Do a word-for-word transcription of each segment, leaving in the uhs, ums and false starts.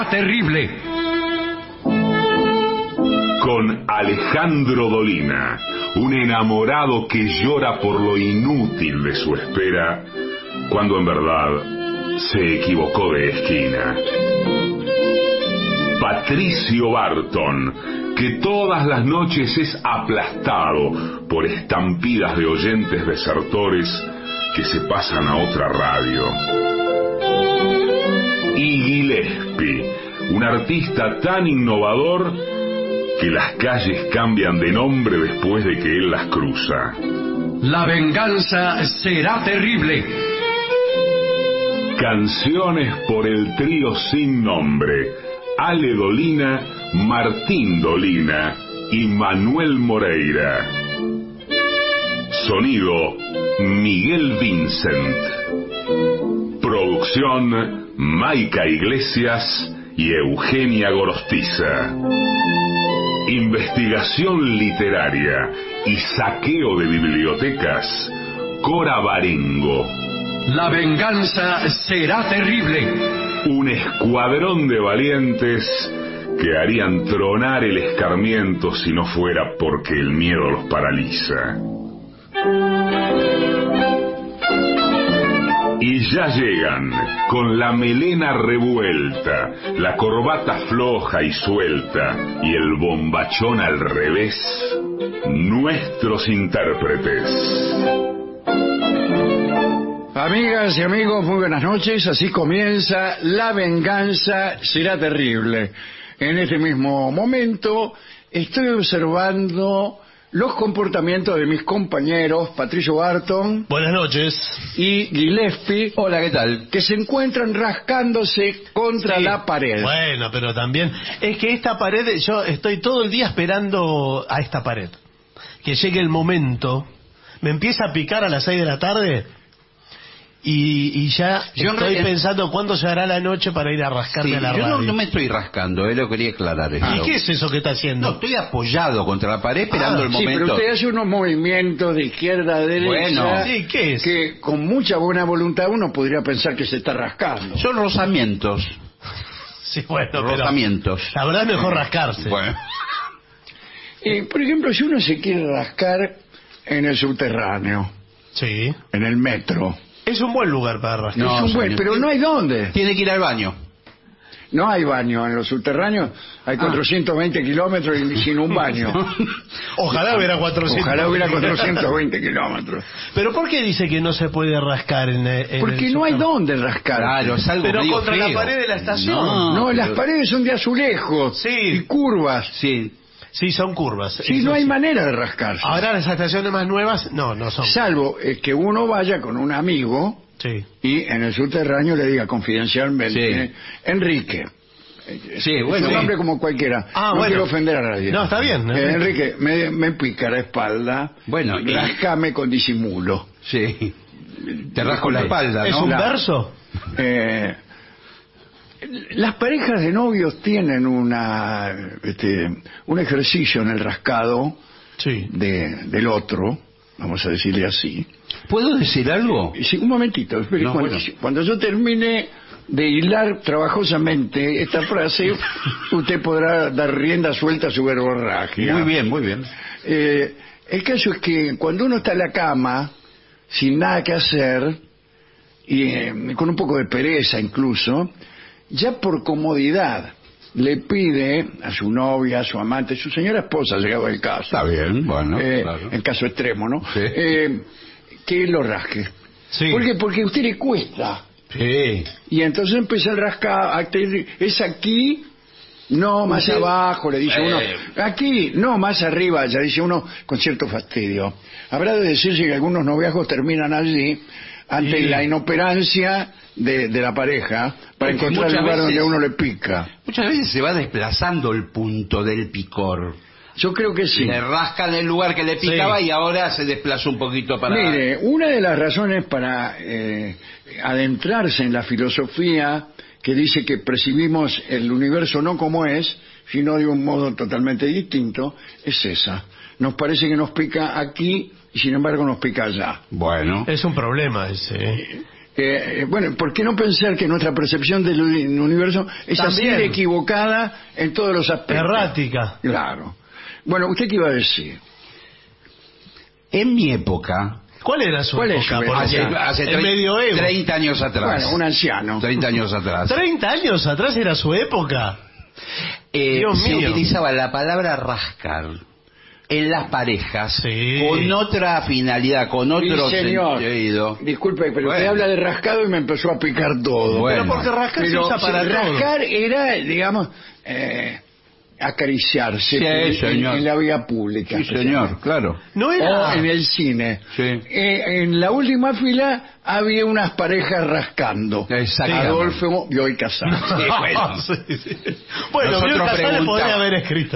Terrible. Con Alejandro Dolina, un enamorado que llora por lo inútil de su espera, cuando en verdad se equivocó de esquina. Patricio Barton, que todas las noches es aplastado por estampidas de oyentes desertores que se pasan a otra radio. Y Gillespie, un artista tan innovador que las calles cambian de nombre después de que él las cruza. La venganza será terrible. Canciones por el trío sin nombre: Ale Dolina, Martín Dolina y Manuel Moreira. Sonido: Miguel Vincent. Producción: Maica Iglesias y Eugenia Gorostiza. Investigación literaria y saqueo de bibliotecas: Cora Barengo. La venganza será terrible. Un escuadrón de valientes que harían tronar el escarmiento si no fuera porque el miedo los paraliza. Y ya llegan, con la melena revuelta, la corbata floja y suelta y el bombachón al revés, nuestros intérpretes. Amigas y amigos, muy buenas noches. Así comienza La venganza será terrible. En este mismo momento estoy observando los comportamientos de mis compañeros Patricio Barton. Buenas noches. Y Gillespie. Hola, ¿qué tal? Que se encuentran rascándose contra Sí. la pared. Bueno, pero también es que esta pared, yo estoy todo el día esperando a esta pared. Que llegue el momento. Me empieza a picar a las seis de la tarde. Y, y ya Yo estoy en... pensando cuándo se hará la noche para ir a rascarme sí, a la yo radio. no, no me estoy rascando, eh, lo quería aclarar. ¿Y eso. qué es eso que está haciendo? No, estoy apoyado contra la pared esperando Ah, el Sí, momento. pero usted hace unos movimientos de izquierda a derecha. Bueno. Sí, ¿qué es? Que con mucha buena voluntad uno podría pensar que se está rascando. Son rozamientos. Sí, bueno, pero rozamientos. la verdad es mejor rascarse. Bueno. Eh, por ejemplo, si uno se quiere rascar en el subterráneo, Sí. en el metro, Es un buen lugar para rascar. No, es un buen, señor. pero no hay dónde. Tiene que ir al baño. No hay baño en los subterráneos. Hay cuatrocientos veinte kilómetros y sin un baño. Ojalá hubiera cuatrocientos. Ojalá hubiera cuatrocientos veinte kilómetros. Pero ¿por qué dice que no se puede rascar en, en Porque el no hay subterráneo? dónde rascar. Claro, es algo Pero medio contra la feo. pared de la estación. No, No, las pero- paredes son de azulejos Sí. y curvas. Sí. Sí, son curvas. Sí, Eso no hay sí. manera de rascarse. Ahora las estaciones más nuevas, no, no son. Salvo eh, que uno vaya con un amigo Sí. y en el subterráneo le diga confidencialmente, Sí. eh, Enrique. Sí, Es bueno. un sí. nombre como cualquiera. Ah, no bueno. quiero ofender a nadie. No, está bien, Eh, Enrique. Enrique, me, me pica la espalda. Bueno, y- Rascame con disimulo. Sí. Te rasco la espalda, ¿Es ¿no? un La- verso? Eh, las parejas de novios tienen una este, un ejercicio en el rascado Sí. de, del otro, vamos a decirle así. ¿Puedo decir algo? Sí, un momentito, espere, No, cuando, bueno. cuando yo termine de hilar trabajosamente esta frase, usted podrá dar rienda suelta a su verborragia. Muy bien, muy bien. Eh, el caso es que cuando uno está en la cama, sin nada que hacer, y eh, con un poco de pereza incluso, ya por comodidad le pide a su novia, a su amante, su señora esposa, llegado el caso. Está bien, bueno, Eh, claro. En caso extremo, ¿no? Sí. Eh, que lo rasque. Sí. ¿Por qué? Porque a usted le cuesta. Sí. Y entonces empieza a rascar, a te- es aquí, no más Usted- abajo, le dice Eh. uno, aquí, no más arriba, ya dice uno con cierto fastidio. Habrá de decirse que algunos noviazgos terminan allí ante Y- la inoperancia de, de la pareja para Porque encontrar el muchas lugar donde veces- uno le pica. Muchas veces se va desplazando el punto del picor. Yo creo que sí. Le rascan el lugar que le picaba Sí. y ahora se desplazó un poquito para... Mire, una de las razones para eh, adentrarse en la filosofía que dice que percibimos el universo no como es, sino de un modo totalmente distinto, es esa. Nos parece que nos pica aquí y sin embargo nos pica allá. Bueno. Es un problema ese. ¿eh? Eh, bueno, ¿por qué no pensar que nuestra percepción del uni- universo es así También. de equivocada en todos los aspectos? Errática. Claro. Bueno, ¿usted qué iba a decir? En mi época, ¿Cuál era su ¿Cuál es época? su Porque hace, época? hace el trein- medioevo. treinta años atrás. Bueno, un anciano. treinta años atrás. treinta años atrás era su época. Eh, Dios se mío. utilizaba la palabra rascar en las parejas Sí. con otra finalidad, con otro Sí, señor. sentido. Disculpe, pero usted Bueno. habla de rascado y me empezó a picar todo. Bueno. Pero porque rascar se Pero usa para si todo. rascar era, digamos, eh, acariciarse Sí, en, señor. en la vía pública. Sí, señor, claro. No O era... en el cine. Sí. Eh, en la última fila había unas parejas rascando. Exactamente. Adolfo y hoy casado. Sí, bueno. Sí, sí. Bueno, Nosotros Bioy Casale preguntamos. podría haber escrito.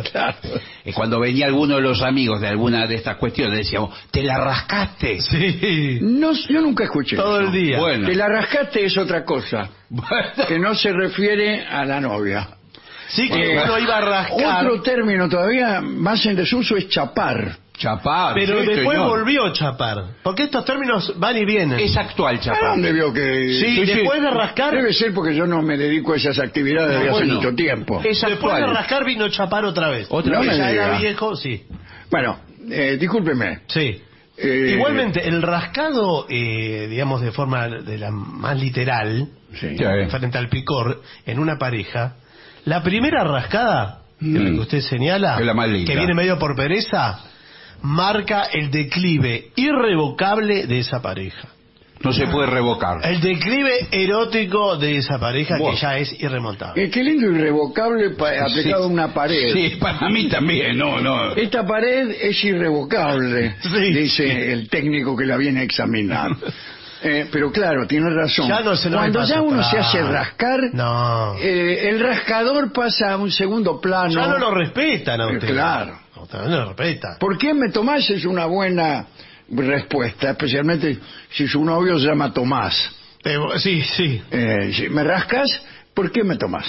Y cuando venía alguno de los amigos de alguna de estas cuestiones, decíamos, ¿te la rascaste? Sí. No, yo nunca escuché Todo eso. el día. Bueno. Que la rascaste es otra cosa, Bueno. que no se refiere a la novia. Sí, que Eh, uno iba a rascar, Otro término todavía más en desuso es chapar. Chapar. pero sí, después señor. volvió a chapar. Porque estos términos van y vienen. Es actual, ¿A chapar. dónde vio que...? Sí, sí, después sí. de rascar, Debe ser porque yo no me dedico a esas actividades desde hace Bueno. mucho tiempo. Es después de actual. rascar vino chapar otra vez. Otra No vez. me Ya era diga. viejo, sí. Bueno, eh, discúlpeme. Sí. Eh, Igualmente, el rascado, eh, digamos de forma de la más literal, Sí. Sí. frente al picor, en una pareja, la primera rascada, que es la Mm. que usted señala, Es la más linda. que viene medio por pereza, marca el declive irrevocable de esa pareja. No se puede revocar. El declive erótico de esa pareja Bueno. que ya es irremontable. Eh, qué lindo irrevocable pa- aplicado a una pared. Sí, para mí también, no, no. Esta pared es irrevocable, Sí. dice el técnico que la viene a examinar. Eh, pero claro, tiene razón. Ya no se nos Cuando pasa ya uno atrás. se hace rascar, No. eh, el rascador pasa a un segundo plano. Ya no lo respetan a Eh, usted. claro. No, usted no lo respeta. ¿Por qué me tomás? Es una buena respuesta, especialmente si su novio se llama Tomás. Eh, sí, sí. Eh, si me rascas, ¿por qué me tomás?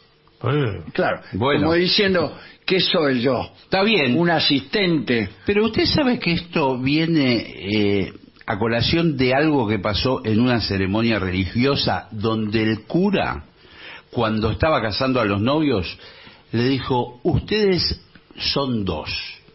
Eh, Claro, Bueno. como diciendo, ¿qué soy yo? Está bien. Un asistente. Pero usted sabe que esto viene eh, a colación de algo que pasó en una ceremonia religiosa donde el cura, cuando estaba casando a los novios, le dijo, ustedes son dos,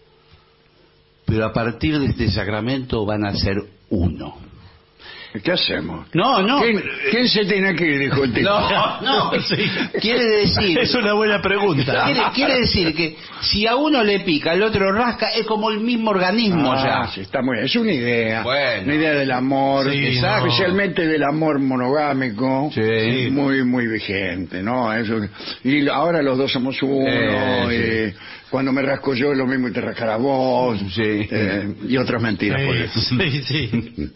pero a partir de este sacramento van a ser uno. ¿Qué hacemos? No, no. ¿Quién, quién se tiene que ir? Dijo el tipo. No, no. Sí. Quiere decir... Es una buena pregunta. Quiere, quiere decir que si a uno le pica, el otro rasca, es como el mismo organismo Ah, ya. sí, está muy bien. Es una idea. Bueno. Una idea del amor, Sí, exacto, no. especialmente del amor monogámico. Sí. Muy, muy vigente, ¿no? Eso, y ahora los dos somos uno. Eh, y cuando me rasco yo, es lo mismo y te rascarás vos. Sí. eh, y otras mentiras por eso. Sí, sí.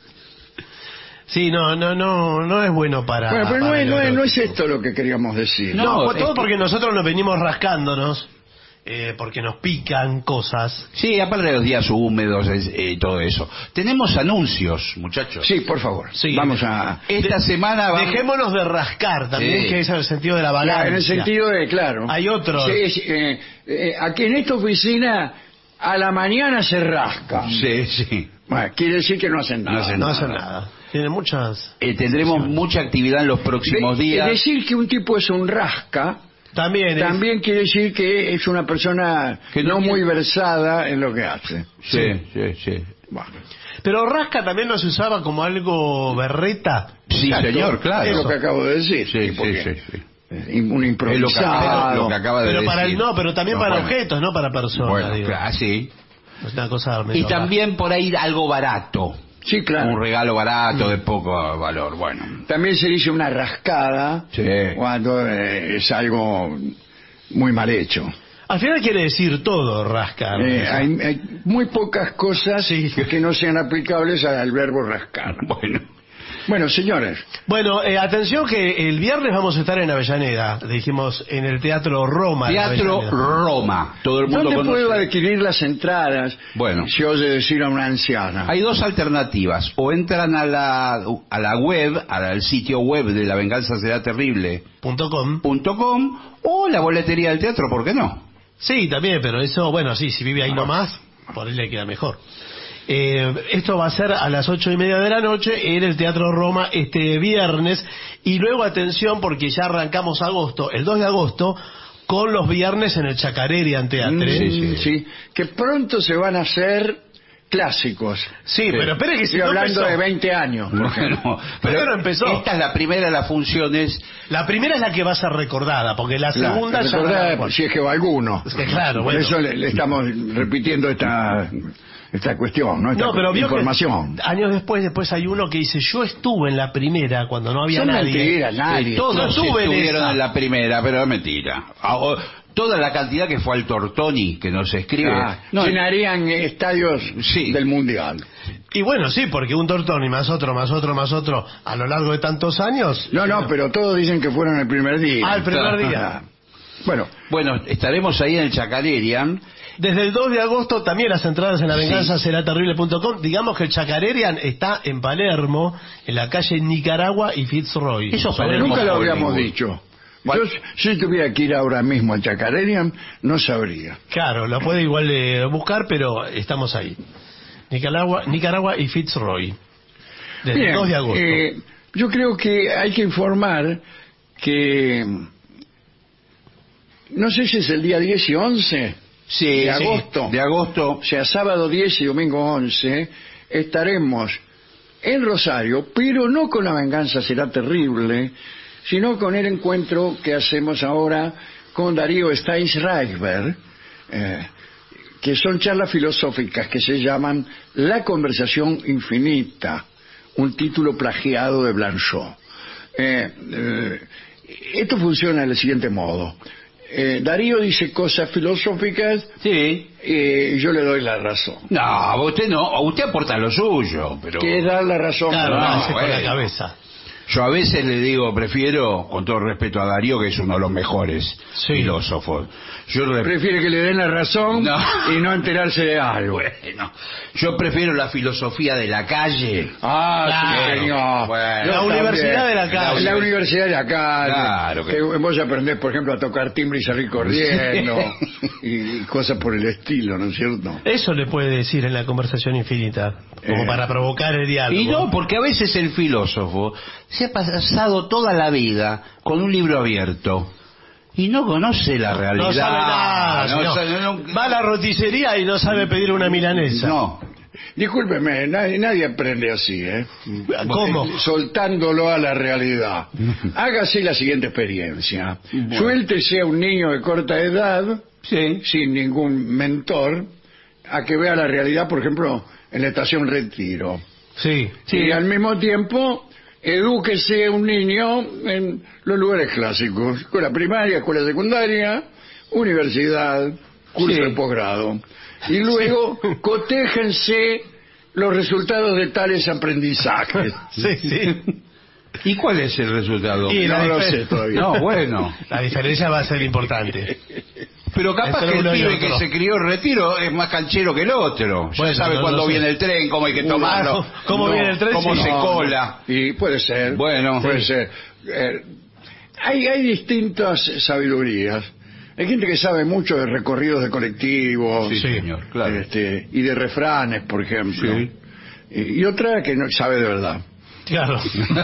Sí, no, no, no, no es bueno para. Bueno, pero no para es, el no, es, no es erótico. esto lo que queríamos decir. No, No, pues todo es que- porque nosotros nos venimos rascándonos, eh, porque nos pican cosas. Sí, aparte de los días húmedos y eh, todo eso. Tenemos anuncios, muchachos. Sí, por favor. Sí. Vamos a... Esta semana vamos... Dejémonos de rascar también, Sí. que es el sentido de la Claro, balanza. en el sentido de, claro. Hay otros. Sí, es, eh, eh, aquí en esta oficina, a la mañana se rasca. Sí, sí. Bueno, quiere decir que no hacen nada. No hacen No hacen nada. Tiene muchas. Eh, tendremos mucha actividad en los próximos De- días. decir que un tipo es un rasca, También. es- también quiere decir que es una persona Que no no tiene- muy versada en lo que hace. Sí, sí, sí. Bueno, Pero rasca también no se usaba como algo berreta. Sí, exacto. señor, claro. Es lo que acabo de decir. Sí, tipo sí, que- sí, sí. eh, Un Es lo que acaba, improvisado. lo que acaba de Pero decir. para el, no, pero también No, para bueno. objetos, no para personas. Bueno, digo. claro, sí. Es una cosa Y medio también por ahí algo barato. Sí, claro. Un regalo barato de poco valor. Bueno. También se dice una rascada Sí. cuando eh, es algo muy mal hecho. rara. Al final quiere decir todo, rascar. Eh, hay, hay muy pocas cosas que no sean aplicables al verbo rascar. Bueno. Bueno, señores, Bueno, eh, atención que el viernes vamos a estar en Avellaneda, dijimos en el Teatro Roma. de Teatro Avellaneda. Roma. Todo el mundo ¿dónde conoce. puedo adquirir las entradas? Bueno. Se oye decir a una anciana. Hay dos alternativas. O entran a la, a la web, al sitio web de La Venganza Será Terrible Punto com. punto com, o la boletería del teatro, ¿por qué no? Sí, también, pero eso, bueno, sí, si vive ahí nomás, por ahí le queda mejor. Eh, esto va a ser a las ocho y media de la noche en el Teatro Roma este viernes. Y luego, atención, porque ya arrancamos agosto, el dos de agosto, con los viernes en el Chacarerian Theatre. Sí, sí, sí. Que pronto se van a hacer clásicos. Sí, pero espere que si Estoy no hablando empezó. de veinte años. por ejemplo. Bueno, Pero pero no empezó. esta es la primera de las funciones. La primera es la que va a ser recordada, porque la Claro, segunda ya... recordá, no- si es que va alguno. Es que claro, Por bueno. eso le, le estamos repitiendo esta esta cuestión, ¿no? Esta No, pero vio información. que años después, después hay uno que dice, yo estuve en la primera cuando no había Son nadie. mentiras, nadie. Todos Todos estuve en estuvieron esa. en la primera, pero es mentira. Ah, o- Toda la cantidad que fue al Tortoni, que nos escribe. Ah, No, llenarían estadios Sí. del Mundial. Y bueno, sí, porque un Tortoni más otro, más otro, más otro, a lo largo de tantos años... No, no, pero todos dicen que fueron el primer día. Ah, el primer Ah, día. Bueno, Bueno, estaremos ahí en el Chacarerian. Desde el dos de agosto también las entradas en la venganza será terrible punto com. Digamos que el Chacarerian está en Palermo, en la calle Nicaragua y Fitzroy. Eso Sobre Palermo el- nunca lo Hollywood. habíamos dicho. Bueno. Yo, si tuviera que ir ahora mismo al Chacarerian, no sabría. Claro, lo puede igual eh, buscar, pero estamos ahí. Nicaragua, Nicaragua y Fitzroy. Desde Bien, el dos de agosto. eh, yo creo que hay que informar que no sé si es el día diez y once Sí, de sí, agosto. de agosto. O sea, sábado diez y domingo once, estaremos en Rosario, pero no con La Venganza Será Terrible, sino con el encuentro que hacemos ahora con Darío Steinsreiber, eh, que son charlas filosóficas que se llaman La Conversación Infinita, un título plagiado de Blanchot. Eh, eh, esto funciona del siguiente modo. Eh, Darío dice cosas filosóficas Sí. eh, y yo le doy la razón. No, usted no, usted aporta lo suyo, pero Que es dar la razón. Claro, a- no, no, hace con la bueno. cabeza. yo a veces le digo, prefiero, con todo respeto a Darío, que es uno de los mejores Sí. filósofos. Yo le- Prefiere que le den la razón No. y no enterarse de algo. Bueno, yo prefiero la filosofía de la calle. Ah, Claro. sí, señor. Bueno. Yo La universidad también. de la calle. La universidad de la calle. Claro que- Que vos aprendés, por ejemplo, a tocar timbre y salir corriendo. y, y cosas por el estilo, ¿no es cierto? Eso le puede decir en la conversación infinita, como Eh. para provocar el diálogo. Y no, porque a veces el filósofo se ha pasado toda la vida con un libro abierto y no conoce la realidad. No sabe nada, No señor. sabe- no- Va a la roticería y no sabe pedir una milanesa. No. Discúlpeme, nadie, nadie aprende así, ¿eh? ¿Cómo? Soltándolo a la realidad. Hágase la siguiente experiencia. Bueno. Suéltese a un niño de corta edad, Sí. sin ningún mentor, a que vea la realidad, por ejemplo, en la estación Retiro. Sí. Y al mismo tiempo, edúquese a un niño en los lugares clásicos. Escuela primaria, escuela secundaria, universidad, curso Sí. de posgrado. Y luego, cotéjense los resultados de tales aprendizajes. Sí, sí. ¿Y cuál es el resultado? Y la No lo difer- sé todavía. No, bueno. La diferencia va a ser importante. Pero capaz Entre que el uno y pibe otro. que se crió en Retiro es más canchero que el otro. Ya Bueno, sabe no cuándo lo sé. viene el tren, cómo hay que tomarlo. ¿Cómo viene el tren? Cómo Sí. se No, cola. Y puede ser. Bueno. puede Sí. ser. Eh, hay, hay distintas sabidurías. Hay gente que sabe mucho de recorridos de colectivos. Sí, señor, claro. Este, y de refranes, por ejemplo. Sí. Y, y otra que no sabe de verdad. Claro.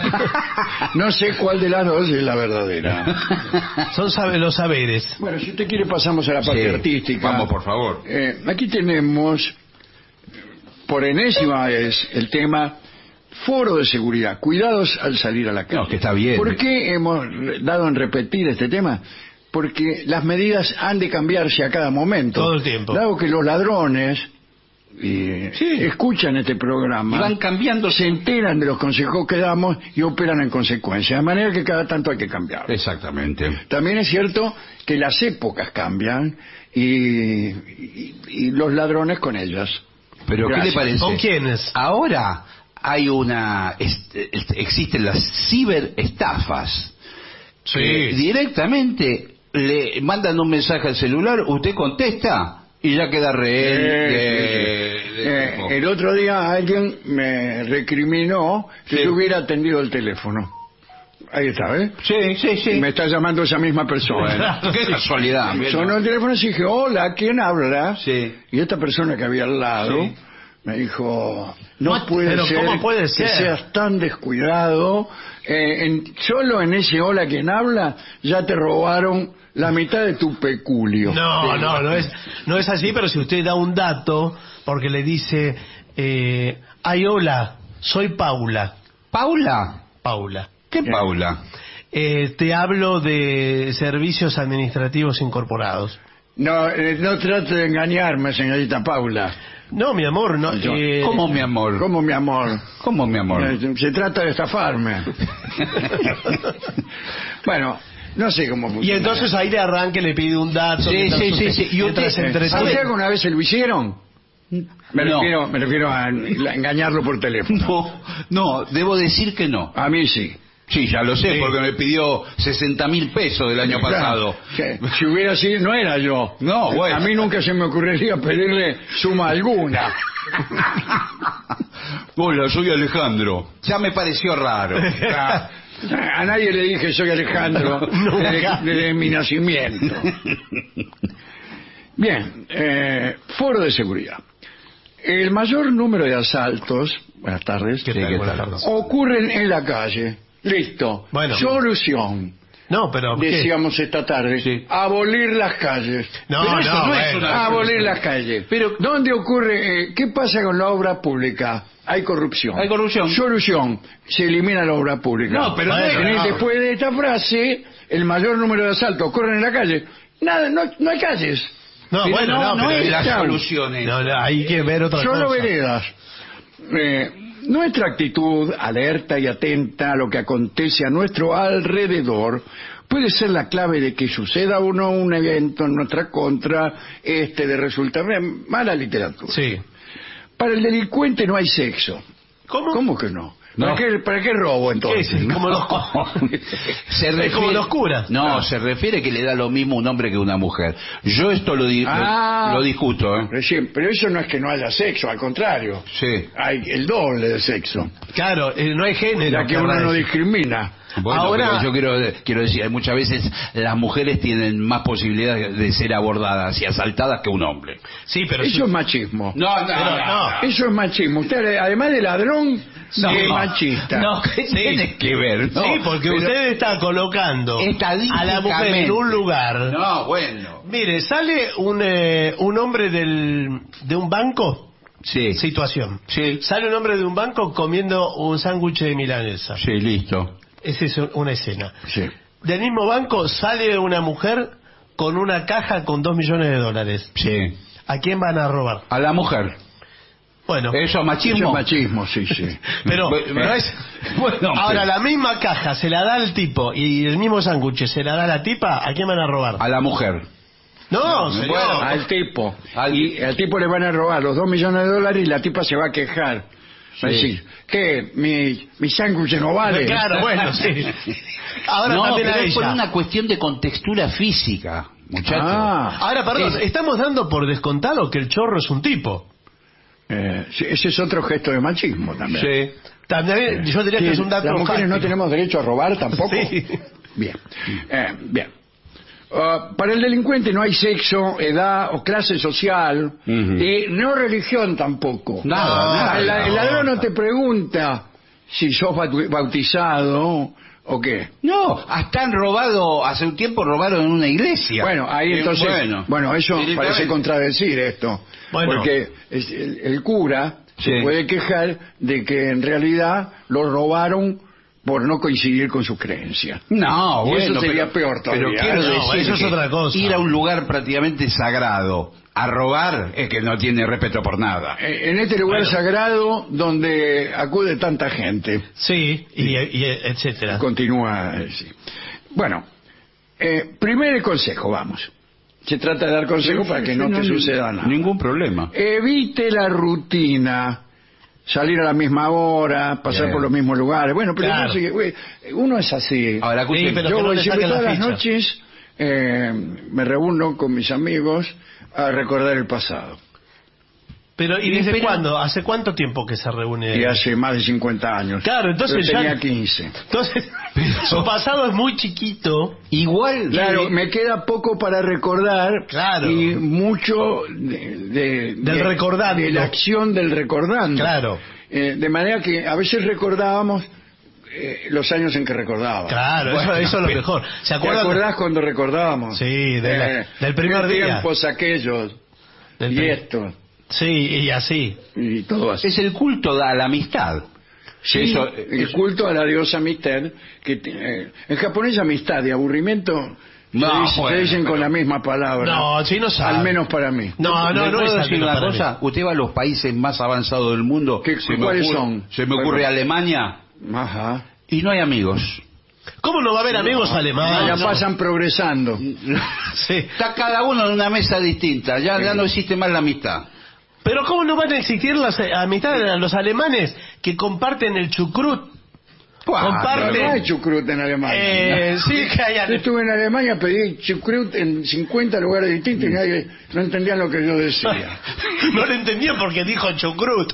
No sé cuál de las dos es la verdadera. Son sabe- los saberes. Bueno, si usted quiere pasamos a la parte Sí. artística. Vamos, por favor. Eh, aquí tenemos, por enésima vez, el tema foro de seguridad. Cuidados al salir a la calle. No, que está bien. ¿Por qué hemos dado en repetir este tema? Porque las medidas han de cambiarse a cada momento. Todo el tiempo. Dado que los ladrones eh, Sí. escuchan este programa, Y van cambiando. se enteran de los consejos que damos y operan en consecuencia. De manera que cada tanto hay que cambiar. Exactamente. También es cierto que las épocas cambian y, y- y los ladrones con ellas. Pero ¿qué Gracias. le parece? ¿Con quiénes? Ahora hay una... est- est- existen las ciberestafas. Que directamente le mandan un mensaje al celular, usted contesta y ya queda rehén Eh, de- eh, de- el otro día alguien me recriminó que Sí. yo hubiera atendido el teléfono. Ahí está, ¿eh? Sí, sí, sí. Me está llamando esa misma persona. Bueno, qué casualidad. Sonó el teléfono y dije, hola, ¿quién habla? Sí. Y esta persona que había al lado Sí. Me dijo, no No, puede pero ser, ¿cómo puede que ser? seas tan descuidado. Eh, en- solo en ese hola quien habla ya te robaron la mitad de tu peculio. No, no, no es, no es así, pero si usted da un dato, porque le dice, eh, ay, hola, soy Paula. ¿Paula? Paula. ¿Qué Bien. Paula? Eh, te hablo de servicios administrativos incorporados. No, eh, no trate de engañarme, señorita Paula. No, mi amor, no. Yo- eh, ¿Cómo, mi amor? ¿Cómo, mi amor? ¿Cómo, mi amor? Eh, Se trata de estafarme. Bueno, no sé cómo funciona. Y entonces ahí de arranque le pide un dato. Sí, mientras sí, usted- sí, sí. Y usted- mientras se Eh, entretiene. ¿A usted alguna vez se lo hicieron? Me, No. refiero, me refiero a la- engañarlo por teléfono. No, no, debo decir que no. A mí sí. Sí, ya lo sé, Sí. porque me pidió sesenta mil pesos del año pasado. Claro, que si hubiera sido, no era yo. No, bueno. A mí nunca se me ocurriría pedirle suma alguna. Hola, soy Alejandro. Ya me pareció raro. Ah, A nadie le dije soy Alejandro Nunca. desde, desde mi nacimiento. Bien, eh, foro de seguridad. El mayor número de asaltos, buenas tardes, ¿Qué tal? Sí, ¿qué Buenas tal? tardes. ocurren en la calle. Listo. Bueno. Solución. No, pero ¿qué? Decíamos esta tarde, Sí. abolir las calles. No, Pero eso no, no es bueno. una- Abolir las calles. Pero- ¿dónde ocurre? eh, ¿Qué pasa con la obra pública? Hay corrupción. Hay corrupción. Solución. Se elimina la obra pública. No, pero Bueno, Tenés, no. después de esta frase, el mayor número de asaltos ocurren en la calle. Nada, no, no hay calles. No, Pero bueno, no, no, no pero es la claro. solución esa. no, no, hay que ver otra Solo cosa. veredas. Eh, nuestra actitud alerta y atenta a lo que acontece a nuestro alrededor puede ser la clave de que suceda o no un evento en nuestra contra, este de resultar bien, mala literatura. Sí. Para el delincuente no hay sexo. ¿Cómo? ¿Cómo que no? No. ¿Para, qué, ¿Para qué robo entonces? ¿Qué es? Como los, Se Es como los curas. No, Claro. se refiere que le da lo mismo un hombre que una mujer. Yo esto lo, di- lo- Ah. lo discuto, ¿eh? Recién, pero eso no es que no haya sexo, al contrario. Sí. Hay el doble de sexo. Claro, eh, no hay género. Ya que uno querrá no decir. discrimina. Bueno, Ahora- pero yo quiero, quiero decir, muchas veces las mujeres tienen más posibilidades de ser abordadas y asaltadas que un hombre. Sí, pero Eso si- es machismo. No, no, Pero no. Eso es machismo. Usted, además de ladrón, No. es machista. No, ¿qué Sí. tiene que ver? No, sí, porque pero- usted está colocando a la mujer en un lugar. No, bueno. Mire, sale un, eh, un hombre del, de un banco. Sí. Situación. Sí. Sale un hombre de un banco comiendo un sándwich de milanesa. Sí, listo. Esa es una escena. Sí. Del mismo banco sale una mujer con una caja con dos millones de dólares. Sí. ¿A quién van a robar? A la mujer. Bueno, Eso es Eso machismo. es machismo, sí, sí. pero Bueno, no es... bueno, Ahora, pero- la misma caja se la da al tipo y el mismo sándwich se la da a la tipa, ¿a quién van a robar? A la mujer. No, No, señor. bueno, Al tipo. Al- Y al tipo le van a robar los dos millones de dólares y la tipa se va a quejar. Va a Sí. decir, ¿qué? Mi, mi sándwich no vale. Claro, bueno, sí. Ahora no, también a pero es por ella. una cuestión de contextura física, muchachos. Ah, Ahora, perdón, Es- estamos dando por descontado que el chorro es un tipo. eh, sí, ese es otro gesto de machismo también. Sí. También, yo diría que Sí, es un dato las mujeres no fáctico. tenemos derecho a robar tampoco. Sí. Bien, Eh, bien. Ah, para el delincuente no hay sexo, edad o clase social Ujú. y no religión tampoco. Nada, nada. El, el ladrón no te pregunta si sos bau- bautizado o qué. No, hasta han robado, hace un tiempo robaron en una iglesia. Bueno, ahí Eh, entonces, bueno, bueno, eso directamente. parece contradecir esto, Bueno. porque es- el, el cura Sí. se puede quejar de que en realidad lo robaron por no coincidir con sus creencias. No, Y bueno, eso sería pero, peor todavía. Pero quiero No, decir eso es que otra cosa. ir a un lugar prácticamente sagrado a robar es que no tiene respeto por nada. Eh, En este lugar Bueno. sagrado donde acude tanta gente, Sí, y, y etcétera. continúa. eh, sí. Bueno, eh, primer consejo, vamos. Se trata de dar consejo para que no te suceda nada. Ningún problema. Evite la rutina, salir a la misma hora, pasar Bien. por los mismos lugares. Bueno, pero Claro. no sé qué, güey, uno es así. Ahora, escuchen, Sí, pero Yo que no voy le siempre saquen la todas las ficha. noches, eh, me reúno con mis amigos a recordar el pasado. Pero, ¿y Y desde pero- cuándo? ¿Hace cuánto tiempo que se reúne? Y hace más de cincuenta años. Claro, entonces Yo ya- tenía quince. Entonces, su pasado es muy chiquito. Igual, Claro, eh, me queda poco para recordar Claro. y mucho de, de- Del de- recordando. de la acción del recordando. Claro. Eh, de manera que a veces recordábamos eh, los años en que recordábamos. Claro, eso, eso es lo mejor. ¿Se ¿Te acuerdan? acordás cuando recordábamos? Sí, de la- del primer qué día. tiempos aquellos Del y pri- esto Sí, y así. y todo así. es el culto a la amistad. Sí, Eso, el eso- culto a la diosa amistad, que eh, en japonés amistad y aburrimiento No, se, dice- se bueno, dicen con pero- la misma palabra. No, sí, no sabe. Al menos para mí. No, no, ¿Me no puedo es al decir menos una para cosa? Usted va a los países más avanzados del mundo. ¿Qué- se me cuáles ocurre- son? Se me ocurre Bueno. Alemania Ajá. y no hay amigos. ¿Cómo no va a haber amigos Ah, alemanes? ya No. pasan progresando. Sí. Está cada uno en una mesa distinta. Ya, ya no existe más la amistad. Pero ¿cómo no van a existir las eh, amistades de los alemanes que comparten el chucrut? Comparte- No hay chucrut en Alemania. Eh, sí, que hay Yo ale- estuve en Alemania, pedí chucrut en cincuenta lugares distintos y nadie no entendían lo que yo decía. No lo entendía porque dijo chucrut.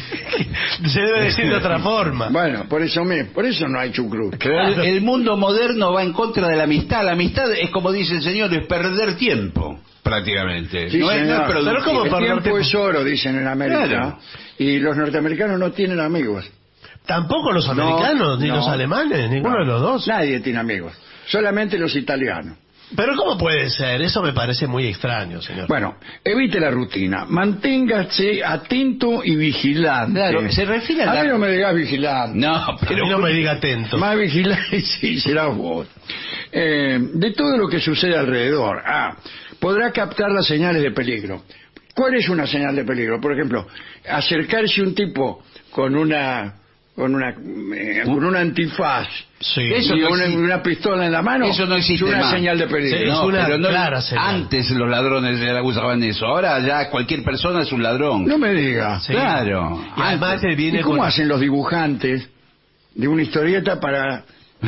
Se debe decir de otra forma. Bueno, por eso me, por eso no hay chucrut. El, el mundo moderno va en contra de la amistad. La amistad es, como dice el señor, es perder tiempo, prácticamente. Sí, no, es, no es señor. productivo. Pero ¿cómo El perder tiempo tiempo? es oro, dicen en América. Claro. Y los norteamericanos no tienen amigos. Tampoco los americanos, No, ni no. los alemanes, ninguno No, de los dos. Nadie tiene amigos. Solamente los italianos. Pero ¿cómo puede ser? Eso me parece muy extraño, señor. Bueno, evite la rutina. Manténgase atento y vigilante. Claro, se refiere a A la- mí no me digas vigilante. No, a pero mí no me diga atento. Más vigilante sí serás vos. Eh, de todo lo que sucede alrededor. Ah, podrá captar las señales de peligro. ¿Cuál es una señal de peligro? Por ejemplo, acercarse un tipo con una con una eh, con un antifaz Sí. Eso y no una, existe. una pistola en la mano. Eso no existe es una más. señal de peligro. Sí, es No, una pero no- clara señal. Antes los ladrones ya usaban eso. Ahora ya cualquier persona es un ladrón. No me digas. Sí. Claro. Y además él viene ¿Y cómo con- hacen los dibujantes de una historieta para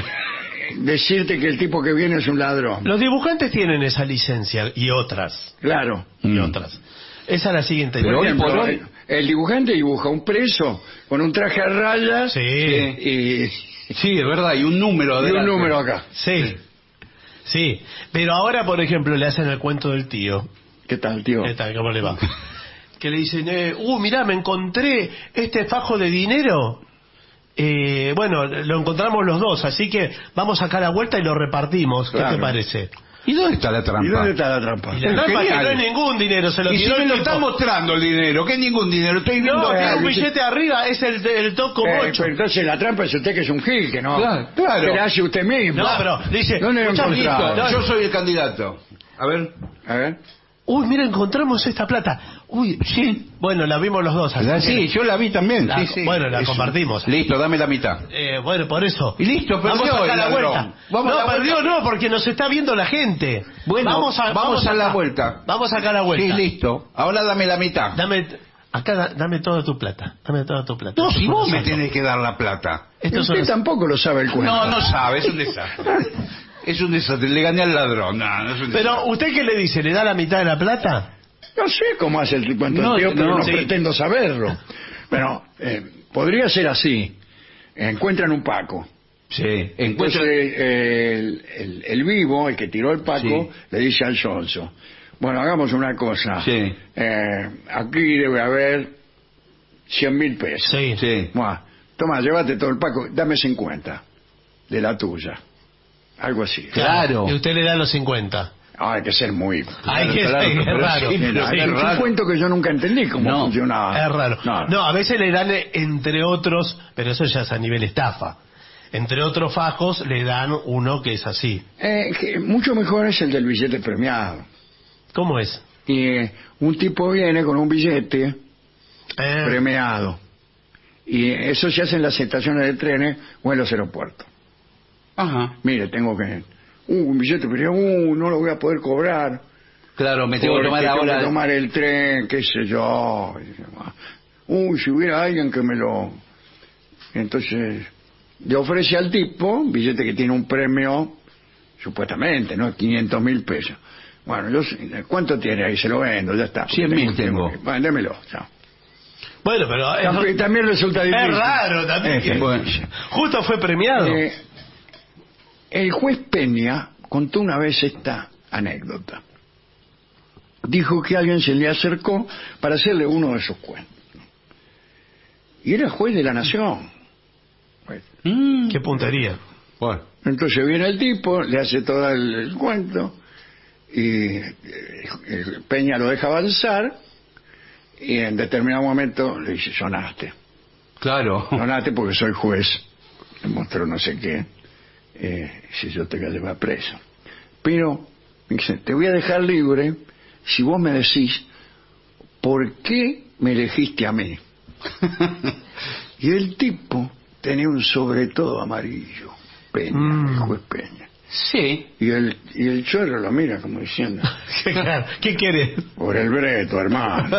decirte que el tipo que viene es un ladrón? Los dibujantes tienen esa licencia y otras. Claro. Y Mm. otras. Esa es la siguiente. Pero Por hoy ejemplo, por hoy- el, el dibujante dibuja un preso con un traje a rayas Sí. y, Sí, es verdad, y un número y un adelante. número acá. Sí. Sí. Pero ahora, por ejemplo, le hacen el cuento del tío. ¿Qué tal, tío? ¿Qué tal? ¿Cómo le va? Que le dicen, eh, uh, mirá, me encontré este fajo de dinero. Eh, bueno, lo encontramos los dos, así que vamos acá a la vuelta y lo repartimos. ¿Qué Claro. te parece? ¿Y dónde está la trampa? ¿Y dónde está la trampa? Y la trampa es que Genial. no es ningún dinero, se lo Y si tiró me el lo tipo. está mostrando el dinero, ¿qué ningún dinero? Estoy viendo No, acá. tiene un dice- billete arriba, es el, el toco Eh, mocho. pero entonces la trampa es usted que es un gil, que no. Claro, claro. Que la hace usted mismo. No, pero dice, ¿Dónde lo escuchame, encontraba? listo, Yo soy el candidato. A ver. A ver. Uy, mira, encontramos esta plata. Uy, sí. Bueno, la vimos los dos. así Sí, que- yo la vi también. La- sí, sí. bueno, la Eso. compartimos. Listo, dame la mitad. Eh, bueno, por eso. Y listo, perdió Vamos a el sacar la ladrón. vuelta. Vamos a no, la perdió vuelta. no, porque nos está viendo la gente. Bueno, vamos a, vamos a la acá. vuelta. Vamos a sacar la vuelta. Sí, listo. Ahora dame la mitad. Dame, acá, da- dame toda tu plata. Dame toda tu plata. No, Esto si es un vos me asalto. tenés que dar la plata. Esto es usted un- tampoco lo sabe el cuento. No, no sabe, es un desastre. Es un desastre, le gané al ladrón. No, no es un Pero, desastre. ¿usted qué le dice? ¿Le da la mitad de la plata? No sé cómo hace el cuento No, del tío, pero no, no, sí. pretendo saberlo. Bueno, eh, podría ser así. Encuentran un Paco. Sí, Entonces encuentro... eh, el, el- el vivo, el que tiró el Paco, Sí. le dice al sonso, bueno, hagamos una cosa. Sí. Eh, aquí debe haber cien mil pesos. Sí. Sí. Bueno, toma, llévate todo el Paco, dame cincuenta de la tuya. Algo así. Claro. Y usted le da los cincuenta. Ah, hay que ser muy... Hay que claro, ser pero raro. sí, pero Mira, sí, es es un raro. cuento que yo nunca entendí cómo No, funcionaba. Es raro. No, No, a veces le dan, eh, entre otros, pero eso ya es a nivel estafa. Entre otros fajos le dan uno que es así. Eh, que mucho mejor es el del billete premiado. ¿Cómo es? Y eh, un tipo viene con un billete Eh, premiado. Y eso se hace en las estaciones de trenes o en los aeropuertos. Ajá. Mire, tengo que... Uh, un billete premiado, uh, no lo voy a poder cobrar. Claro, me tengo que porque tomar tengo ahora... que tomar el tren, qué sé yo. Uy, si hubiera alguien que me lo... Entonces, le ofrece al tipo un billete que tiene un premio, supuestamente, ¿no? quinientos mil pesos. Bueno, yo, sé- ¿cuánto tiene ahí? Se lo vendo, ya está. cien mil Porque tengo. Bueno, démelo, chao. Bueno, pero... es- También, también resulta difícil. Es raro también. Eh, Bueno, Justo fue premiado. Eh, el juez Peña contó una vez esta anécdota. Dijo que alguien se le acercó para hacerle uno de sus cuentos. Y era juez de la nación. Pues, mm, Qué puntería. bueno. entonces viene el tipo, le hace todo el, el cuento, y eh, el Peña lo deja avanzar, y en determinado momento le dice, sonaste. Claro. Sonaste porque soy juez. Le mostró no sé qué. Eh, si yo te lleva preso. Pero, dice, te voy a dejar libre si vos me decís por qué me elegiste a mí. Y el tipo tenía un sobre todo amarillo, Peña, Mm. el juez Peña. Sí. Y el, y el chorro lo mira como diciendo, Claro, ¿qué quiere? por el breto, hermano.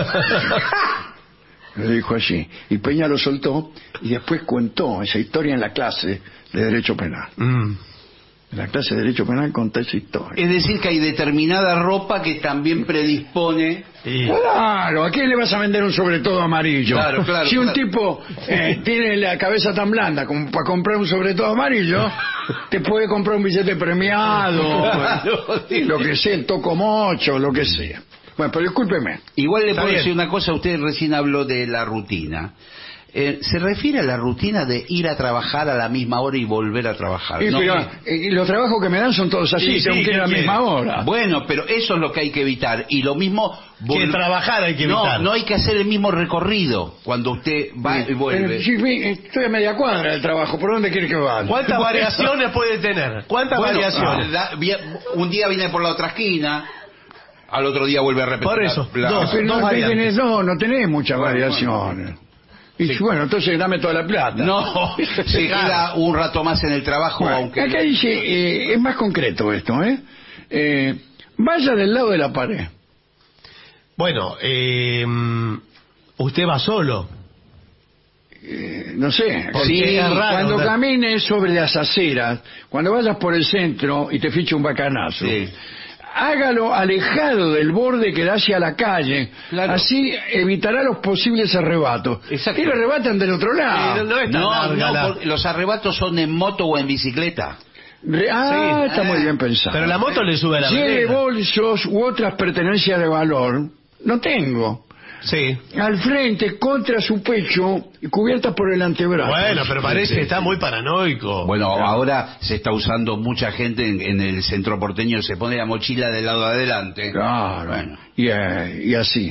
Le dijo así. Y Peña lo soltó y después contó esa historia en la clase de Derecho Penal. Mm. En la clase de Derecho Penal contó esa historia. Es decir, que hay determinada ropa que también predispone. Y- Claro, ¿a quién le vas a vender un sobre todo amarillo? Claro, claro, si un claro. tipo eh, tiene la cabeza tan blanda como para comprar un sobre todo amarillo, te puede comprar un billete premiado, Claro, sí. lo que sea, el tocomocho, lo que sea. Bueno, pero discúlpeme. Igual le Está puedo bien. decir una cosa, usted recién habló de la rutina. Eh, se refiere a la rutina de ir a trabajar a la misma hora y volver a trabajar. Y, ¿no? pero, eh, y los trabajos que me dan son todos así, Sí, tengo sí, que ir a la ¿qué misma quiere? hora. Bueno, pero eso es lo que hay que evitar. Y lo mismo... Que vol- trabajar hay que no, evitar. no hay que hacer el mismo recorrido cuando usted va y vuelve. Eh, sí, vi- estoy a media cuadra del trabajo, ¿por dónde quiere que vaya? ¿Cuántas variaciones puede tener? ¿Cuántas Bueno, variaciones? da- vi- un día viene por la otra esquina, al otro día vuelve a repetir. Por eso, la- dos. Pero no, variantes. tenés, no, no tenés muchas Bueno, variaciones. Y bueno, entonces dame toda la plata. No, se queda un rato más en el trabajo, Bueno, aunque... acá dice, eh, es más concreto esto, ¿eh? Eh, Vaya del lado de la pared. Bueno, eh, usted va solo. Eh, no sé. Porque Sí, es raro, cuando ¿no? camines sobre las aceras, cuando vayas por el centro y te fiche un bacanazo, Sí. hágalo alejado del borde que da hacia la calle. Claro. Así evitará los posibles arrebatos. Exacto. Y lo arrebatan del otro lado. Eh, no es tan No, larga no, la- porque los arrebatos son en moto o en bicicleta. Re- ah, Sí. está muy Ah. bien pensado. Pero la moto le sube a la Lleve vereda. bolsos u otras pertenencias de valor. No tengo. Sí. Al frente, contra su pecho y cubierta por el antebrazo. Bueno, pero parece que está muy paranoico. Bueno, ahora se está usando mucha gente en, en el centro porteño, se pone la mochila del lado de adelante. Claro. Bueno. Y, eh, y así.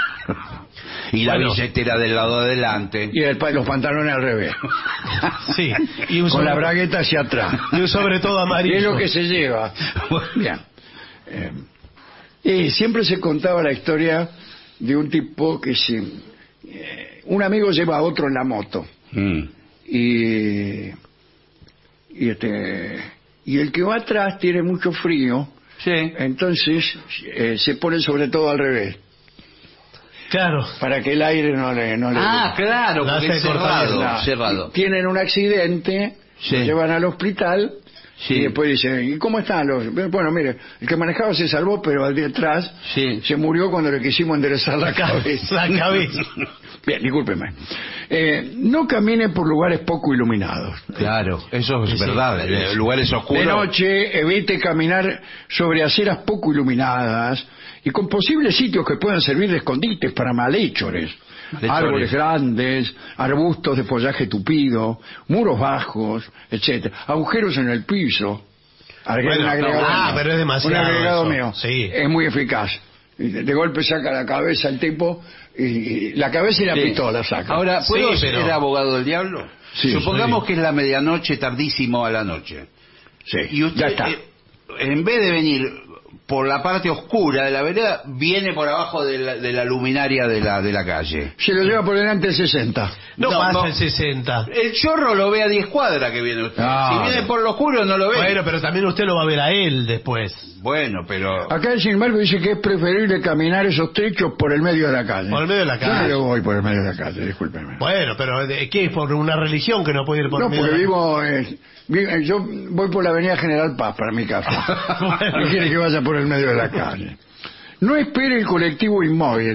Y la Bueno. billetera del lado de adelante. Y el pa- los pantalones al revés. Sí. Y un Con sobre, la bragueta hacia atrás. y un sobre todo Y amarillo. es lo que se lleva. Bien. Eh, y siempre se contaba la historia de un tipo que se... eh, un amigo lleva a otro en la moto. Mm. Y... Y, este, y el que va atrás tiene mucho frío. Sí. Entonces eh, se pone sobre todo al revés. Claro. Para que el aire no le... No le Ah, claro, La porque hace es cerrado. Claro. cerrado. Tienen un accidente, Sí. lo llevan al hospital Sí. y después dicen, ¿y cómo están los...? Bueno, mire, el que manejaba se salvó, pero al de atrás Sí. se murió cuando le quisimos enderezar la cabeza. La cabeza. Bien, discúlpeme. Eh, no camine por lugares poco iluminados. Claro, eso es Sí, sí. verdad. eh, Lugares oscuros. De noche, evite caminar sobre aceras poco iluminadas y con posibles sitios que puedan servir de escondites para malhechores. Malhechores. Árboles grandes, arbustos de follaje tupido, muros bajos, etcétera, agujeros en el piso. Agre- Bueno, un agregado no, ah, mío. pero es demasiado Un agregado eso. mío. Sí. Es muy eficaz. Y De de golpe saca la cabeza el tipo, y, y la cabeza y la Sí. pistola saca. Ahora, ¿puedo Sí, ser pero- abogado del diablo? Sí, Supongamos sí. que es la medianoche, tardísimo a la noche. sí, Y usted, ya está. eh, en vez de venir por la parte oscura de la vereda, viene por abajo de la, de la luminaria de la, de la calle. Se lo lleva por delante el sesenta. No, No, pasa no. el sesenta. El chorro lo ve a diez cuadras que viene usted. Ah, si viene no. por lo oscuro no lo ve. Bueno, pero también usted lo va a ver a él después. Bueno, pero... Acá, sin embargo, dice que es preferible caminar esos trechos por el medio de la calle. Por el medio de la calle. Yo no voy por el medio de la calle, discúlpeme. Bueno, pero ¿de ¿qué es? ¿Por una religión que no puede ir por No, el medio porque de la- vivo, eh, vi- eh, yo voy por la avenida General Paz para mi casa. Bueno. ¿Qué quiere que vaya por el medio de la calle? No espere el colectivo inmóvil.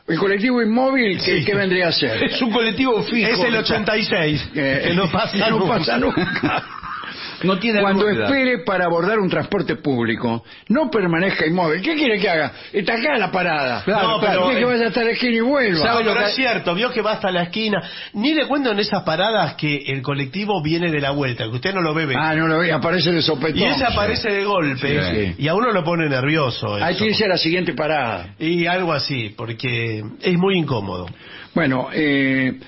El colectivo inmóvil, ¿qué, Sí. ¿qué vendría a ser? Es un colectivo fijo. Es el ochenta y seis, Eh, que no pasa no nunca. pasa nunca. No tiene Cuando rueda. espere para abordar un transporte público, no permanezca inmóvil. ¿Qué quiere que haga? Está acá la parada. Claro, No, pero- quiere que vaya hasta la esquina y vuelva. ¿Sabe lo pero que- es cierto, vio que va hasta la esquina. Ni le cuento en esas paradas que el colectivo viene de la vuelta, que usted no lo ve venir. Ah, no lo ve, aparece de sopetón. y ese aparece de golpe Sí. y a uno lo pone nervioso. Hay eso. que irse a la siguiente parada. Y algo así, porque es muy incómodo. Bueno, eh,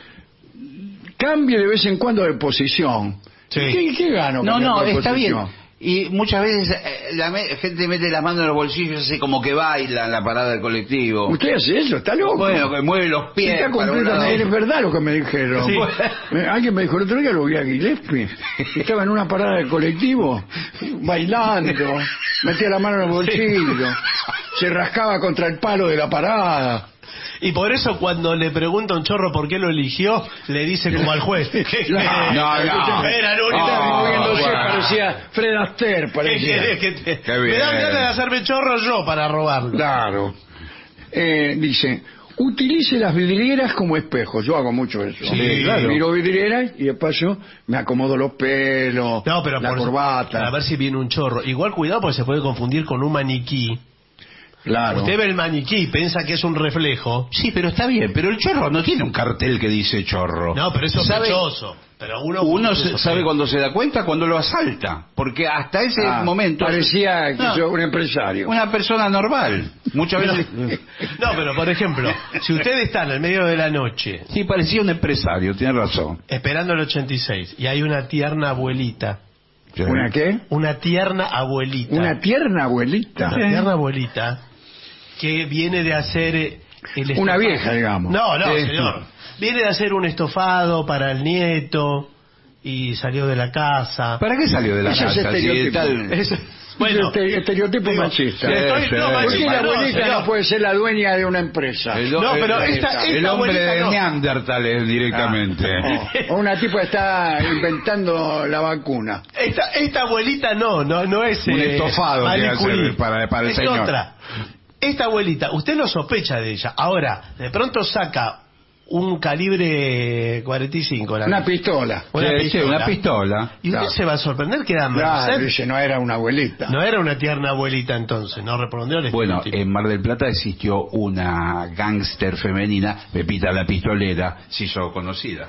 cambie de vez en cuando de posición. Sí. ¿Qué, qué gano? No, cambiando no, de está bien. posición? Y muchas veces eh, la me- gente mete las manos en los bolsillos y hace como que baila en la parada del colectivo. ¿Usted hace eso? ¿Está loco? Bueno, que mueve los pies. Está para un lado. completamente, es verdad lo que me dijeron. Sí. Eh, Alguien me dijo el otro día, lo vi a Gillespie. Estaba en una parada de colectivo, bailando, metía la mano en el bolsillo, se rascaba contra el palo de la parada. Y por eso cuando le pregunta a un chorro por qué lo eligió, le dice como al juez. No, no, no. Era el único. Estaba Ah, moviéndose, bueno. parecía Fred Astaire, ¿Qué parecía. querés que te- Qué Me dan bien. ganas de hacerme chorro yo para robarlo. Claro. Eh, dice, utilice las vidrieras como espejos. Yo hago mucho eso. Sí, claro. Miro vidrieras y de paso me acomodo los pelos, No, pero la por- corbata. a ver si viene un chorro. Igual cuidado porque se puede confundir con un maniquí. Claro. Usted ve el maniquí, piensa que es un reflejo. Sí, pero está bien. Pero el chorro no tiene un cartel que dice chorro. No, pero es ¿Sabe? sospechoso. Pero uno, Uno es se- sospechoso. sabe cuando se da cuenta cuando lo asalta. Porque hasta ese Ah, momento... parecía que No, yo un empresario. una persona normal. Muchas veces... No, pero por ejemplo, si usted está en el medio de la noche Sí, parecía un empresario, tiene razón. esperando el ochenta y seis y hay una tierna abuelita, Sí. ¿Una qué? una tierna abuelita, Una tierna abuelita. una tierna abuelita que viene de hacer eh, el estofado. Una vieja, digamos. No, no, Sí. señor. Viene de hacer un estofado para el nieto y salió de la casa. ¿Para qué salió de la Ese es casa? Si estereotipo. tal- Es- Bueno, bueno, estereotipo digo, machista. le estoy- Sí, no, sí. ¿Por qué machista, la no, abuelita no, señor. puede ser la dueña de una empresa? El, No, pero el- esta- el esta hombre abuelita de no. Neandertal es directamente. O una tipa está inventando la vacuna. Esta, esta abuelita no, no, no es Un eh, estofado Marie quiere hacer Curie. para- para el es señor. otra. Esta abuelita, usted no sospecha de ella. Ahora, de pronto saca un calibre cuarenta y cinco. La Una pistola. Una Sí, sí, pistola. una pistola. Y usted Claro. se va a sorprender que era Claro, Merced. dice, no era una abuelita. No era una tierna abuelita entonces, no respondió al Bueno, estereotipo. en Mar del Plata existió una gángster femenina, Pepita la Pistolera, se hizo conocida.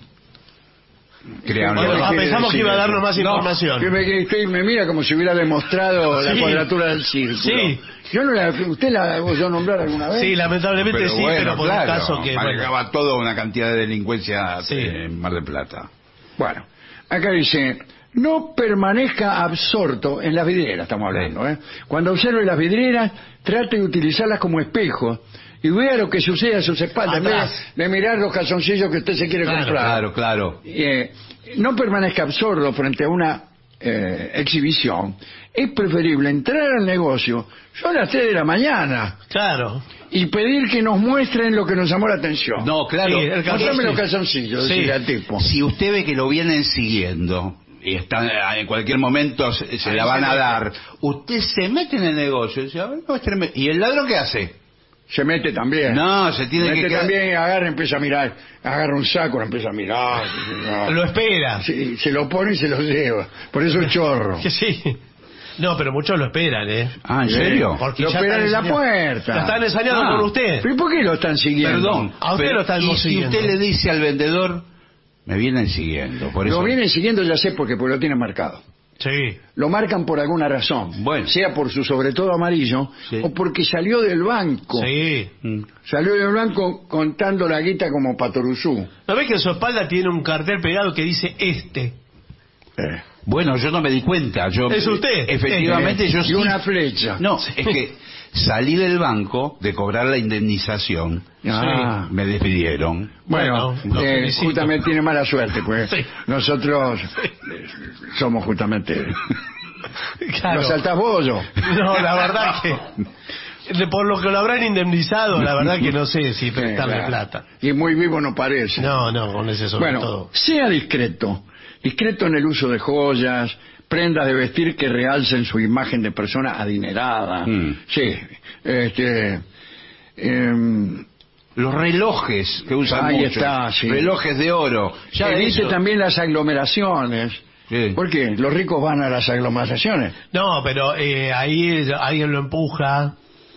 Crearon Bueno, ¿qué ah, quiere pensamos que decir iba a eso? darnos más No, información. que me, que usted me mira como si hubiera demostrado la Sí. cuadratura del círculo. Sí. Yo no la, ¿Usted la oyó nombrar alguna vez? Sí, lamentablemente sí, pero por claro, un caso que... bueno, manejaba toda una cantidad de delincuencia Sí. en Mar del Plata. Bueno, acá dice, no permanezca absorto en las vidrieras, estamos hablando, ¿eh? Cuando observe las vidrieras, trate de utilizarlas como espejo y vea lo que sucede a sus espaldas, en vez Atrás. de mirar los calzoncillos que usted se quiere Claro, comprar. Claro, claro. Eh, no permanezca absorto frente a una eh, exhibición. Es preferible entrar al negocio, son las tres de la mañana, Claro. y pedir que nos muestren lo que nos llamó la atención. No, claro. Sí, el calzón- Mostrame sí. los calzoncillos, Sí. decía el tipo. Si usted ve que lo vienen siguiendo y están en cualquier momento se, se Ahí la se van a mete. dar, usted se mete en el negocio y dice, "A ver, muéstreme". ¿Y el ladrón qué hace? Se mete también. No, se tiene Se que mete quedar- también, agarra, empieza a mirar, agarra un saco, lo empieza a mirar. mirar. Lo espera. Sí, se lo pone y se lo lleva. Por eso es chorro. Que sí. No, pero muchos lo esperan, ¿eh? Ah, ¿en serio? Porque Lo ya esperan están en la enseñando- puerta. Lo están enseñando Ah. con usted. ¿Pero y por qué lo están siguiendo? Perdón. A usted pero- lo estamos y si siguiendo. usted le dice al vendedor, me vienen siguiendo. Por eso. Lo vienen siguiendo, ya sé, porque, porque lo tienen marcado. Sí. Lo marcan por alguna razón. Bueno. Sea por su sobre todo amarillo, Sí. o porque salió del banco. Sí. Mm. Salió del banco contando la guita como Patoruzú. ¿No ves que en su espalda tiene un cartel pegado que dice este? Eh. Bueno, yo no me di cuenta. Yo, Es usted. Efectivamente, Eh, yo y sí. una flecha. No, es que salí del banco de cobrar la indemnización. Ah. Me despidieron. Bueno, Bueno, lo eh, felicito. justamente tiene mala suerte, pues Sí. nosotros eh, somos justamente... Claro. ¿Lo saltás vos o yo? No, la verdad que... de- Por lo que lo habrán indemnizado, la verdad que no sé si prestarle Sí, claro. plata. Y muy vivo no parece. No, no, con ese sobre bueno, todo. sea discreto. Discreto en el uso de joyas, prendas de vestir que realcen su imagen de persona adinerada. Mm. Sí, este... em, Los relojes que usan Ahí mucho. está, sí. Relojes de oro. Ya Evite eso. también las aglomeraciones. Sí. ¿Por qué? Los ricos van a las aglomeraciones. No, pero eh, ahí alguien lo empuja.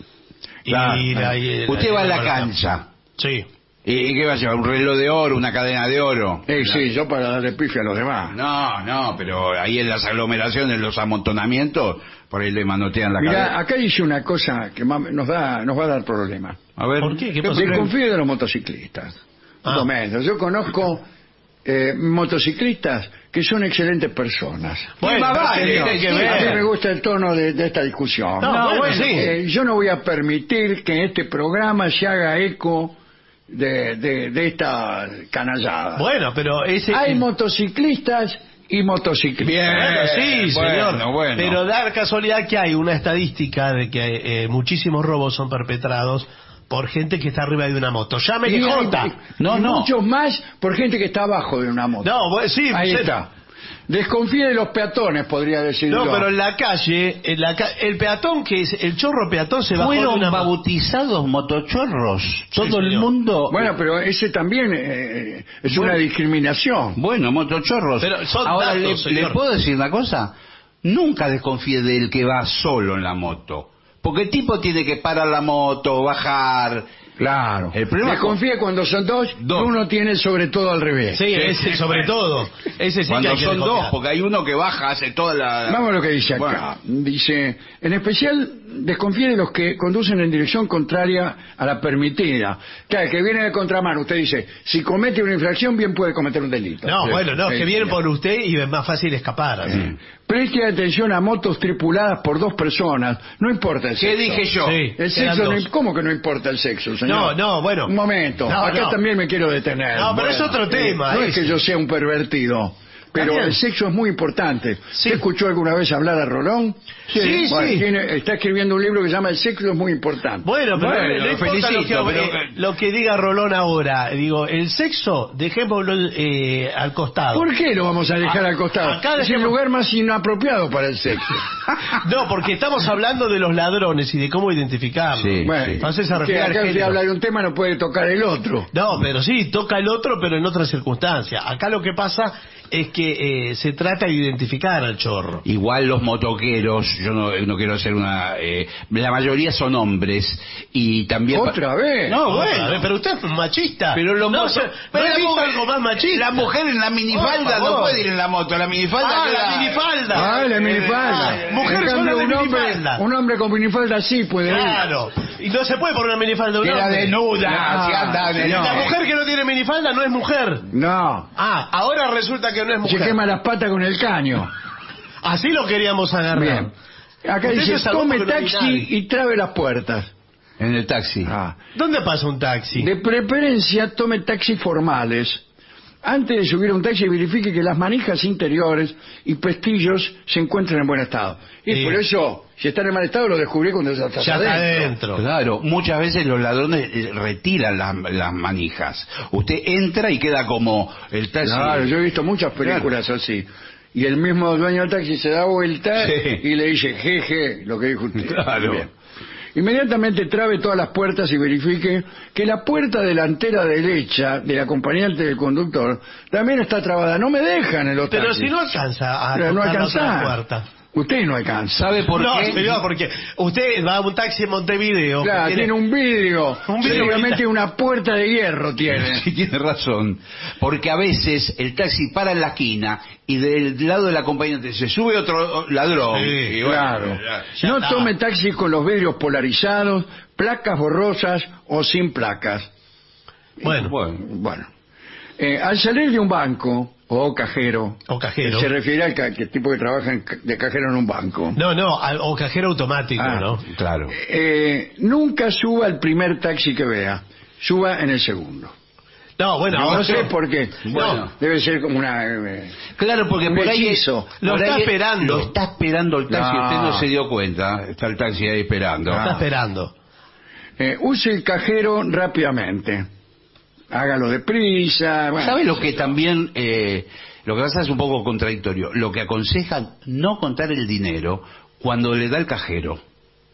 Y Claro. la- y la- Usted va a la la- cancha. Sí. ¿Y, y qué va a llevar? ¿Un reloj de oro? ¿Una cadena de oro? Eh, sí, yo para darle pifia a los demás. No, no, pero ahí en las aglomeraciones, los amontonamientos, por ahí le manotean la Mirá, cabeza. acá dice una cosa que ma- nos da, nos va a dar problemas. A ver. ¿Por qué? ¿Qué pasó? Desconfío de los motociclistas. Ah. Un momento, yo conozco eh, motociclistas que son excelentes personas. Bueno, más vale, tiene sí, que A mí ver. me gusta el tono de, de esta discusión. No, No, bueno, bueno, sí. Eh, yo no voy a permitir que en este programa se haga eco de, de, de esta canallada. Bueno, pero ese... Hay motociclistas y motociclistas. Bien. Bueno, sí, Bueno, señor. bueno. Pero da casualidad que hay una estadística de que eh, muchísimos robos son perpetrados por gente que está arriba de una moto. Llámele Y hay- Jota. No, y no. muchos más por gente que está abajo de una moto. No, bueno, sí. Ahí se- está. Desconfíe de los peatones, podría decir No, yo. pero en la calle, en la ca- el peatón que es, el chorro peatón se bajó de Fueron una moto. bautizados motochorros. Todo el señor. mundo. Bueno, pero ese también eh, es Bueno. una discriminación. Bueno, motochorros. Pero son Ahora, datos, le, le señor. puedo decir una cosa. Nunca desconfíe del que va solo en la moto. Porque el tipo tiene que parar la moto, bajar. Claro. El problema Desconfíe cuando son dos, Dos. y uno tiene sobre todo al revés. Sí, ese sobre todo. Ese sí Cuando que hay que son dos, desconfiar. porque hay uno que baja, hace toda la... Vamos a lo que dice acá. Bueno. Dice, en especial, desconfíe de los que conducen en dirección contraria a la permitida. Claro, que viene de contramano. Usted dice, si comete una infracción, bien puede cometer un delito. No, Sí. bueno, no, Sí, que vienen sí. por usted y es más fácil escapar. así. Eh, Preste atención a motos tripuladas por dos personas. No importa el ¿Qué sexo. dije yo? Sí. El Eran sexo, no, dos. im- ¿cómo que no importa el sexo, señor? No, no, bueno. Un momento, No, acá no. también me quiero detener. No, pero es otro tema, No es ese. que yo sea un pervertido, pero También. el sexo es muy importante. Sí. ¿Usted escuchó alguna vez hablar a Rolón? Sí, Bueno, sí. tiene- está escribiendo un libro que se llama El sexo es muy importante. Bueno, pero Bueno, no lo importa lo que, felicito, pero- eh, lo que diga Rolón ahora. Digo, el sexo, dejémoslo eh, al costado. ¿Por qué lo vamos a dejar A- al costado? acá es el dejemos- lugar más inapropiado para el sexo. No, porque estamos hablando de los ladrones y de cómo identificarlos. Sí. Bueno, Entonces se usted refiere al acá usted género. habla de un tema, no puede tocar el otro. No, pero sí, toca el otro, pero en otras circunstancias. Acá lo que pasa es que eh, se trata de identificar al chorro. Igual los motoqueros, yo no, no quiero hacer una... eh, la mayoría son hombres y también... ¿Otra vez? No, Otra bueno. vez, pero usted es machista. Pero los no, motos... se- pero no la diga mujer- algo más machista. La mujer en la minifalda Por no favor. puede ir en la moto, la minifalda Ah, queda- la minifalda. Ah, la minifalda. Ah, mujer En sola cambio, de un hombre, minifalda. un hombre con minifalda sí puede ir. Claro. Y no se puede poner una minifalda de un Queda hombre. desnuda, Ah, si anda sí, desnuda. La mujer que no tiene minifalda no es mujer. No, Ah, ahora resulta que no es se mujer. quema las patas con el caño. Así lo queríamos agarrar. Bien. Acá Usted dice, se salvó tome porque no vi taxi nadie. y trabe las puertas. En el taxi. Ah. ¿Dónde pasa un taxi? De preferencia, tome taxis formales. Antes de subir a un taxi, verifique que las manijas interiores y pestillos se encuentren en buen estado. Y Sí. por eso, si están en mal estado, lo descubrí cuando ya está Ya está adentro. adentro. Claro, muchas veces los ladrones eh, retiran las, las manijas. Usted entra y queda como el taxi. Claro, yo he visto muchas películas así. Y el mismo dueño del taxi se da vuelta Sí. y le dice, jeje, lo que dijo usted. Claro. Bien. Inmediatamente trabe todas las puertas y verifique que la puerta delantera derecha del acompañante del conductor también está trabada. No me dejan en los Pero taxis. si no alcanza a Pero no tocar la otra alcanza. puerta. Usted no alcanza. ¿Sabe por no, qué? señor, porque usted va a un taxi en Montevideo. Claro, que tiene un vidrio. Un vidrio Seguramente que- una puerta de hierro tiene. Sí, tiene razón. Porque a veces el taxi para en la esquina y del lado del acompañante se sube otro ladrón. Sí, y bueno, Claro. ya- Ya No está. tome taxi con los vidrios polarizados, placas borrosas o sin placas. Bueno, Bueno. Bueno, eh, al salir de un banco o cajero, o cajero. se refiere al ca- que tipo que trabaja en ca- de cajero en un banco, No, no, al- o cajero automático, Ah. ¿no? Claro. eh, nunca suba al primer taxi que vea, suba en el segundo. No, bueno, No, ahora sé sí. por qué. Bueno. Debe ser como una... eh, Claro, porque Un por ahí hechizo. Lo por está ahí esperando. Lo está esperando el taxi. No. Usted no se dio cuenta. Está el taxi ahí esperando. Lo está Ah. esperando. eh, use el cajero rápidamente. Hágalo deprisa. Bueno. ¿Sabe lo que también, eh, lo que pasa es un poco contradictorio? Lo que aconsejan no contar el dinero cuando le da el cajero.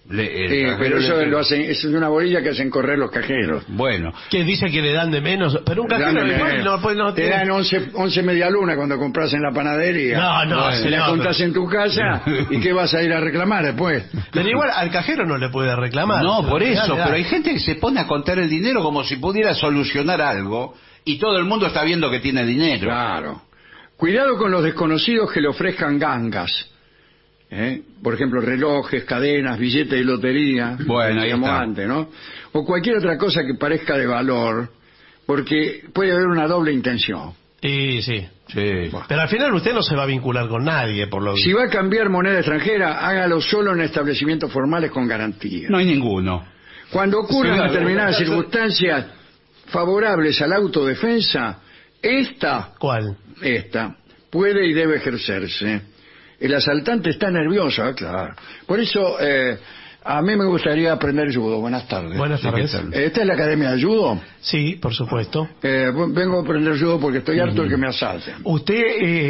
Le- el Eh, cajero pero le- eso lo hacen, es una bolilla que hacen correr los cajeros. Bueno, Que dice que le dan de menos, pero un cajero Dame igual menos. no, pues no Te tiene- dan once, once media luna cuando compras en la panadería. No, no, Bueno, te la señor, contás pero- en tu casa y qué vas a ir a reclamar después. Pero igual al cajero no le puede reclamar. no, Se lo por regala, eso, le da. pero hay gente que se pone a contar el dinero como si pudiera solucionar algo y todo el mundo está viendo que tiene dinero. Claro. Cuidado con los desconocidos que le ofrezcan gangas. ¿Eh? Por ejemplo, relojes, cadenas, billetes de lotería. Bueno, ahí como está. antes, ¿no? O cualquier otra cosa que parezca de valor, porque puede haber una doble intención. Y sí. Sí. Pero al final usted no se va a vincular con nadie, por lo Si va a cambiar moneda extranjera, hágalo solo en establecimientos formales con garantía. No hay ninguno. Cuando ocurran Sí, determinadas claro. circunstancias favorables a la autodefensa, esta, ¿Cuál? esta, puede y debe ejercerse. El asaltante está nervioso, ah, claro. Por eso, eh, a mí me gustaría aprender judo. Buenas tardes. Buenas Sí, ¿qué tardes. tal? ¿Esta es la academia de judo? Sí, por supuesto. Eh, vengo a aprender judo porque estoy harto de que me asalten. ¿Usted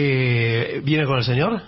eh, viene con el señor?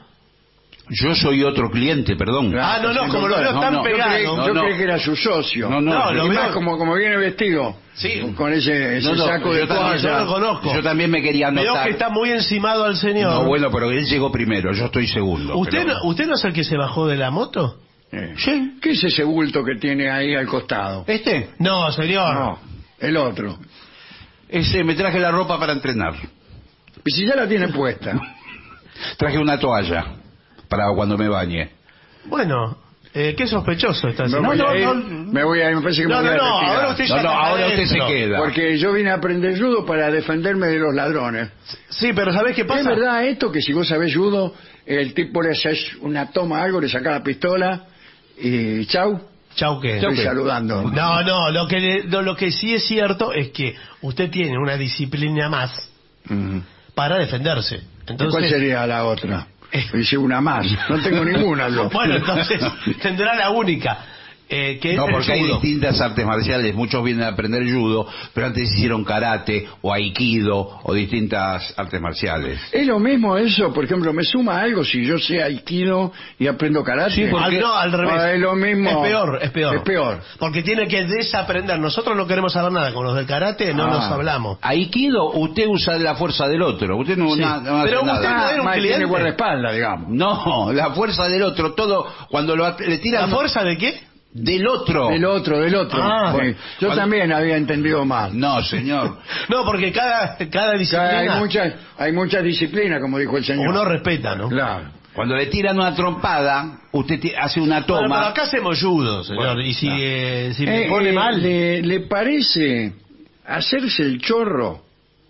Yo soy otro cliente, perdón. Claro. Ah, no, no, como lo veo no, tan no. Yo creí, pegado. No, yo no. creí que era su socio. No, no, No, Y lo más veo- como, como viene vestido. Sí. Con ese, ese No, no, saco de yo también- toalla. Yo lo conozco. Yo también me quería Veo anotar. que está muy encimado al señor. No, bueno, pero él llegó primero, yo estoy segundo. ¿Usted, pero- no, ¿Usted no es el que se bajó de la moto? Eh, Sí. ¿Qué es ese bulto que tiene ahí al costado? ¿Este? No, señor. No, el otro. Ese, me traje la ropa para entrenar. Y si ya la tiene puesta. Traje una toalla para cuando me bañe. Bueno, eh, qué sospechoso está Me haciendo. voy No, a ir, no, me voy a ir, me parece que no, me voy no, a no, retirar. ahora usted ya No, no, está ahora usted se adentro. queda. Porque yo vine a aprender judo para defenderme de los ladrones. Sí, pero ¿sabés qué pasa? ¿Es verdad esto que si vos sabés judo, el tipo le haces una toma algo, le saca la pistola y chau? Chau, ¿qué? Estoy saludando. No, no, lo que, le- lo, lo que sí es cierto es que usted tiene una disciplina más Ujú. para defenderse. Entonces, ¿Cuál sería la otra? Eh. Hice una más. No tengo ninguna yo. Bueno, entonces tendrá la única. Eh, que No, es el porque hay judo. distintas artes marciales. Muchos vienen a aprender judo, pero antes hicieron karate o aikido o distintas artes marciales. ¿Es lo mismo eso? Por ejemplo, ¿me suma algo si yo sé aikido y aprendo karate? Sí, porque- Al- no, al revés. Ah, es lo mismo. Es peor, es peor. Es peor. Porque tiene que desaprender. Nosotros no queremos saber nada con los del karate, no Ah. nos hablamos. Aikido, usted usa la fuerza del otro. Usted no, Sí. na- no hace Pero usted nada. no era un más cliente. tiene guardaespaldas, digamos. No, la fuerza del otro. Todo, cuando lo, at- le tiran... ¿La fuerza de qué? Del otro. Del otro, del otro. Ah, Sí. bueno. Yo Cuando- también había entendido mal. No, señor. No, porque cada, cada O disciplina sea, hay muchas hay muchas disciplinas, como dijo el señor. uno respeta, ¿no? Claro. Cuando le tiran una trompada, usted ti- hace una Bueno, toma. pero acá hacemos judo, señor. Bueno, y si, no. eh, si Eh, me pone eh, mal... ¿le, le parece hacerse el chorro?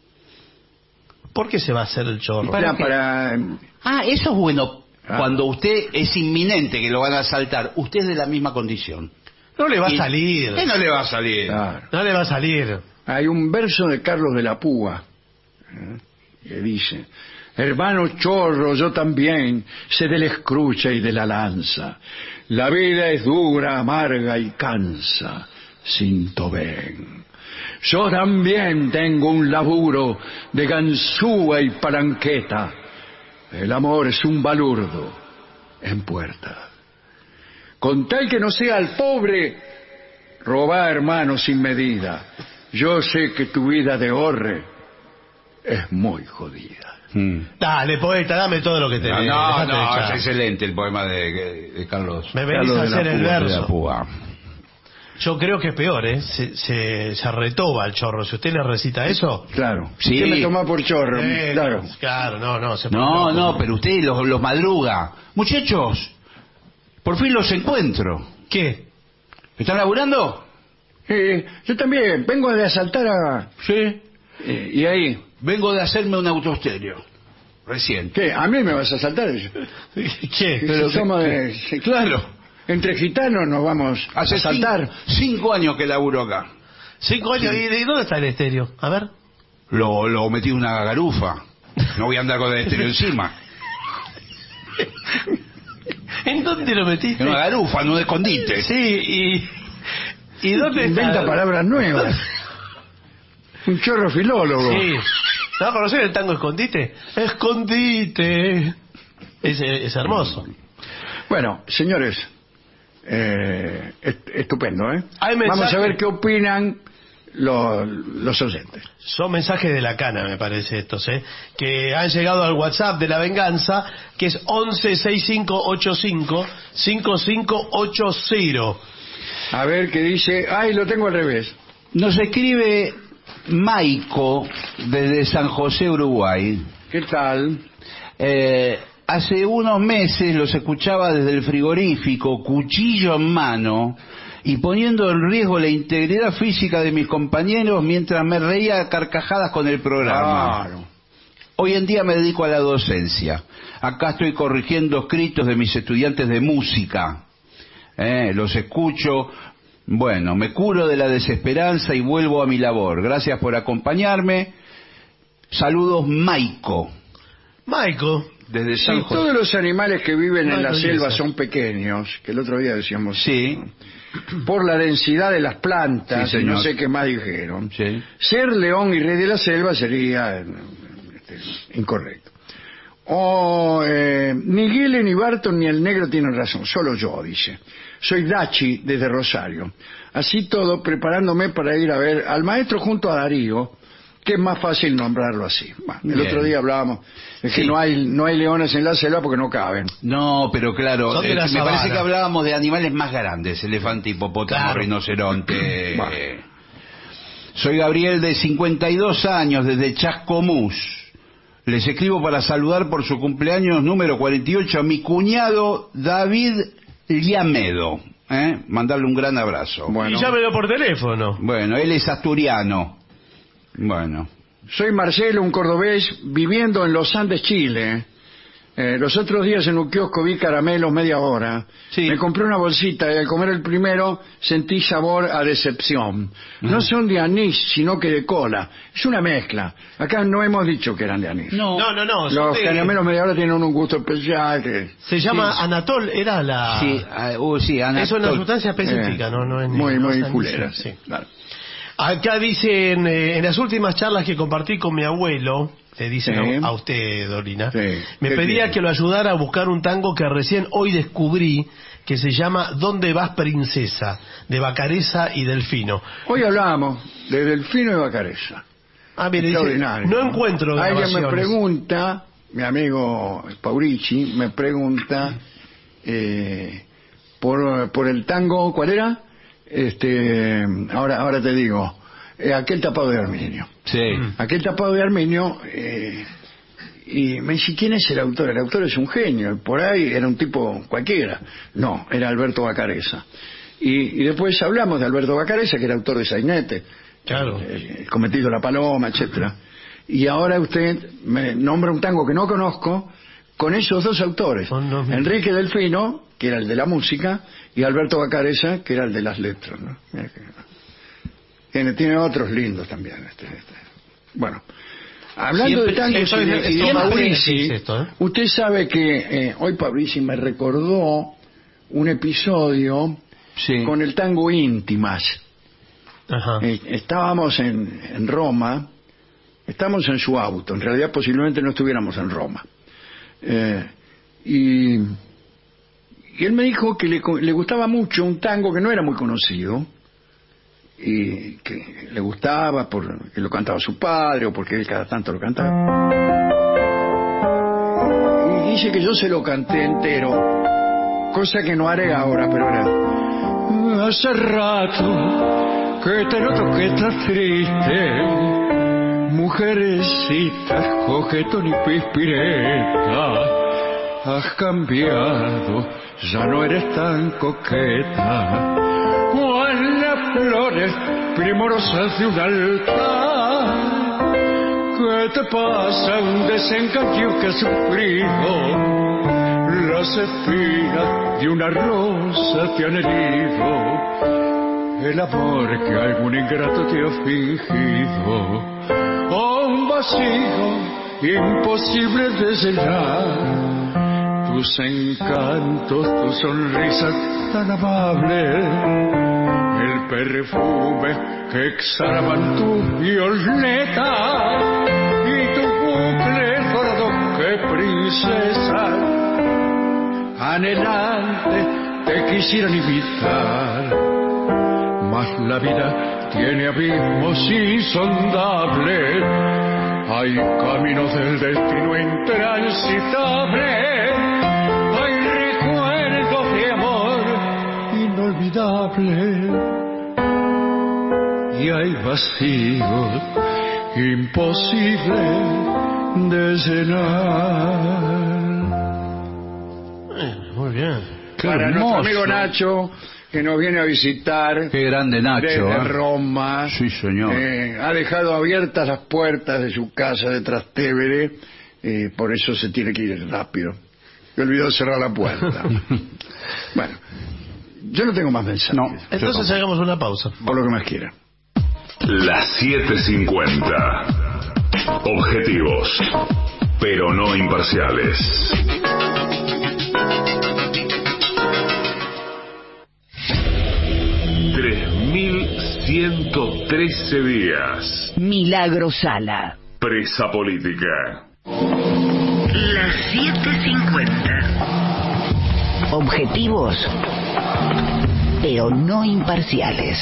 ¿Por qué se va a hacer el chorro? Para, para Ah, eso es bueno. Ah. Cuando usted es inminente que lo van a asaltar, usted es de la misma condición. No le va a Y- salir. ¿Qué no le va a salir? claro. No le va a salir. Hay un verso de Carlos de la Púa ¿eh? que dice: hermano chorro, yo también sé del escrucha y de la lanza. La vida es dura, amarga y cansa. Cinto ven. Yo también tengo un laburo de ganzúa y palanqueta. El amor es un balurdo en puerta. Con tal que no sea al pobre, robar, hermano, sin medida. Yo sé que tu vida de horre es muy jodida. Mm. Dale, poeta, dame todo lo que tenés. No, no, Dejate de no, echar. es excelente el poema de, de Carlos. Me venís Carlos a de la hacer el Púa, de la verso. Púa. Yo creo que es peor, ¿eh? Se, se, se retoba el chorro. Si usted le recita eso... Claro. Sí. ¿Qué me toma por chorro? eh, Claro. Claro, no, no. Se pone No, loco. no, pero usted los, los madruga. Muchachos, por fin los encuentro. ¿Qué? ¿Están laburando? Eh, yo también vengo de asaltar a... Sí. eh, y ahí, Vengo de hacerme un autoestéreo. Recién. ¿qué? ¿A mí me vas a asaltar? ¿Qué? Pero somos de... sí, claro. Entre gitanos nos vamos a Hace asaltar. cinco, cinco años que laburo acá. Cinco años. ¿Y de dónde está el estéreo? A ver. Lo, lo metí en una garufa. No voy a andar con el estéreo encima. ¿En dónde lo metiste? En una garufa, no de escondite. Sí, y... ¿Y dónde Inventa está? palabras nuevas. Un chorro filólogo. Sí. ¿No conocer el tango Escondite? Escondite. Es, es hermoso. Bueno, señores, Eh, est- estupendo, ¿eh? Hay Vamos mensajes. a ver qué opinan los, los oyentes. Son mensajes de la cana, me parece estos, ¿eh? Que han llegado al WhatsApp de La Venganza, que es once sesenta y cinco ochenta y cinco cincuenta y cinco ochenta. A ver qué dice. Ay, lo tengo al revés. Nos escribe Maico desde San José, Uruguay. ¿Qué tal? Eh, hace unos meses los escuchaba desde el frigorífico, cuchillo en mano, y poniendo en riesgo la integridad física de mis compañeros mientras me reía a carcajadas con el programa. Claro. Hoy en día me dedico a la docencia. Acá estoy corrigiendo escritos de mis estudiantes de música. Eh, los escucho. Bueno, me curo de la desesperanza y vuelvo a mi labor. Gracias por acompañarme. Saludos, Maico. Maico. Desde Sí, San José. todos los animales que viven No, en la no selva dice. son pequeños, que el otro día decíamos. Sí. Por la densidad de las plantas, Sí, y no señor. sé qué más dijeron. Sí. Ser león y rey de la selva sería eh, este, incorrecto. O eh, ni Gile, ni Barton, ni el negro tienen razón, solo yo, dice. Soy Dachi desde Rosario. Así todo, preparándome para ir a ver al maestro junto a Darío, que es más fácil nombrarlo así. Bueno, el Bien. otro día hablábamos de que Sí. no hay no hay leones en la selva porque no caben. No, pero claro, Son de eh, la me sabana. parece que hablábamos de animales más grandes, elefante, hipopótamo, Claro. rinoceronte. Bueno. Soy Gabriel de cincuenta y dos años, desde Chascomús. Les escribo para saludar por su cumpleaños número cuarenta y ocho a mi cuñado David Liamedo. ¿eh? Mandarle un gran abrazo. Bueno. Y llámelo por teléfono. Bueno, él es asturiano. Bueno. Soy Marcelo, un cordobés, viviendo en los Andes, Chile. Eh, los otros días en un kiosco vi caramelos media hora. Sí. Me compré una bolsita y al comer el primero sentí sabor a decepción. No son de anís, sino que de cola. Es una mezcla. Acá no hemos dicho que eran de anís. No. No, no, no. son Los de- caramelos media hora tienen un gusto especial. Que... Se llama Anatol, era la... Sí, ah, uh, sí, Ana- Es una sustancia específica, Eh, no, no es ni- muy, no muy es anís, fulera. sí. Claro. Acá dicen, eh, en las últimas charlas que compartí con mi abuelo, le dicen Sí. a, a usted, Dorina, Sí. me ¿Qué pedía quiere? que lo ayudara a buscar un tango que recién hoy descubrí, que se llama ¿Dónde vas, princesa?, de Bacareza y Delfino. Hoy hablábamos de Delfino y Bacareza. Ah, mire, dice, Extraordinario. no encuentro Alguien me grabaciones. pregunta, mi amigo Paurici me pregunta eh, por, por el tango, ¿cuál era? Este, ahora, ahora te digo, eh, aquel tapado de Arminio. Sí. Aquel tapado de Arminio, eh, y me dice, ¿quién es el autor? El autor es un genio, por ahí era un tipo cualquiera. No, era Alberto Bacareza. Y, y después hablamos de Alberto Bacareza, que era autor de Sainete, Claro. el, el cometido de la paloma, etcétera. Y ahora usted me nombra un tango que no conozco con esos dos autores, Son dos mismos. Enrique Delfino, que era el de la música, y Alberto Bacareza, que era el de las letras, ¿no? Mira que- Tiene, tiene otros lindos también. Este, este. Bueno, hablando Siempre- de tangos esto y de, es- y de esto Fabrici, es esto, ¿eh? usted sabe que eh, hoy Fabrici me recordó un episodio Sí. con el tango Íntimas. Ajá. Eh, estábamos en, en Roma, estamos en su auto, en realidad posiblemente no estuviéramos en Roma. Eh, y, y él me dijo que le, co- le gustaba mucho un tango que no era muy conocido, y que le gustaba porque lo cantaba su padre o porque él cada tanto lo cantaba. Y dice que yo se lo canté entero, cosa que no haré ahora, pero era... Hace rato que te noto que estás triste, mujercita, coquetón y pispireta, has cambiado, ya no eres tan coqueta, cual las flores primorosas de un altar. ¿Qué te pasa? Un desencanto que has sufrido, las espinas de una rosa te han herido, el amor que algún ingrato te ha fingido, oh, un vacío imposible de llenar, tus encantos, tu sonrisa tan amable, el perfume que exhalaban tus violetas y tu bucle dorado que princesa anhelante te quisieran imitar, mas la vida tiene abismos insondables, hay caminos del destino intransitables, hay recuerdos de amor inolvidables, y hay vacíos imposibles de llenar. Eh, muy bien. Qué Para hermoso. nuestro amigo Nacho, que nos viene a visitar Qué grande Nacho. desde ¿eh? Roma. Sí, señor. Eh, ha dejado abiertas las puertas de su casa de Trastevere, eh, por eso se tiene que ir rápido. Me olvidó cerrar la puerta. Bueno, yo no tengo más mensajes. No. Entonces hagamos una pausa. Por lo que más quiera. Las siete cincuenta. Objetivos, pero no imparciales. tres mil ciento trece días. Milagro Sala. Presa política. Las siete cincuenta. Objetivos, pero no imparciales.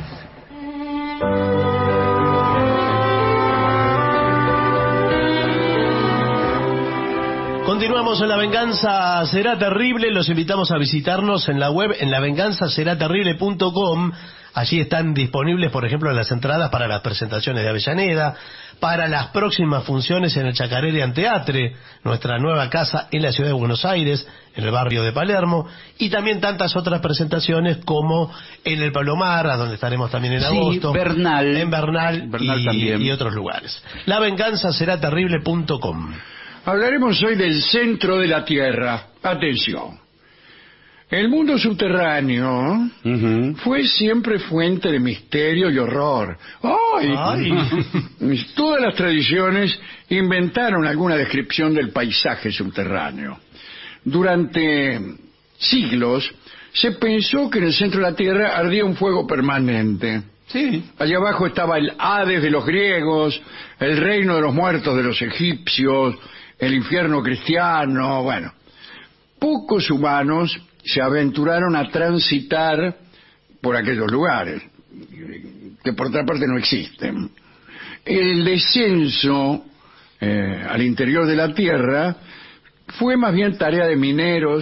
Continuamos en La Venganza Será Terrible. Los invitamos a visitarnos en la web en la venganza será terrible punto com. Allí están disponibles, por ejemplo, las entradas para las presentaciones de Avellaneda, para las próximas funciones en el Chacarere Anteatre, nuestra nueva casa en la ciudad de Buenos Aires, en el barrio de Palermo, y también tantas otras presentaciones como en el Palomar, a donde estaremos también en Sí, agosto, Bernal. en Bernal, Bernal y, también. y otros lugares. la venganza será terrible punto com. Hablaremos hoy del centro de la Tierra. Atención. El mundo subterráneo Ujú. fue siempre fuente de misterio y horror. ¡Ay! Ay. Todas las tradiciones inventaron alguna descripción del paisaje subterráneo. Durante siglos se pensó que en el centro de la Tierra ardía un fuego permanente. Sí. Allá abajo estaba el Hades de los griegos, el reino de los muertos de los egipcios, el infierno cristiano, bueno. Pocos humanos se aventuraron a transitar por aquellos lugares, que por otra parte no existen. El descenso eh, al interior de la Tierra fue más bien tarea de mineros,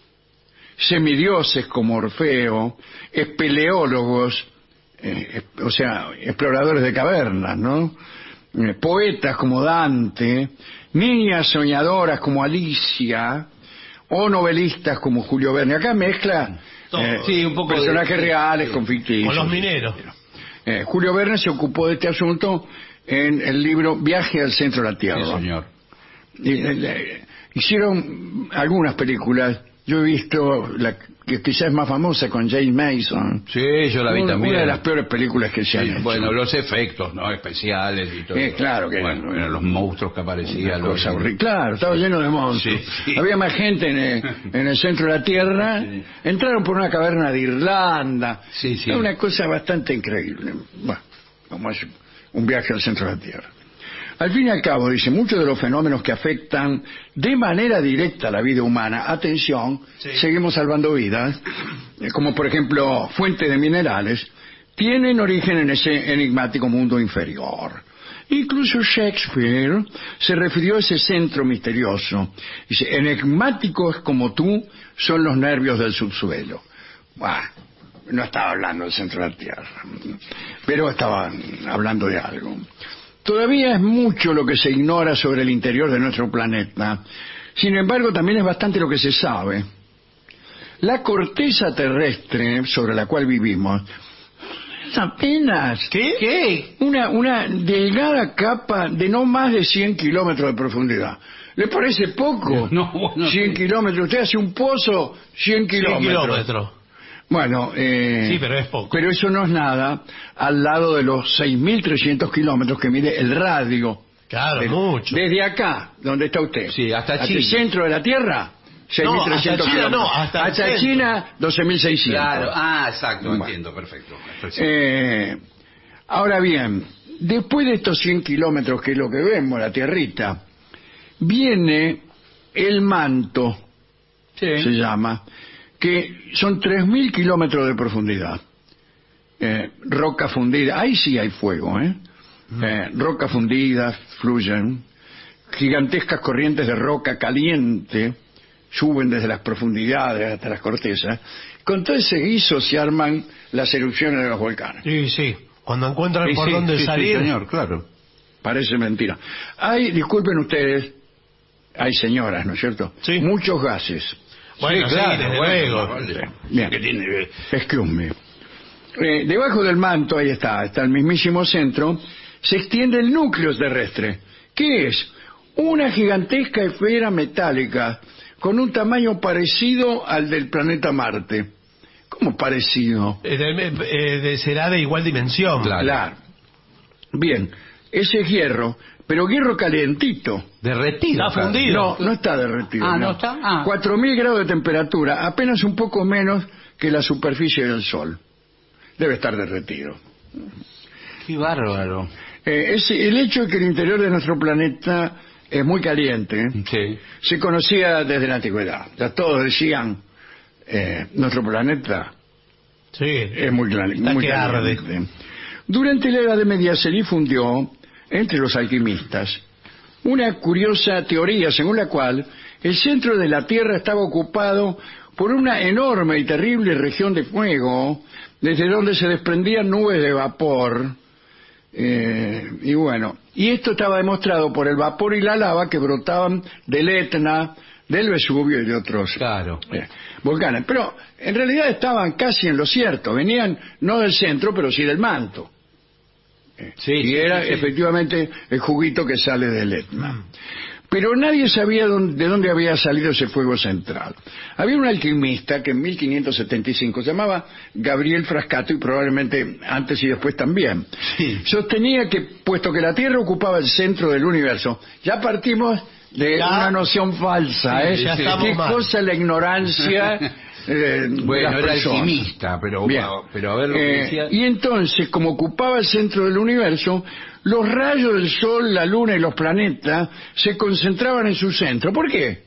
semidioses como Orfeo, espeleólogos, eh, o sea, exploradores de cavernas, ¿no? Eh, poetas como Dante, niñas soñadoras como Alicia, o novelistas como Julio Verne. Acá mezcla Todo. eh, Sí, un poco de- personajes reales sí. con ficticios. Con los mineros. Eh, Julio Verne se ocupó de este asunto en el libro Viaje al centro de la Tierra. Sí, señor. Y, eh, eh, hicieron algunas películas. Yo he visto la que quizás es más famosa con James Mason. Sí, yo la vi una, también. una de las peores películas que se Sí, han hecho. bueno, los efectos, ¿no? Especiales y todo. Eh, claro que- Bueno, eran los monstruos que aparecían. Una Los... cosa horrible. Claro, estaba lleno de monstruos. Sí, sí. Había más gente en el, en el centro de la Tierra. Sí. Entraron por una caverna de Irlanda. Sí, sí. Era una cosa bastante increíble. Bueno, como es un viaje al centro de la Tierra. Al fin y al cabo, dice, muchos de los fenómenos que afectan de manera directa a la vida humana, atención, Sí. seguimos salvando vidas, eh, como por ejemplo fuente de minerales, tienen origen en ese enigmático mundo inferior. Incluso Shakespeare se refirió a ese centro misterioso. Dice, enigmáticos como tú son los nervios del subsuelo. Bah, no estaba hablando del centro de la Tierra, pero estaba hablando de algo. Todavía es mucho lo que se ignora sobre el interior de nuestro planeta. Sin embargo, también es bastante lo que se sabe. La corteza terrestre sobre la cual vivimos es apenas ¿Qué? ¿Qué? una, una delgada capa de no más de cien kilómetros de profundidad. ¿Le parece poco? No, bueno, cien sí. kilómetros. Usted hace un pozo, cien cien kilómetros. kilómetros. Bueno, eh, Sí, pero es poco. Pero eso no es nada al lado de los seis mil trescientos kilómetros que mide el radio. Claro, Pero mucho. Desde acá, donde está usted. Sí, hasta el China. centro de la Tierra, seis mil trescientos hasta China kilómetros. no, hasta el centro. China, doce mil seiscientos. Claro, ah, exacto, Bueno. entiendo, perfecto. Eh, ahora bien, después de estos cien kilómetros, que es lo que vemos, la tierrita, viene el manto, Sí. se llama, que son tres mil kilómetros de profundidad. Eh, roca fundida, ahí sí hay fuego, ¿eh? Mm. Eh, roca fundida, fluyen, gigantescas corrientes de roca caliente suben desde las profundidades hasta las cortezas. Con todo ese guiso se arman las erupciones de los volcanes. Sí, sí. Cuando encuentran Sí, por sí, dónde sí, salir. sí, señor, claro. Parece mentira. Hay, disculpen ustedes, hay señoras, ¿no es cierto? Sí. Muchos gases. Bueno, Sí, sí, claro, desde bueno, luego. vale. Bien. Que tiene- Excuse me. Eh, debajo del manto, ahí está, está el mismísimo centro, se extiende el núcleo terrestre. ¿Qué es? Una gigantesca esfera metálica con un tamaño parecido al del planeta Marte. ¿Cómo parecido? Eh, de- eh, de- será de igual dimensión. Claro. Claro. Bien, ese es hierro, pero hierro calientito. Derretido. Está claro. fundido. No, no está derretido. Ah, ¿no está? Ah. cuatro mil grados de temperatura, apenas un poco menos que la superficie del Sol. Debe estar derretido. Qué bárbaro. Eh, es, el hecho de que el interior de nuestro planeta es muy caliente Sí. se conocía desde la antigüedad. Ya todos decían, eh, nuestro planeta Sí. es muy, cali- Está muy que arde. caliente. Durante la Edad Media se difundió entre los alquimistas una curiosa teoría según la cual el centro de la Tierra estaba ocupado por una enorme y terrible región de fuego desde donde se desprendían nubes de vapor. Eh, y bueno, y esto estaba demostrado por el vapor y la lava que brotaban del Etna, del Vesubio y de otros Claro. eh, volcanes. Pero en realidad estaban casi en lo cierto, venían no del centro, pero sí del manto. Eh, Sí, y sí, era sí, sí. efectivamente el juguito que sale del Etna. Pero nadie sabía dónde- de dónde había salido ese fuego central. Había un alquimista que en mil quinientos setenta y cinco se llamaba Gabriel Frascato, y probablemente antes y después también. Sí. Sostenía que, puesto que la Tierra ocupaba el centro del universo, ya partimos de Ya. una noción falsa, Sí, ¿eh? ya estamos Qué mal. cosa la ignorancia eh, de Bueno, las era personas. alquimista, pero, Bien. pero a ver lo que Eh, decía. Y entonces, como ocupaba el centro del universo, los rayos del Sol, la Luna y los planetas se concentraban en su centro. ¿Por qué?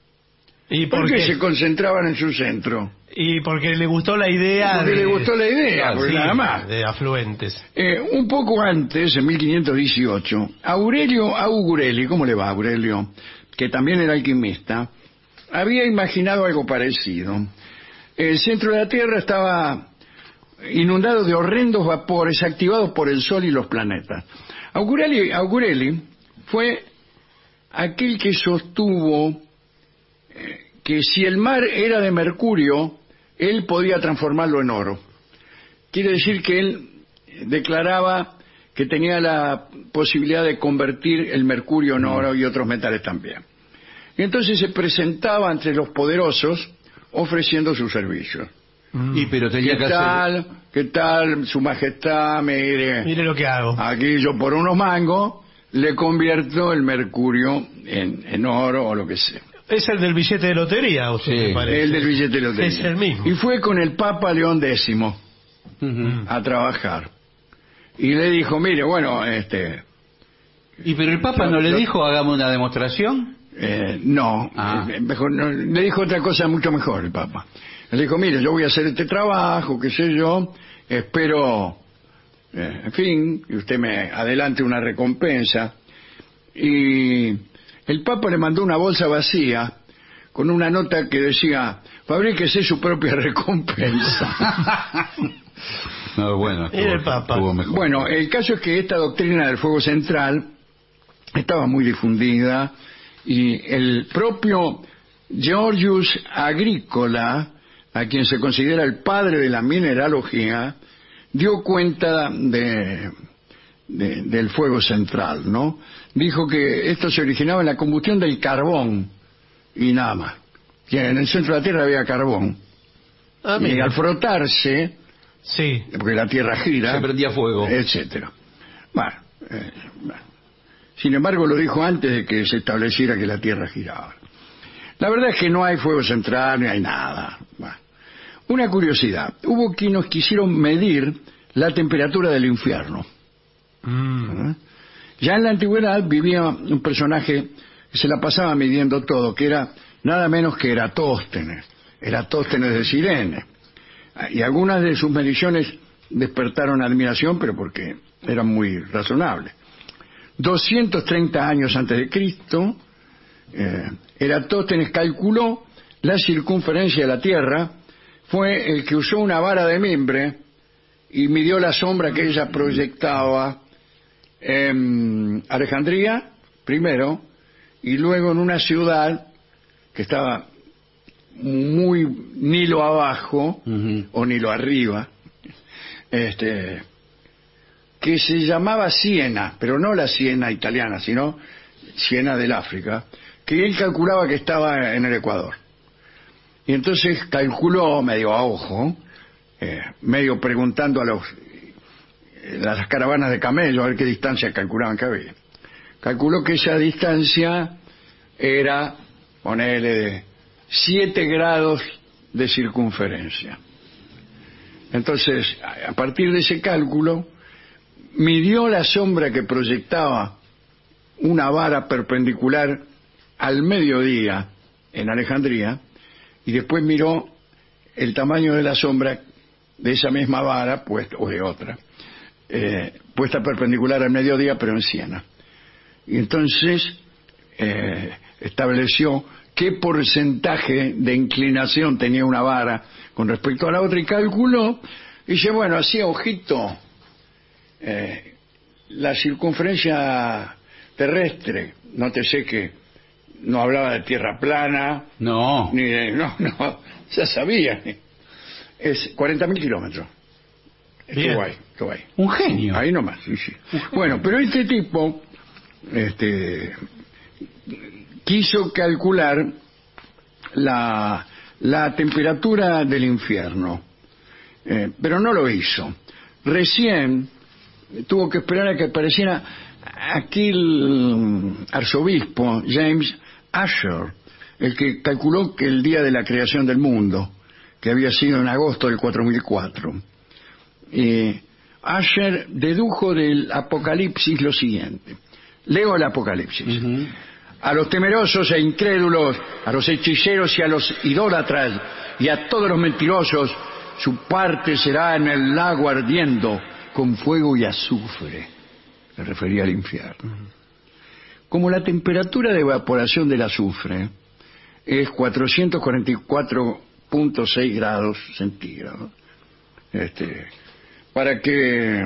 ¿Y ¿Por por qué qué? se concentraban en su centro? Y porque le gustó la idea. Porque de- le gustó la idea, Claro, porque sí, nada más. de afluentes. Eh, un poco antes, en mil quinientos dieciocho, Aurelio Augurelli, ¿cómo le va Aurelio? Que también era alquimista, había imaginado algo parecido. El centro de la Tierra estaba inundado de horrendos vapores activados por el Sol y los planetas. Augurelli, Augurelli fue aquel que sostuvo eh, que si el mar era de mercurio, él podía transformarlo en oro. Quiere decir que él declaraba que tenía la posibilidad de convertir el mercurio en oro y otros metales también. Y entonces se presentaba ante los poderosos ofreciendo sus servicios. Y pero tenía ¿Qué que hacer. tal? ¿Qué tal, su majestad? Mire, Mire lo que hago. aquí yo por unos mangos le convierto el mercurio en, en oro o lo que sea. Es el del billete de lotería, usted Sí, me parece. El del billete de lotería. Es el mismo. Y fue con el Papa León X Ujú. a trabajar. Y le dijo, mire, bueno, este... Y pero el Papa Yo- no le yo- dijo hagamos una demostración. Eh, no, Ah. eh, mejor, no, le dijo otra cosa mucho mejor el Papa. Le dijo, mire, yo voy a hacer este trabajo, qué sé yo, espero, eh, en fin, que usted me adelante una recompensa. Y el Papa le mandó una bolsa vacía con una nota que decía, fabríquese su propia recompensa. No, bueno, Era el Papa. estuvo mejor. Bueno, el caso es que esta doctrina del fuego central estaba muy difundida y el propio Georgius Agricola, a quien se considera el padre de la mineralogía, dio cuenta de, de- del fuego central, ¿no? Dijo que esto se originaba en la combustión del carbón y nada más. Que en el centro de la Tierra había carbón. Ah, Y mira. al frotarse, Sí. porque la Tierra gira, Se prendía fuego. etcétera. Bueno, eh, bueno. Sin embargo, lo dijo antes de que se estableciera que la Tierra giraba. La verdad es que no hay fuego central, ni hay nada. Bueno. Una curiosidad, hubo quienes quisieron medir la temperatura del infierno. Mm. ¿Eh? Ya en la antigüedad vivía un personaje que se la pasaba midiendo todo, que era nada menos que Eratóstenes, Eratóstenes de Cirene. Y algunas de sus mediciones despertaron admiración, pero porque eran muy razonables. doscientos treinta años antes de Cristo, eh, Eratóstenes calculó la circunferencia de la Tierra. Fue el que usó una vara de mimbre y midió la sombra que ella proyectaba en Alejandría, primero, y luego en una ciudad que estaba muy Nilo abajo, uh-huh. o Nilo arriba, este, que se llamaba Siena, pero no la Siena italiana, sino Siena del África, que él calculaba que estaba en el Ecuador. Y entonces calculó medio a ojo, eh, medio preguntando a los eh, las caravanas de camellos a ver qué distancia calculaban que había. Calculó que esa distancia era, ponele, de siete grados de circunferencia. Entonces, a partir de ese cálculo, midió la sombra que proyectaba una vara perpendicular al mediodía en Alejandría, y después miró el tamaño de la sombra de esa misma vara, puesta, o de otra, eh, puesta perpendicular al mediodía, pero en Siena. Y entonces eh, estableció qué porcentaje de inclinación tenía una vara con respecto a la otra, y calculó, y dice, bueno, así ojito, eh, la circunferencia terrestre, nótese que no hablaba de tierra plana, no, ni de, no, no, ya sabía, es cuarenta mil kilómetros. Qué guay, qué guay. Un genio. Ahí nomás, sí, sí. Bueno, pero este tipo, este, quiso calcular la, la temperatura del infierno, eh, pero no lo hizo. Recién tuvo que esperar a que apareciera aquel arzobispo James Asher, el que calculó que el día de la creación del mundo, que había sido en agosto del cuatro mil cuatro, eh, Asher dedujo del Apocalipsis lo siguiente. Leo el Apocalipsis. Uh-huh. A los temerosos e incrédulos, a los hechiceros y a los idólatras y a todos los mentirosos, su parte será en el lago ardiendo con fuego y azufre. Se refería al infierno. Como la temperatura de evaporación del azufre es cuatrocientos cuarenta y cuatro punto seis grados centígrados, este, para que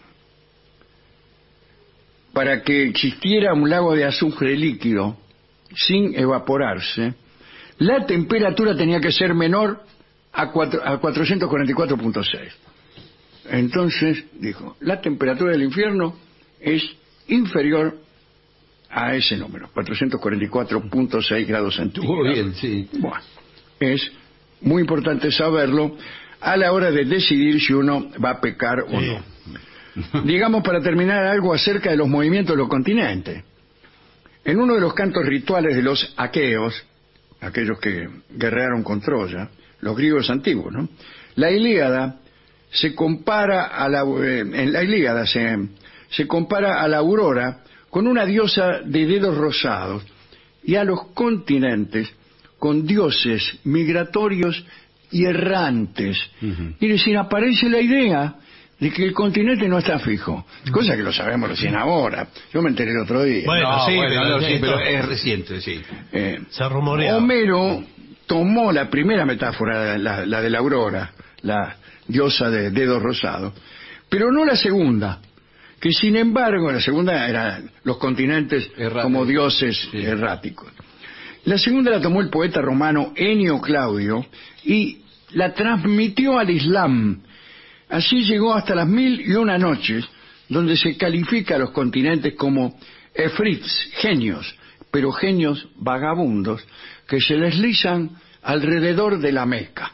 para que existiera un lago de azufre líquido sin evaporarse, la temperatura tenía que ser menor a, cuatro, a cuatrocientos cuarenta y cuatro punto seis. Entonces dijo, la temperatura del infierno es inferior a ese número, cuatrocientos cuarenta y cuatro punto seis grados centígrados. Muy bien, sí. Bueno, es muy importante saberlo a la hora de decidir si uno va a pecar o sí. no. Digamos, para terminar, algo acerca de los movimientos de los continentes. En uno de los cantos rituales de los aqueos, aquellos que guerrearon con Troya, los griegos antiguos, ¿no? La Ilíada se compara a la eh, en la Ilíada se se compara a la aurora con una diosa de dedos rosados y a los continentes con dioses migratorios y errantes. Uh-huh. Y recién aparece la idea de que el continente no está fijo, cosa que lo sabemos recién ahora. Yo me enteré el otro día. Bueno, no, sí, bueno, pero, no, sí, pero esto, es reciente, sí. Eh, se rumorea. Homero tomó la primera metáfora, la, la de la aurora, la diosa de dedos rosados, pero no la segunda, que sin embargo la segunda eran los continentes Errático. como dioses sí. erráticos. La segunda la tomó el poeta romano Enio Claudio y la transmitió al Islam. Así llegó hasta las mil y una noches, donde se califica a los continentes como efrits, genios, pero genios vagabundos que se deslizan alrededor de la Meca.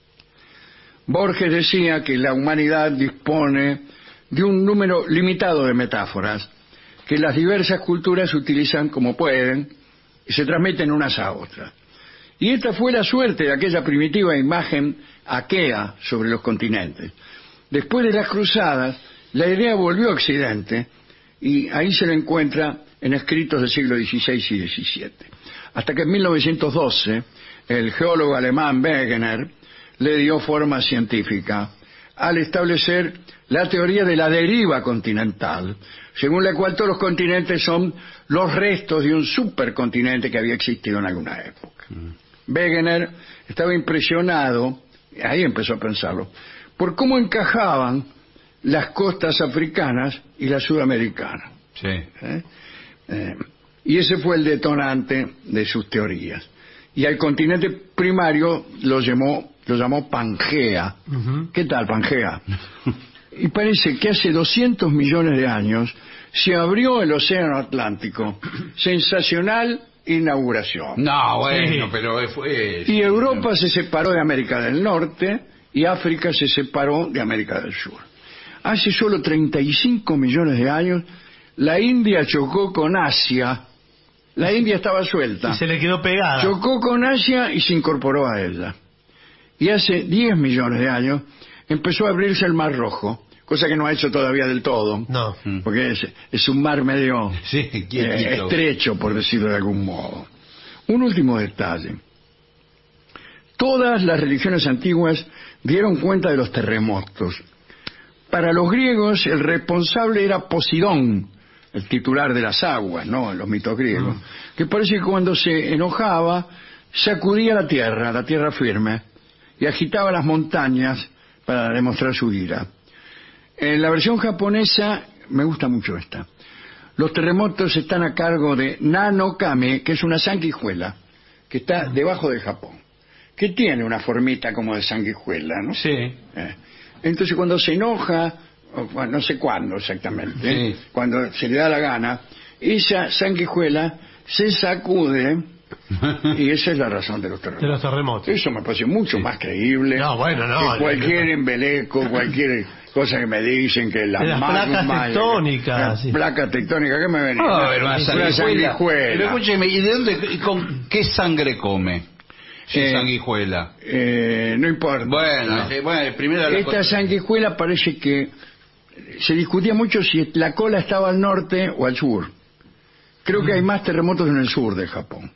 Borges decía que la humanidad dispone de un número limitado de metáforas que las diversas culturas utilizan como pueden y se transmiten unas a otras. Y esta fue la suerte de aquella primitiva imagen aquea sobre los continentes. Después de las cruzadas, la idea volvió a Occidente y ahí se lo encuentra en escritos del siglo dieciséis y diecisiete. Hasta que en mil novecientos doce el geólogo alemán Wegener le dio forma científica al establecer la teoría de la deriva continental, según la cual todos los continentes son los restos de un supercontinente que había existido en alguna época. Mm. Wegener estaba impresionado, ahí empezó a pensarlo, por cómo encajaban las costas africanas y las sudamericanas. Sí. ¿Eh? Eh, y ese fue el detonante de sus teorías. Y al continente primario lo llamó, lo llamó Pangea. Uh-huh. ¿Qué tal, Pangea? Y parece que hace doscientos millones de años se abrió el océano Atlántico. Sensacional inauguración. No, bueno, sí. pero fue... Y Europa se separó de América del Norte y África se separó de América del Sur. Hace solo treinta y cinco millones de años la India chocó con Asia. La India estaba suelta. Y se le quedó pegada. Chocó con Asia y se incorporó a ella. Y hace diez millones de años empezó a abrirse el Mar Rojo, cosa que no ha hecho todavía del todo. No. Porque es, es un mar medio sí, eh, estrecho, por decirlo de algún modo. Un último detalle. Todas las religiones antiguas dieron cuenta de los terremotos. Para los griegos el responsable era Poseidón, el titular de las aguas, ¿no? En los mitos griegos, mm. que parece que cuando se enojaba sacudía la tierra, la tierra firme, y agitaba las montañas para demostrar su ira. En la versión japonesa me gusta mucho esta. Los terremotos están a cargo de Nanokame, que es una sanguijuela que está debajo del Japón, que tiene una formita como de sanguijuela, ¿no? Sí. Eh. Entonces cuando se enoja, o, no sé cuándo exactamente, sí. cuando se le da la gana, esa sanguijuela se sacude y esa es la razón de los terremotos. De los terremotos. Eso me parece mucho sí. más creíble no, bueno, no, que cualquier no, embeleco, cualquier cosa que me dicen que la las placas magma, tectónicas. Sí. Placas tectónicas, ¿qué me venía? Ah, una, una sanguijuela. sanguijuela. Pero escúcheme, ¿y de dónde, y con qué sangre come? Eh, sanguijuela. Eh, no importa. Bueno, no. Eh, bueno primero esta cosa... sanguijuela parece que se discutía mucho si la cola estaba al norte o al sur. Creo mm. que hay más terremotos en el sur de Japón.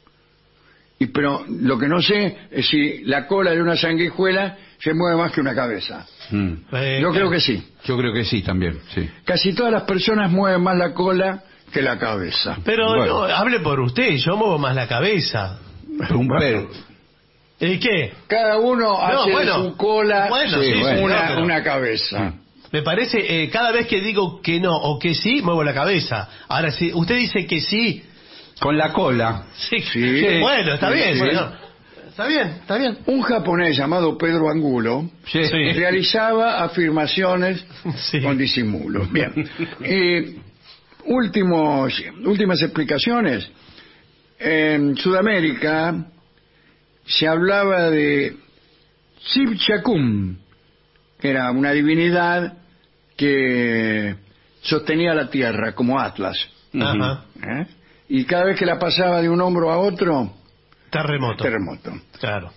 Y pero lo que no sé es si la cola de una sanguijuela se mueve más que una cabeza. Mm. Eh, Yo creo que sí. Yo creo que sí también, sí. Casi todas las personas mueven más la cola que la cabeza. Pero bueno. no, hable por usted, yo muevo más la cabeza. Un perro. ¿Y qué? Cada uno no, hace bueno, de su cola bueno, sí, sí, una, no, pero... una cabeza. Me parece, eh, cada vez que digo que no o que sí, muevo la cabeza. Ahora, si usted dice que sí... Con la cola. Sí, sí. sí. Bueno, está sí, bien. Sí. Bueno, está bien, está bien. Un japonés llamado Pedro Angulo sí. realizaba afirmaciones sí. con disimulo. Bien. Eh, últimos, últimas explicaciones. En Sudamérica se hablaba de Sibchacum, que era una divinidad que sostenía la tierra como Atlas. Ajá. ¿Eh? Y cada vez que la pasaba de un hombro a otro, terremoto. Terremoto. Claro.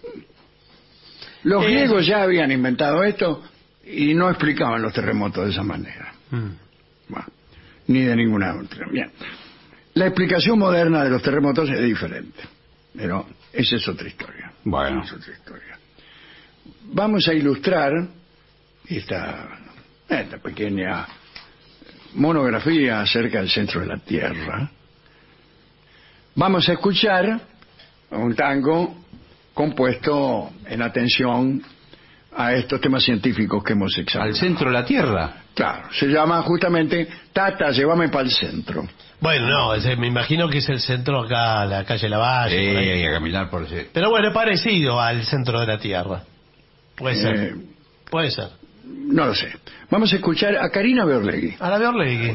Los eh... griegos ya habían inventado esto y no explicaban los terremotos de esa manera. Mm. Bueno, ni de ninguna otra. Bien. La explicación moderna de los terremotos es diferente, pero esa es otra historia. Bueno. Es otra historia. Vamos a ilustrar esta, esta pequeña monografía acerca del centro de la Tierra. Vamos a escuchar un tango compuesto en atención a estos temas científicos que hemos examinado. ¿Al centro de la Tierra? Claro, se llama justamente Tata, llévame para el centro. Bueno, no, es, me imagino que es el centro acá, la calle Lavalle. Sí, hay que caminar por ese. Pero bueno, es parecido al centro de la Tierra. Puede ser. Eh, Puede ser. No lo sé. Vamos a escuchar a Karina Beorlegui. A la Beorlegui.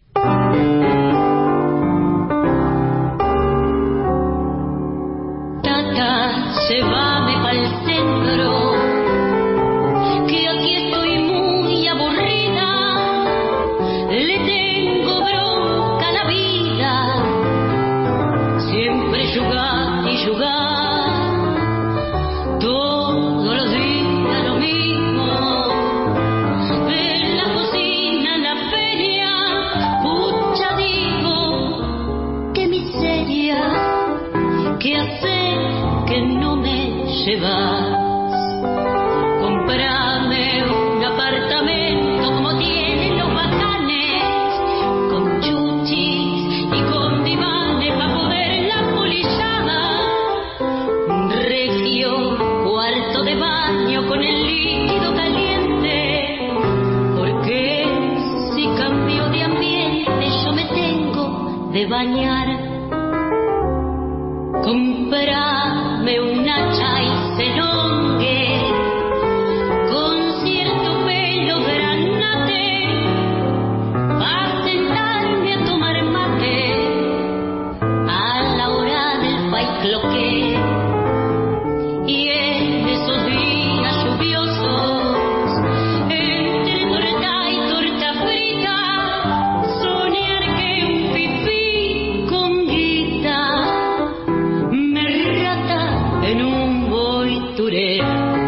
Tata, llévame pa'l centro, que aquí estoy muy aburrida, le tengo bronca a la vida, siempre yugar y yugar, todos los días lo mismo, de la cocina a la feria, de bañar. Comprame un hacha y se longue con cierto pelo granate, a sentarme a tomar mate a la hora del paicloque. Y en esos días lluviosos, entre torta y torta frita, soñar que un pipí con guita me rata en un boituré.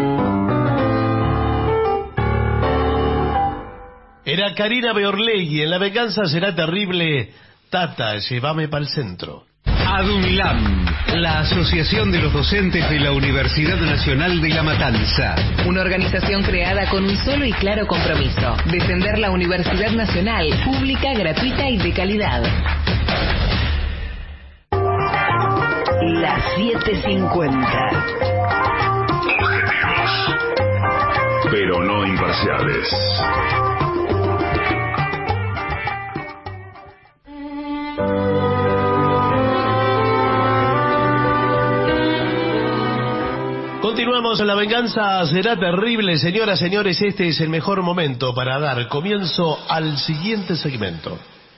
Era Karina Beorlegui, en La venganza será terrible. Tata, llévame pa'l centro. ADUNLAM, la Asociación de los Docentes de la Universidad Nacional de La Matanza. Una organización creada con un solo y claro compromiso: defender la Universidad Nacional, pública, gratuita y de calidad. Las siete cincuenta. Objetivos, pero no imparciales. Continuamos en La venganza será terrible. Señoras, señores, este es el mejor momento para dar comienzo al siguiente segmento.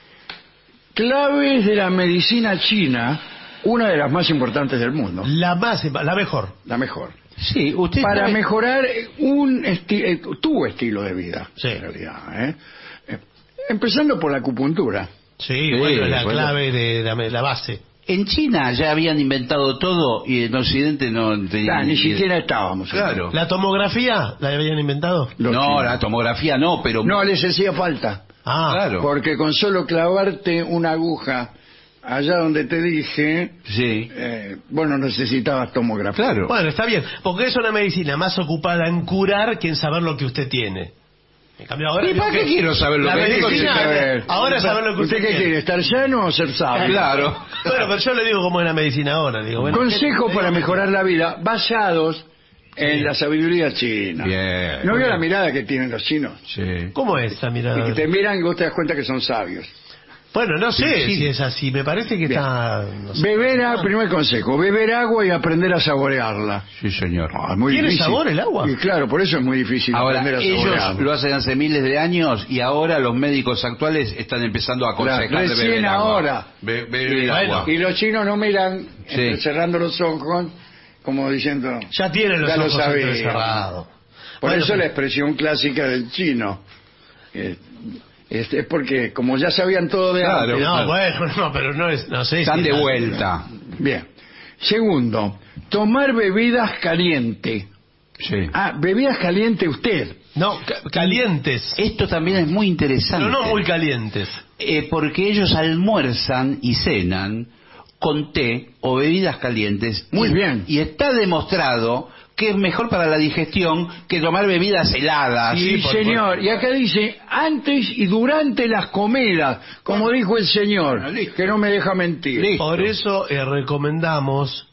Claves de la medicina china, una de las más importantes del mundo. La más, la mejor. La mejor. Sí, usted Para sabe- mejorar un esti eh, tu estilo de vida, Sí. en realidad. ¿eh? Eh, Empezando por la acupuntura. Sí, Sí, bueno, la bueno. clave de la, la base. En China ya habían inventado todo y en Occidente no tenían Ah, ni siquiera estábamos. Claro. ¿La tomografía la habían inventado? Los No, chinos. la tomografía no, pero No les hacía falta. Ah, claro. Porque con solo clavarte una aguja allá donde te dije, Sí. eh, vos no necesitabas tomografía. Claro. Bueno, está bien, porque es una medicina más ocupada en curar que en saber lo que usted tiene. En cambio ahora... ¿Y para digo qué que quiero saber lo la que tengo? medicina, A ver, ahora saber lo que usted, ¿Usted qué tiene. quiere? ¿Estar sano o ser sabio? Claro. Bueno, pero yo le digo cómo es la medicina ahora. Digo, bueno, Consejos ¿qué- para qué- mejorar la vida basados en la sabiduría china. Bien. ¿No vio la mirada que tienen los chinos? Sí. ¿Cómo es esa mirada? Y que te miran y vos te das cuenta que son sabios. Bueno, no sé Sí. si es así. Me parece que Bien. está... no sé. Beber agua, primer consejo, beber agua y aprender a saborearla. Sí, señor. Ah, es muy ¿Tiene difícil. sabor el agua? Y claro, por eso es muy difícil Ahora, aprender a ellos saborearla. lo hacen hace miles de años y ahora los médicos actuales están empezando a aconsejar Claro, de recién beber agua. ahora. Be- beber Y, bueno, agua. y los chinos no miran Sí. eh, cerrando los ojos como diciendo... Ya tiene los Ya lo ojos sabía. cerrados. Por Bueno, eso la expresión clásica del chino. Eh, es, es porque como ya sabían todo de Claro. antes. No, bueno, no, pero no es... No sé Están si de es- vuelta. Bien. Segundo, tomar bebidas caliente. Sí. Ah, bebidas caliente usted. No, ca- calientes. Esto también es muy interesante. Pero no muy calientes. Eh, porque ellos almuerzan y cenan con té o bebidas calientes. Muy Y- bien. Y está demostrado que es mejor para la digestión que tomar bebidas heladas. Sí, por- señor. Y acá dice antes y durante las comidas, como dijo el señor, Bueno, listo. que no me deja mentir. Listo. Por eso eh, recomendamos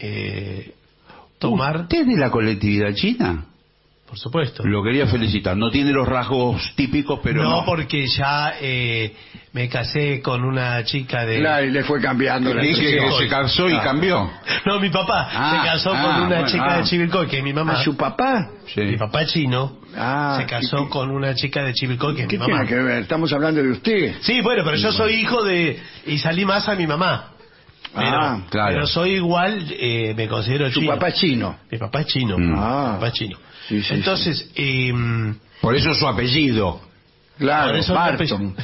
eh, tomar... ¿Usted es de la colectividad china? Por supuesto. Lo quería felicitar. No tiene los rasgos típicos, pero no, no. porque ya eh, me casé con una chica de... Claro, y le fue cambiando la Dije que expresión. se casó y Ah. cambió. No, mi papá Ah, se casó ah, con una bueno, chica ah. de Chivilcoy, que es mi mamá. ¿A su papá? Sí. Mi papá es chino. Ah, se casó ¿y qué- con una chica de Chivilcoy, que es ¿Qué mi mamá. tiene que ver? Estamos hablando de usted. Sí, bueno, pero yo soy hijo de... Y salí más a mi mamá. Pero, Ah, claro. pero soy igual, eh, me considero Su chino. papá es chino. Mi papá es chino. Mm. Ah. Mi papá es chino. Sí, sí, Entonces, eh, Por eso su apellido. Claro, Por eso el Barton.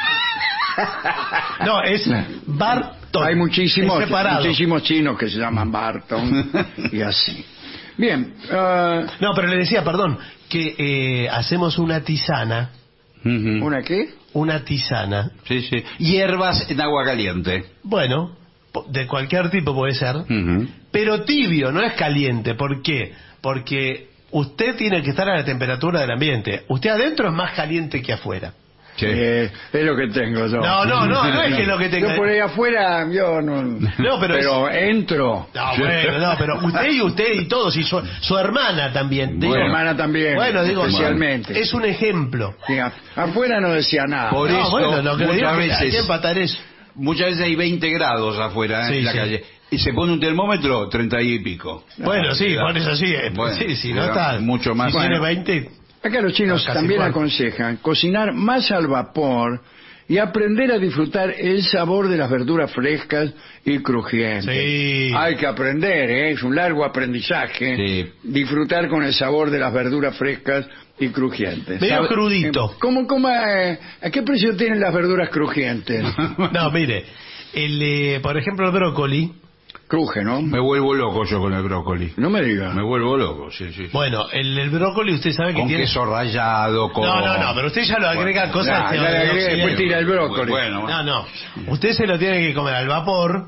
no, es Barton. Hay muchísimos, Es separado. muchísimos chinos que se llaman Barton y así. Bien, ah, No, pero le decía, perdón, que eh, hacemos una tisana, Ujú. ¿una qué? una tisana, Sí, sí. Hierbas en agua caliente. bueno, po- de cualquier tipo puede ser, Ujú. pero tibio, no es caliente. ¿Por qué? Porque usted tiene que estar a la temperatura del ambiente. Usted adentro es más caliente que afuera. Sí. Eh, es lo que tengo yo. No, no, no, no es que es lo que tenga. Yo por ahí afuera, yo no... No, pero entro. No, bueno, no, pero usted y usted y todos, y su, su hermana también. Mi Digo, hermana también, Bueno, digo, especialmente. es un ejemplo. Sí, a- afuera no decía nada. Por No, eso, bueno, lo que le digo muchas es que hay que veces- empatar eso. muchas veces hay veinte grados afuera ¿eh? Sí, en la sí. calle. Y se pone un termómetro, treinta y pico. Bueno, sí, Era- por eso sí. eh, bueno, sí, si no era está. mucho más. Si tiene Bueno. veinte. Acá los chinos No, casi también igual. aconsejan cocinar más al vapor y aprender a disfrutar el sabor de las verduras frescas y crujientes. Sí. Hay que aprender, ¿eh? Es un largo aprendizaje. Sí. Disfrutar con el sabor de las verduras frescas y crujientes. Medio ¿Sabe? crudito. Eh, ¿Cómo, cómo, eh, ¿A qué precio tienen las verduras crujientes? No, mire. El, eh, por ejemplo, el brócoli. Cruje, ¿no? Me vuelvo loco yo con el brócoli. No me diga. Me vuelvo loco, sí, sí. sí. Bueno, el, el brócoli usted sabe que Con tiene... queso rallado, con... No, no, no, pero usted ya lo agrega Bueno, cosas... ya, que- ya le agregué, oxidante. después tira el brócoli. Bueno, No, no. Usted se lo tiene que comer al vapor,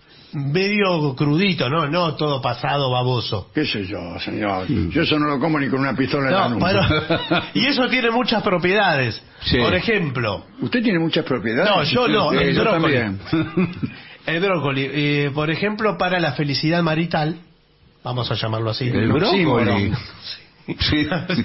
medio crudito, ¿no? No todo pasado, baboso. ¿Qué sé yo, señor? Yo eso no lo como ni con una pistola en la No, nuca. bueno, y eso tiene muchas propiedades. Sí. Por ejemplo, ¿Usted tiene muchas propiedades? No, yo no, Eh, el yo brócoli. también. el brócoli, eh, por ejemplo, para la felicidad marital, vamos a llamarlo así. El No, sí, brócoli. bueno. Sí.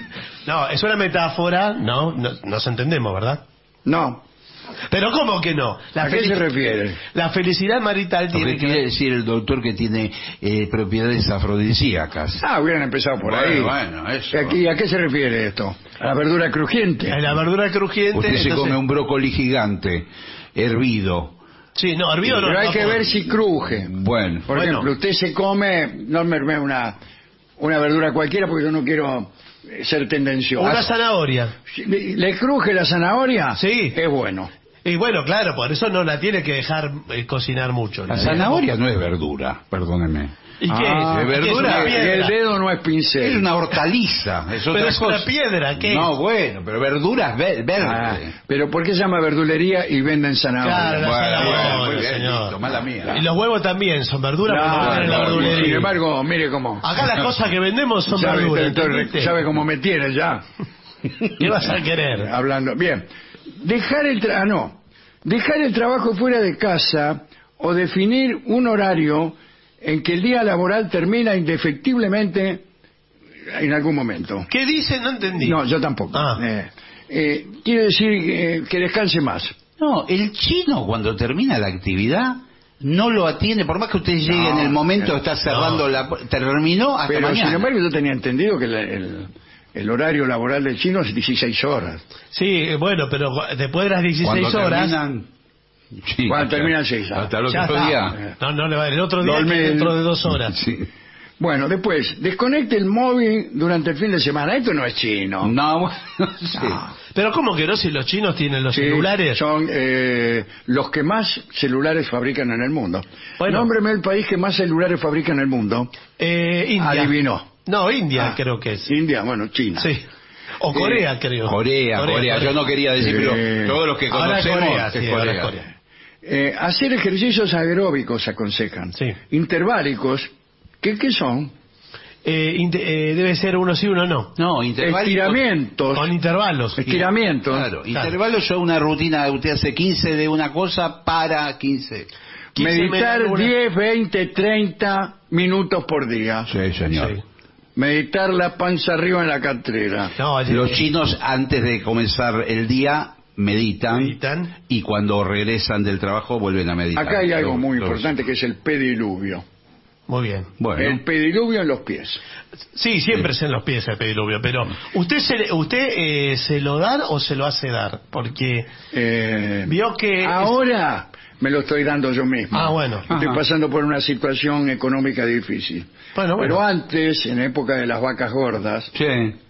No, es una metáfora, no, no nos entendemos, ¿verdad? No. Pero ¿cómo que no? La ¿A qué felici- se refiere? La felicidad marital Lo tiene que que quiere ver... decir el doctor que tiene eh, propiedades afrodisíacas. Ah, hubieran empezado por Bueno, ahí. bueno, eso. ¿Y aquí, ¿A qué se refiere esto? ¿A la verdura crujiente? En la verdura crujiente... Usted se entonces- come un brócoli gigante, hervido. Sí, no, hervido no. Pero hay no que puedo. ver si cruje. Bueno, Por Bueno. ejemplo, usted se come, no me me una, una verdura cualquiera porque yo no quiero eh, ser tendencioso. Una zanahoria. Si ¿Le, le cruje la zanahoria? Sí. Es bueno. Y bueno, claro, por eso no la tiene que dejar eh, cocinar mucho. la zanahoria no es verdura, perdóneme. ¿Y qué Ah, es? de ¿Qué es verdura. una Y el piedra? dedo no es pincel. Es una hortaliza, es otra Pero es cosa. una piedra, ¿qué No, es? bueno, pero verduras ver- verdes. Ah, pero ¿por qué se llama verdulería y venden zanahoria? Claro, la Bueno, zanahoria, bueno, muy bien, señor. listo, mala mía. Y los huevos también son verduras, pero no No, están en la no, verdulería. sin embargo, mire cómo. Acá las cosas que vendemos son sabe, verduras, doctor, ¿entendiste? sabe cómo me tiene ya. ¿Qué vas a querer? Hablando. Bien. Dejar el tra- ah, no. Dejar el trabajo fuera de casa o definir un horario en que el día laboral termina indefectiblemente en algún momento. ¿Qué dice? No entendí. No, yo tampoco. Ah. Eh, eh, quiere decir eh, que descanse más. No, el chino cuando termina la actividad no lo atiende, por más que usted llegue No, en el momento, eh, está cerrando no. la pu- terminó hasta Pero mañana. sin embargo yo tenía entendido que el, el- el horario laboral del chino es dieciséis horas. Sí, bueno, pero después de las dieciséis Cuando horas... terminan, sí, Cuando hasta- terminan seis, ya. hasta el ya otro está. día. No, no le va el otro día Dorme que el- dentro de dos horas. Sí. Bueno, después, desconecte el móvil durante el fin de semana. Esto no es chino. No, bueno, sí. No. Pero ¿cómo que no? Si los chinos tienen los Sí, celulares. son eh, los que más celulares fabrican en el mundo. Bueno. Nómbreme el país que más celulares fabrica en el mundo. Eh, India. Adivinó. No, India Ah, creo que es. India, bueno, China. Sí. O Corea, creo. Corea, Corea, Yo no quería decir, Sí. pero todos los que Ahora conocemos Corea, es sí, ahora Corea. Corea. Eh, hacer ejercicios aeróbicos aconsejan. Sí. Interválicos, ¿qué, qué son? Eh, inte- eh, debe ser uno sí, uno no. No, intervalos. Estiramientos. Con intervalos. Estiramientos. Claro, intervalos son una rutina, usted hace quince de una cosa para quince. quince Meditar menos una. diez, veinte, treinta minutos por día. Sí, señor. Sí. Meditar la panza arriba en la catrera. No, eh, Los chinos antes de comenzar el día meditan, Meditan. y cuando regresan del trabajo vuelven a meditar. Acá hay algo Lo- muy lo- importante que es el pediluvio. Muy bien. Bueno, El pediluvio en los pies. Sí, siempre es en los pies el pediluvio, pero ¿usted se, le- usted eh, se lo da o se lo hace dar? Porque Eh, vio que... es- ahora me lo estoy dando yo mismo. Ah, bueno. Estoy Ajá. pasando por una situación económica difícil. Bueno, bueno. Pero antes, en época de las vacas gordas, sí.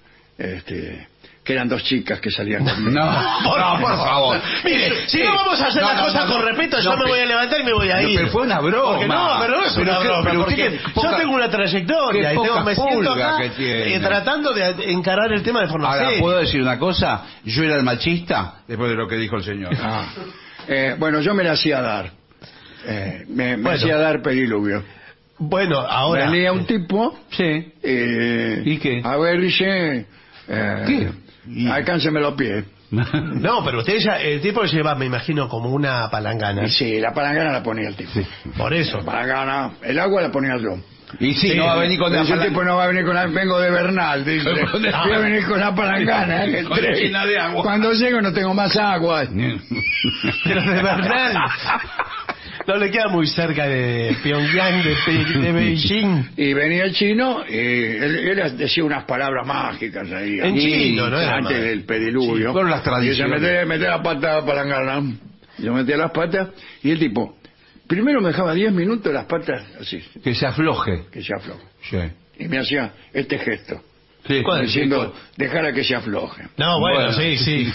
este, que eran dos chicas que salían conmigo. No, no, por favor. Mire, si no vamos a hacer No, las no, cosas no, con no. respeto, No, yo me pero- voy a levantar y me voy a No, ir. pero fue una broma. Porque no, pero no es Pero una qué- broma. pero porque usted qué poca- yo tengo una trayectoria qué y tengo, poca me siento pulga acá que tiene. eh, tratando de encarar el tema de forma Ahora, seria. ¿puedo decir una cosa? Yo era el machista después de lo que dijo el señor. Ah. Eh, bueno, yo me la hacía dar. Eh, me me Bueno. hacía dar pediluvio. Bueno, ahora... Venía un tipo. Sí. eh, ¿Y qué? A ver, dice. Eh, ¿Qué? Y- Alcánceme los pies. No, pero usted ya, el tipo lleva, me imagino, como una palangana. Y sí, la palangana la ponía el tipo. Sí. Por eso. La palangana, el agua la ponía yo. Y sí, Sí, no va a venir con la Ese palangana. tipo no va a venir con la... Vengo de Bernal, dice. Voy a venir con la palangana. ¿eh? Con la llena de agua. Cuando llego no tengo más agua. Pero de Bernal. No le queda muy cerca de Pyongyang, de, Pe- de Beijing. Y venía el chino y él, él decía unas palabras mágicas ahí. En ahí, chino, ¿no? Era Antes más. del pediluvio. Sí, fueron las tradiciones. Y se metía, metía la pata a la palangana. Yo metía las patas y el tipo... Primero me dejaba diez minutos las patas así, Que se afloje. que se afloje. Sí. Y me hacía este gesto. Sí. ¿Cuál? Diciendo, dejara que se afloje. No, bueno, Bueno, sí, sí.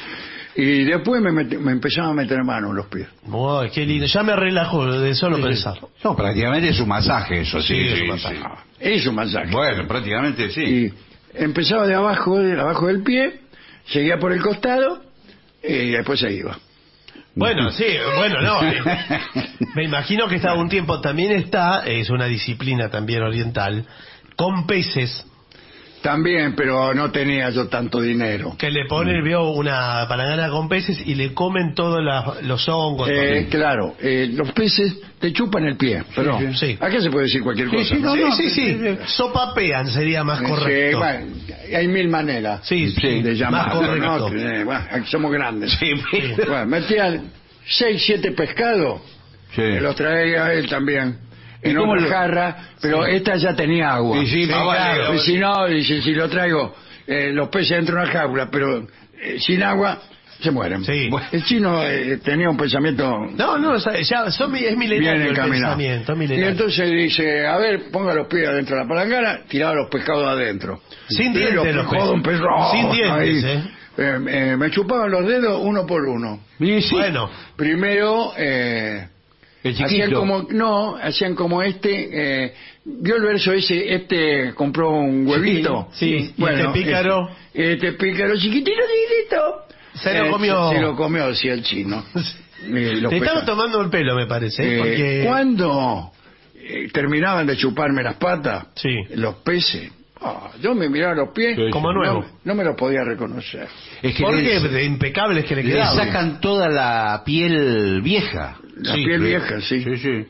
Y después me, met- me empezaba a meter mano en los pies. Uy, qué lindo. Ya me relajo de solo pensar. No, prácticamente es un masaje eso, sí. Sí, es sí, un sí. masaje. Ah, es un masaje. Bueno, prácticamente sí. Y empezaba de abajo, de abajo del pie, seguía por el costado y después se iba. Bueno, sí, bueno, no. eh, Me imagino que está un tiempo, también está, es una disciplina también oriental, con peces, También, pero no tenía yo tanto dinero. que le ponen, veo una palangana con peces y le comen todos la- los hongos. Eh, claro, eh, los peces te chupan el pie, pero sí, sí. acá se puede decir cualquier cosa. sí, ¿no? sí, sí, sí. Sopapean sería más Sí, correcto. bueno, hay mil maneras Sí, sí, de más llamarlo, correcto. ¿no? Eh, bueno, aquí somos grandes. Sí, Bueno, metían seis, siete pescados, sí. que los traía él también. ¿Y En cómo otra lo- jarra, pero esta ya tenía agua. Y sí, más vale, claro. ¿no? Y si no, dice, si lo traigo, eh, los peces dentro de una jaula, pero eh, sin agua, se mueren. Sí. Bueno, el chino eh, tenía un pensamiento No, no, ya son, es bien milenario el encaminado. pensamiento, es Y milenario. entonces dice, a ver, ponga los pies adentro de la palangana, tiraba los pescados adentro. Sin Y dientes los pescados, un peces. pez rojo Sin dientes, ahí. ¿eh? Eh, eh, me chupaban los dedos uno por uno. Y sí. Bueno, Primero, eh, El hacían chiquito. como, no, hacían como este, eh, vio el verso ese, este compró un huevito. Sí, sí, y este pícaro. Este, este pícaro chiquitito, chiquitito. Se lo comió. Se, se lo comió, decía el chino. Eh, los te estaba pescados. tomando el pelo, me parece, ¿eh? Eh, porque... Cuando eh, terminaban de chuparme las patas, Sí. los peces, ah, yo me miraba los pies, Sí, sí. Como nuevo. no, no me los podía reconocer. Es que Porque le, de impecables que le le quedaban. sacan toda la piel vieja. La Sí, piel sí. vieja, sí. Sí, sí.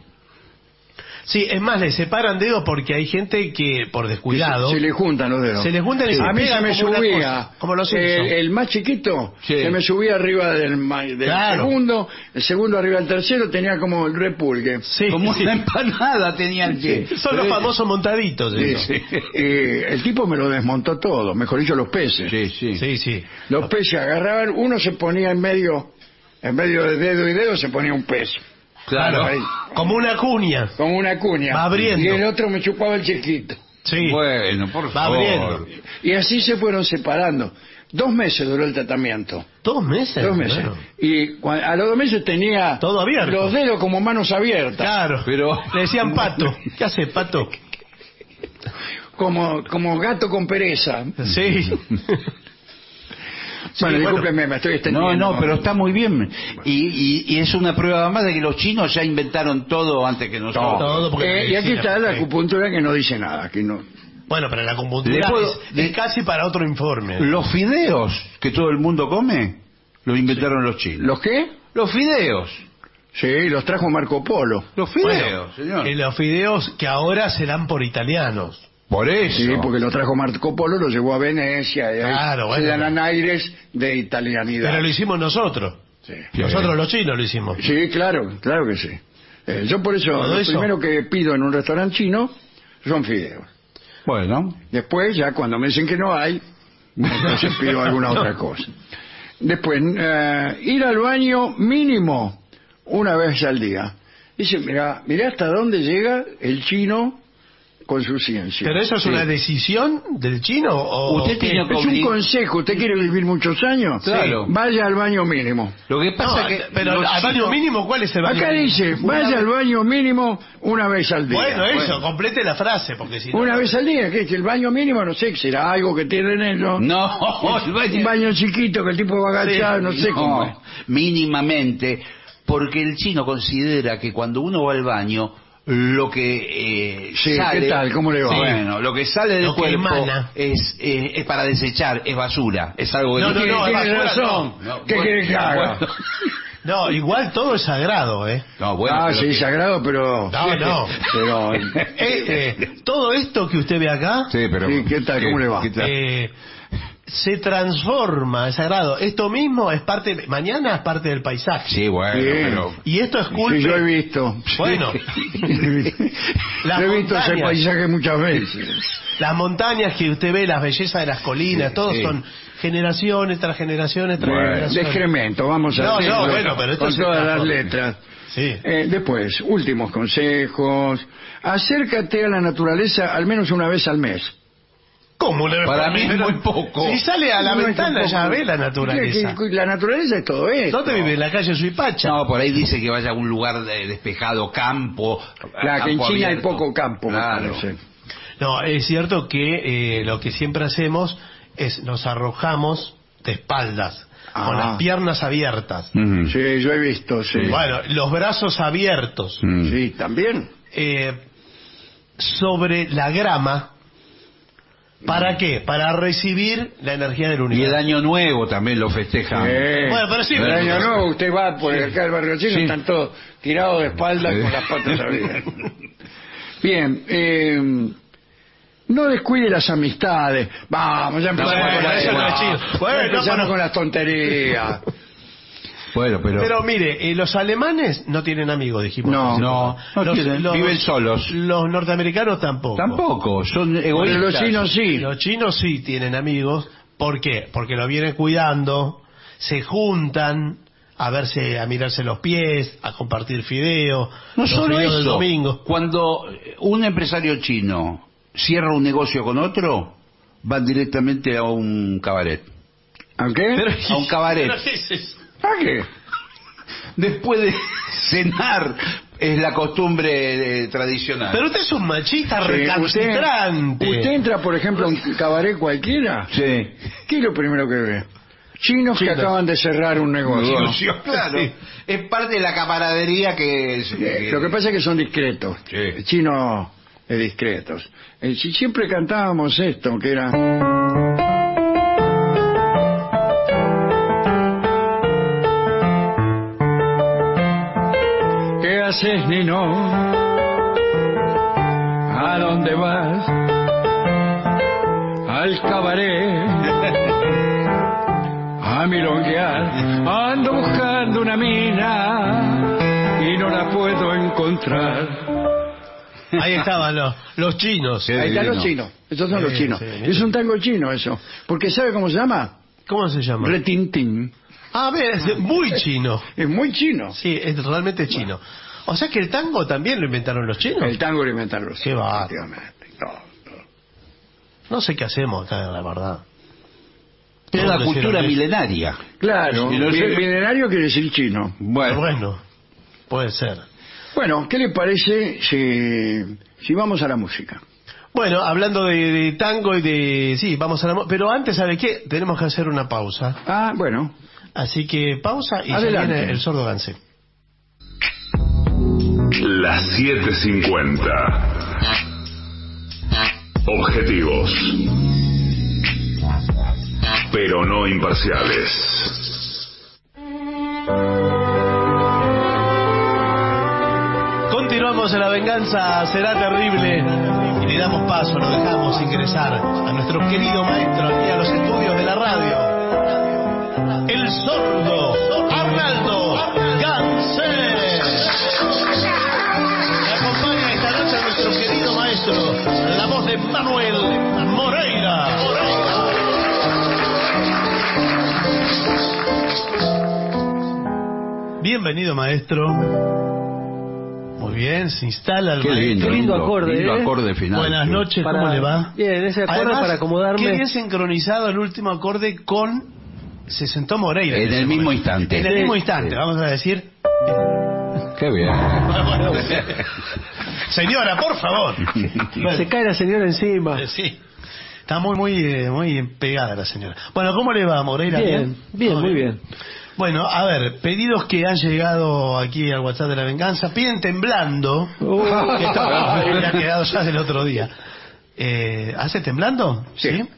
Sí, es más, le separan dedos porque hay gente que, por descuidado, Se, se le juntan los dedos. se les juntan y se A mí se pegan me como una subía, cosa, como los el, Simpsons. el más chiquito, Sí. se me subía arriba del, ma- del Claro. segundo, el segundo arriba del tercero, tenía como el repulgue. Sí, Como sí. una empanada tenía el pie. Son los famosos montaditos. Sí, esos. sí. Eh, el tipo me lo desmontó todo, mejor dicho los peces. Sí, sí. Sí, sí. Los peces agarraban, uno se ponía en medio, en medio de dedo y dedo se ponía un pez. Claro. Ahí, Como una cuña. como una cuña. Va abriendo. Y el otro me chupaba el chiquito. Sí. Bueno, por Va favor. abriendo. Y así se fueron separando. Dos meses duró el tratamiento. Dos meses. Dos meses. Bueno. Y cua- a los dos meses tenía Todo abierto. los dedos como manos abiertas. Claro. Pero- Le decían pato. ¿Qué hace, pato? Como, como gato con pereza. Sí. Bueno, bueno. discúlpeme, me estoy extendiendo. No, no, pero está muy bien. Y, y, y es una prueba más de que los chinos ya inventaron todo antes que nosotros. Todo porque Eh, y aquí medicina, está la sí. acupuntura que no dice nada. Aquí no. Bueno, pero la acupuntura Le puedo- es, es casi para otro informe. Los fideos que todo el mundo come, los inventaron los chinos. ¿Los qué? Los fideos. Sí, los trajo Marco Polo. Los Bueno, fideos, señor. y los fideos que ahora serán por italianos. Por eso. Sí, porque lo trajo Marco Polo, lo llevó a Venecia. Y ahí Claro, se bueno. dan aires de italianidad. Pero lo hicimos nosotros. Sí. Nosotros los chinos lo hicimos. Sí, claro, claro que sí. Eh, yo por eso, Todo lo eso. primero que pido en un restaurante chino son fideos. Bueno. Después, ya cuando me dicen que no hay, entonces pido alguna otra cosa. Después, eh, ir al baño mínimo una vez al día. Dice, mira, mira hasta dónde llega el chino con su ciencia. ¿Pero eso es Sí. una decisión del chino o Usted qué? tiene que Es un obli- consejo. ¿Usted quiere vivir muchos años? Claro. Vaya al baño mínimo. Lo que No, pasa que pero los al baño chinos- mínimo, ¿cuál es el baño Acá mínimo? dice, vaya al baño mínimo una vez al día. Bueno, eso, complete la frase, porque si no... Una vez al día, que es el baño mínimo, no sé, será algo que tienen ellos. No, el baño- Un baño chiquito que el tipo va agachado, no sé cómo es. No, mínimamente, porque el chino considera que cuando uno va al baño, lo que eh, Sí, sale... ¿qué tal? ¿Cómo le va? Bueno, lo que sale del Lo que cuerpo emana. es, eh, es para desechar, es basura, es algo que No, no, Tiene, no, tiene basura razón. no. ¿Qué Bueno, quiere que haga? bueno. No, igual todo es sagrado, ¿eh? No, bueno, ah, pero sí, que- sagrado, pero... No, no. Pero... Eh, eh, todo esto que usted ve acá Sí, pero... Sí, ¿qué tal? ¿Cómo le va? ¿Qué tal? eh, se transforma, es sagrado. Esto mismo es parte, mañana es parte del paisaje. Sí, bueno, Bien. pero... Y esto es culpa. Sí, yo he visto. Bueno, Las Yo he visto ese montañas. paisaje muchas veces. las montañas que usted ve, las bellezas de las colinas, todos sí. son generaciones tras generaciones tras Bueno, de generaciones. excremento, vamos a No, decirlo no, bueno, pero esto con se todas las transforma. letras. Sí. Eh, después, últimos consejos. Acércate a la naturaleza al menos una vez al mes. ¿Cómo le Para mí es Pero- muy poco. Si sale a la No, es ventana un poco- ya ve la naturaleza. Que- que- La naturaleza es todo esto. ¿Dónde vive? En la calle Suipacha. No, por ahí dice que vaya a un lugar de- despejado, campo. Claro, que en campo China hay abierto. poco campo, me Claro. parece. No, es cierto que eh, lo que siempre hacemos es nos arrojamos de espaldas, Ah. con las piernas abiertas. Ujú. Sí, yo he visto, sí. Bueno, los brazos abiertos. Mm. Sí, también. eh, sobre la grama. ¿Para qué? Para recibir la energía del Y universo. el año nuevo también lo festejan. Eh, Bueno, pero sí, el pero- año nuevo usted va por acá al barrio chino, Sí. están todos tirados de espaldas Sí. con las patas abiertas. Bien, eh, no descuide las amistades. Vamos, ya empezamos Bueno, con, la- eso no es chido. ya Bueno, empezamos pero- con las tonterías. Bueno, pero... Pero mire, eh, los alemanes no tienen amigos, dijimos. No, no, no tienen, viven solos. Los norteamericanos tampoco. Tampoco, son Pero egoístas. los chinos sí. Los chinos sí tienen amigos. ¿Por qué? Porque lo vienen cuidando, se juntan a verse, a mirarse los pies, a compartir fideos, No los solo fideos del eso, domingo. cuando un empresario chino cierra un negocio con otro, van directamente a un cabaret. ¿A qué? Pero- A un cabaret. ¿Pero qué es eso? ¿A qué? Después de cenar, es la costumbre eh, tradicional. Pero usted es un machista Sí, recalcitrante. usted, usted entra, por ejemplo, a un cabaret cualquiera. Sí. ¿Qué es lo primero que ve? Chinos que Chinos. acaban de cerrar un negocio. Negocio, claro. Sí. Es parte de la camaradería que... es- Eh, Lo que pasa es que son discretos. Sí. El chino es discretos. Eh, si siempre cantábamos esto, que era... ¿Qué haces, Nino? ¿A dónde vas? Al cabaret. A milonguear. Ando buscando una mina y no la puedo encontrar. Ahí estaban los, los chinos. Sí. Ahí están divino. los chinos. Esos son los Sí, chinos. sí, Es un tango chino eso. Porque ¿sabe cómo se llama? ¿Cómo se llama? Retintín. Ah, ver, es muy chino. Es muy chino. Sí, es realmente chino. O sea que el tango también lo inventaron los chinos. El tango lo inventaron los Qué chinos. bárbaro. efectivamente. No, no. No sé qué hacemos acá, la verdad. Es la Todos cultura hicieron eso. milenaria. Claro, Y no sé- mi- milenario quiere decir chino. Bueno, Bueno, puede ser. Bueno, ¿qué le parece si, si vamos a la música? Bueno, hablando de, de tango y de... Sí, vamos a la... mo- Pero antes, ¿sabe qué? Tenemos que hacer una pausa. Ah, bueno. Así que pausa y ya Adelante. viene el sordo Gance. Las siete cincuenta. Objetivos. Pero no imparciales. Continuamos en La Venganza Será Terrible y le damos paso, lo dejamos ingresar a nuestro querido maestro aquí a los estudios de la radio, el sordo Arnaldo Gance. Me acompaña esta noche nuestro querido maestro, la voz de Manuel Moreira. Bienvenido, maestro. Muy bien, se instala el qué maestro. lindo, Qué lindo lindo, acorde, lindo ¿eh? acorde final. Buenas sí. noches, ¿cómo Para- le va? Bien, ese acorde Además, para acomodarme. Qué bien sincronizado el último acorde con... Se sentó Moreira. En ese el mismo momento. instante. En el Sí, mismo instante, sí. vamos a decir... Qué bien. Bueno, señora, por favor. Se cae la señora encima. Eh, Sí. Está muy, muy, eh, muy pegada la señora. Bueno, ¿cómo le va, Moreira? Bien, bien, ¿Todo muy bien. Bueno, a ver, pedidos que han llegado aquí al WhatsApp de la venganza. Piden Temblando. Uh. Que esto me había quedado ya del otro día. Eh, ¿Hace Temblando? Sí. ¿Sí?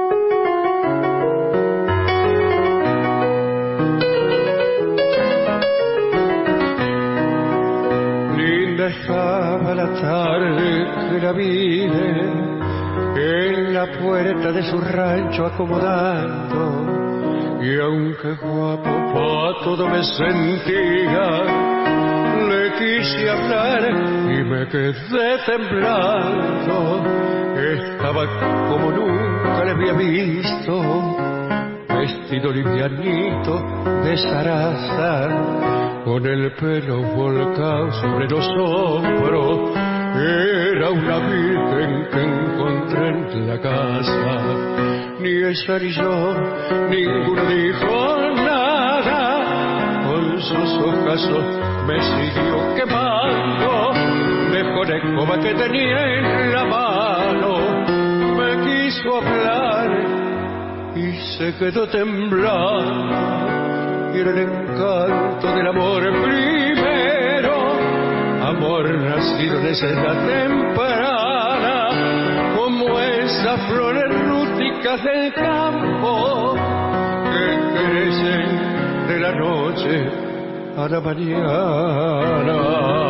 Linda estaba la tarde que la vine en la puerta de su rancho acomodando. Y aunque guapo pa' todo me sentía, le quise hablar y me quedé temblando. Estaba como nunca le había visto, vestido livianito de zaraza, con el pelo volcado sobre los hombros. Era una virgen que encontré en la casa. Ni ella ni yo, ninguno dijo nada. Con sus ojazos me siguió quemando. Dejó la escoba que tenía en la mano. Me quiso hablar y se quedó temblando. Y era el encanto del amor primero, amor nacido de esa edad temprana, como esas flores rústicas del campo que crecen de la noche a la mañana.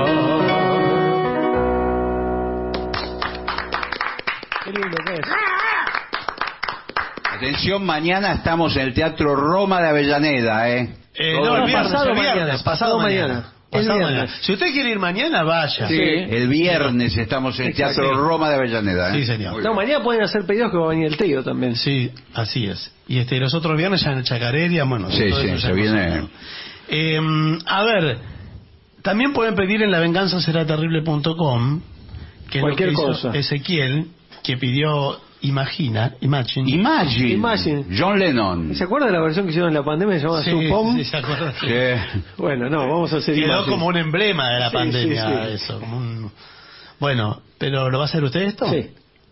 Qué lindo que es. Atención, mañana estamos en el Teatro Roma de Avellaneda, ¿eh? Eh, Todo no, el el viernes, pasado el viernes, mañana, pasado pasado mañana. mañana. Pasado El mañana. viernes. Si usted quiere ir mañana, vaya. Sí. El viernes estamos en el Teatro Exacto. Roma de Avellaneda, ¿eh? Sí, señor. No, mañana pueden hacer pedidos que va a venir el tío también. Sí, así es. Y este los otros viernes ya en el Chacareria, bueno, Sí, todo sí, eso ya se hemos viene. hablado. Eh, a ver, también pueden pedir en la venganza será terrible punto com, que es lo Cualquier que hizo cosa. Ezequiel, que pidió Imagina, Imagine. Imagine. Imagine. John Lennon. ¿Se acuerda de la versión que hicieron en la pandemia? Se llama Sí, Supom. sí, se acuerda. Sí. Sí. Bueno, no, vamos a hacer Quedó Imagine. como un emblema de la Sí, pandemia, sí, sí. eso. Como un... Bueno, pero ¿lo va a hacer usted esto? Sí.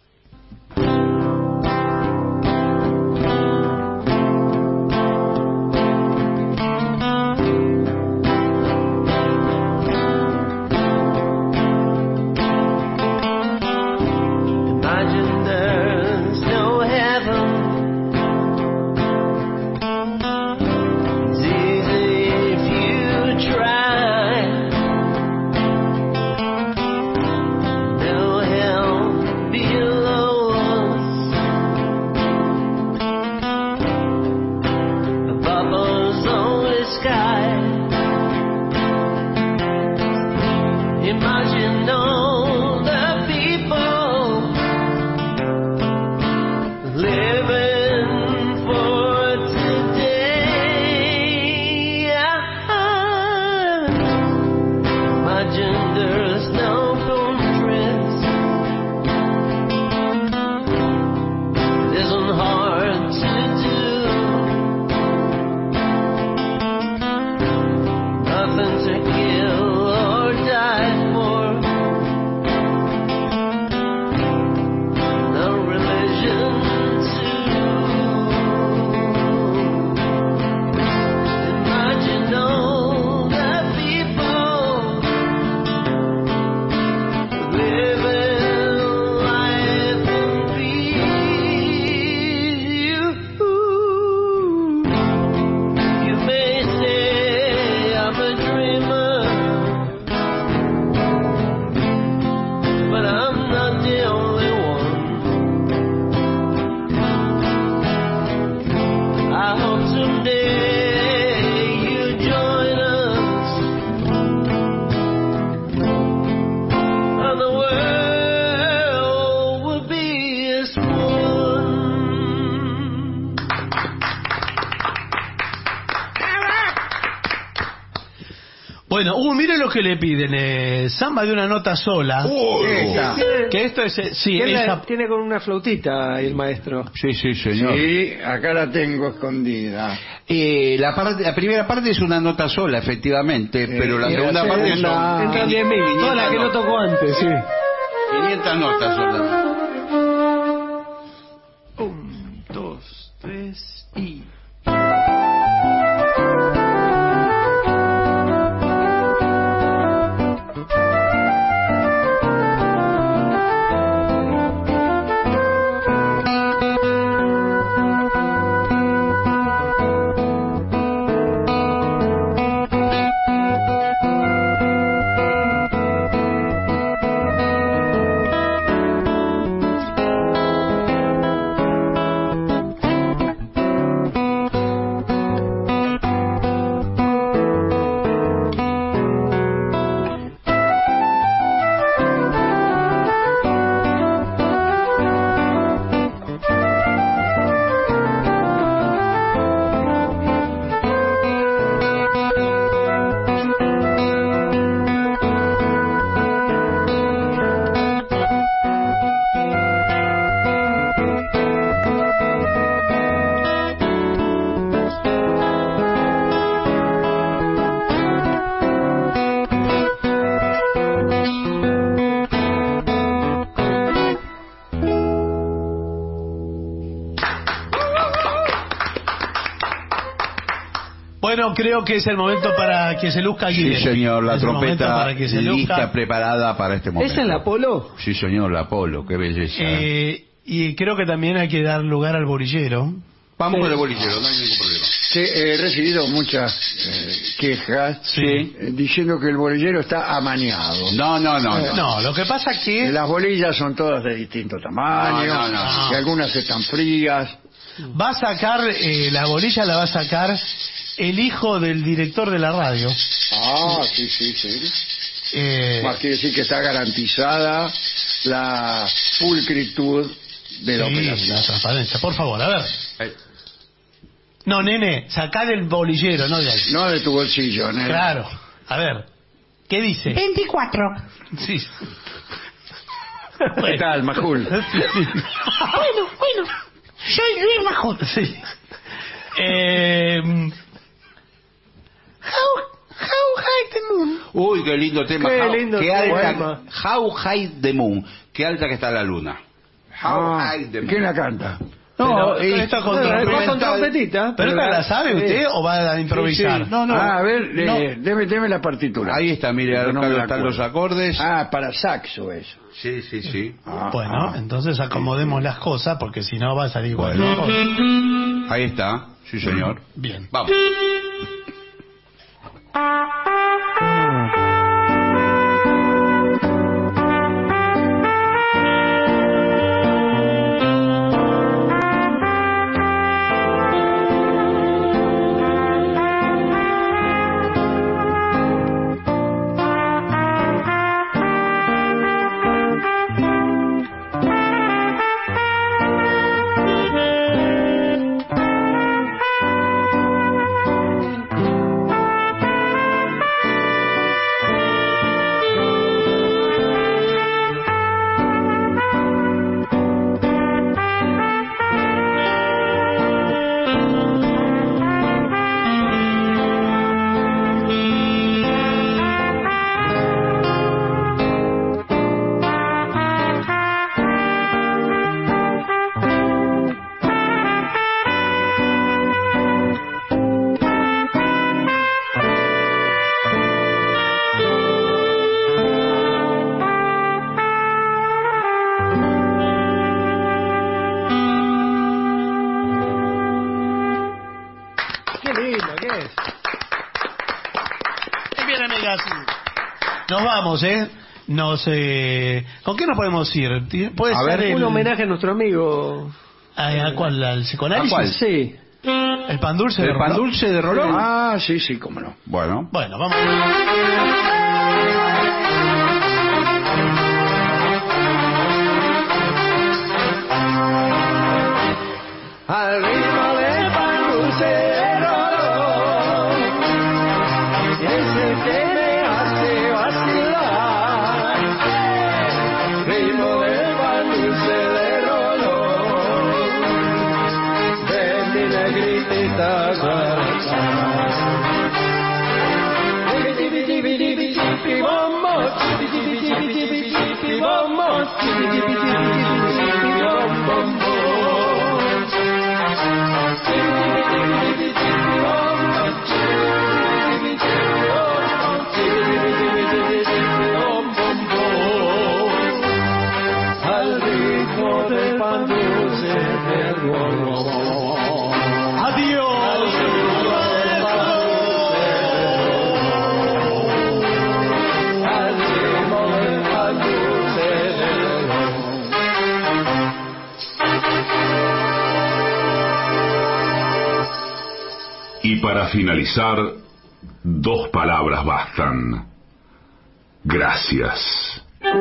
Imagine there's no heaven. It's easy if you try. No hell below us. Above us only sky. Imagine all the people living for today. Imagine there's no countries. It isn't hard to do. Nothing to kill or die for. No religion to imagine all the people living life in peace. You may say I'm a dreamer, but I'm not the only one. I hope someday you join us, and the world will be as one. Bueno, uh, mire lo que le piden. Eh, samba de una nota sola. Esa. Que esto es... eh, sí, Tiene, esa... tiene con una flautita el maestro. Sí, sí, señor. Sí, acá la tengo escondida. Eh, la, parte, la primera parte es una nota sola, efectivamente, pero la y la segunda parte son segunda- Entran diez mil, todas las que no tocó antes, sí. quinientas notas solas. Un, dos, tres y... Bueno, creo que es el momento para que se luzca Sí, Guilherme. señor, la Es el momento trompeta para que se lista, luzca. preparada para este momento. ¿Es en la Polo? Sí, señor, la Polo, qué belleza. Eh, y creo que también hay que dar lugar al bolillero. Vamos con el bolillero, no hay ningún problema. Sí, he recibido muchas eh, quejas Sí. eh, diciendo que el bolillero está amañado. No, no, no, no. No, lo que pasa es Que que... las bolillas son todas de distinto tamaño, No, no, no. que algunas están frías. Va a sacar, eh, la bolilla la va a sacar el hijo del director de la radio. Ah, sí, sí, sí. Eh, Más quiere decir que está garantizada la pulcritud de la sí, operación. la transparencia. Por favor, a ver. Eh, No, nene, sacá del bolillero, no de ahí. No de tu bolsillo, ¿no? Claro. A ver. ¿Qué dice? veinticuatro. Sí. ¿Qué tal, Majul? Bueno, bueno. Soy Luis Majón. Sí. Eh, how, how high the moon? Uy, qué lindo tema. Qué How- lindo qué tema. alta, How high the moon. Qué alta que está la luna. How Ah, high the moon. ¿quién la canta? Pero, y- esto con No, trompeta. con trompetita. ¿Pero esta la sabe Sí. usted o va a improvisar? Sí, sí. No, no. Ah, a ver, No. eh, deme, deme la partitura. Ahí está, mire, Porque acá no me la están los acuerdo. acordes. Ah, para saxo eso. Sí, sí, sí. Ah, Bueno, ah. entonces acomodemos las cosas porque si no va a salir igual. Bueno. ¿no? Ahí está, sí, señor. Bien. Vamos. Qué lindo, ¿qué es? Muy bien, amigas. Nos vamos, ¿eh? Nos, eh... ¿Con qué nos podemos ir? ¿Puede A ser ver, el... Un homenaje a nuestro amigo. ¿A, a cuál? ¿Al psicoanálisis? ¿A cuál? Sí. ¿El pan dulce de ¿El pan Rolón? dulce de Rolón? Ah, sí, sí, cómo no. Bueno. Bueno, vamos. Al ritmo del pan dulce de Rolón, ese que me hace vacilar. Ritmo del pan dulce de Rolón, de mi negrita guaracha. Chipi-chipi-chipi-chipi-bombo, chipi-chipi-chipi-chipi-bombo, chipi-chipi-chipi-chipi-bombo. Al ritmo del pan dulce de Rolón. Adiós. Al ritmo del pan dulce de Rolón. Y para finalizar, dos palabras bastan. Gracias.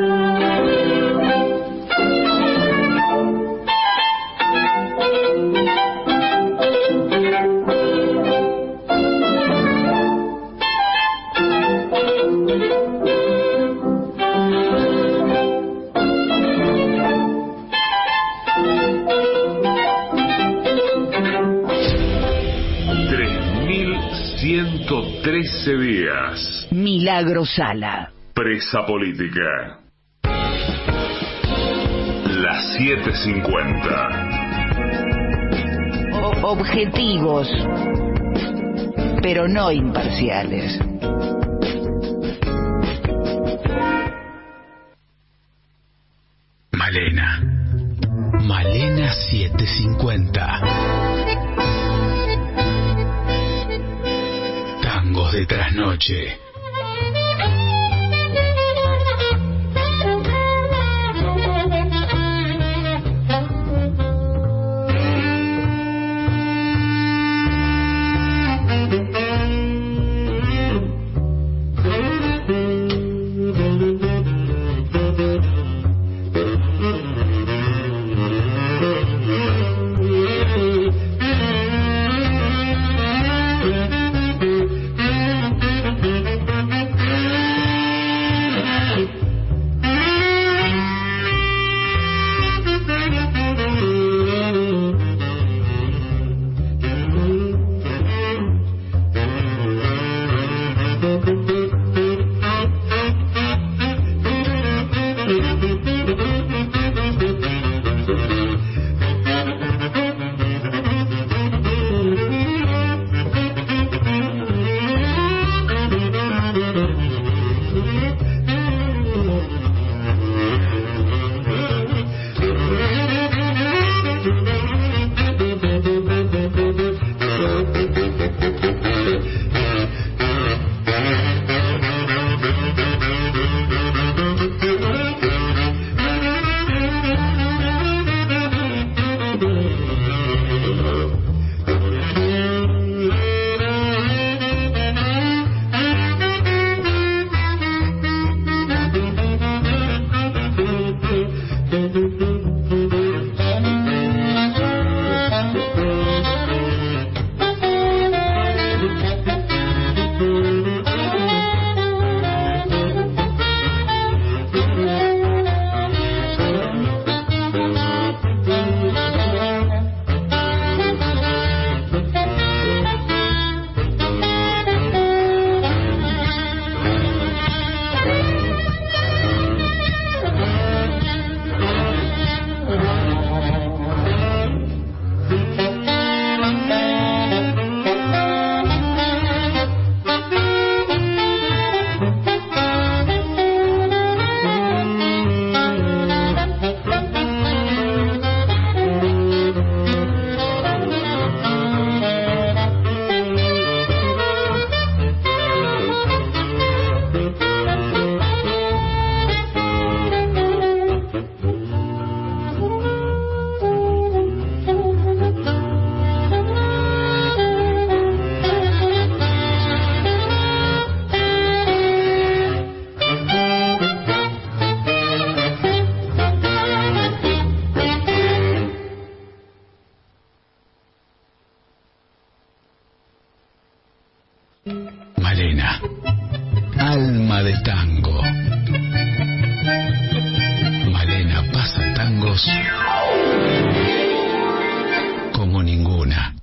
tres mil ciento trece días. Milagro Sala. Presa política. Las siete cincuenta. O- objetivos. pero no imparciales. Malena. Malena setecientos cincuenta. Tangos de trasnoche. Malena, alma de tango. Malena pasa tangos como ninguna.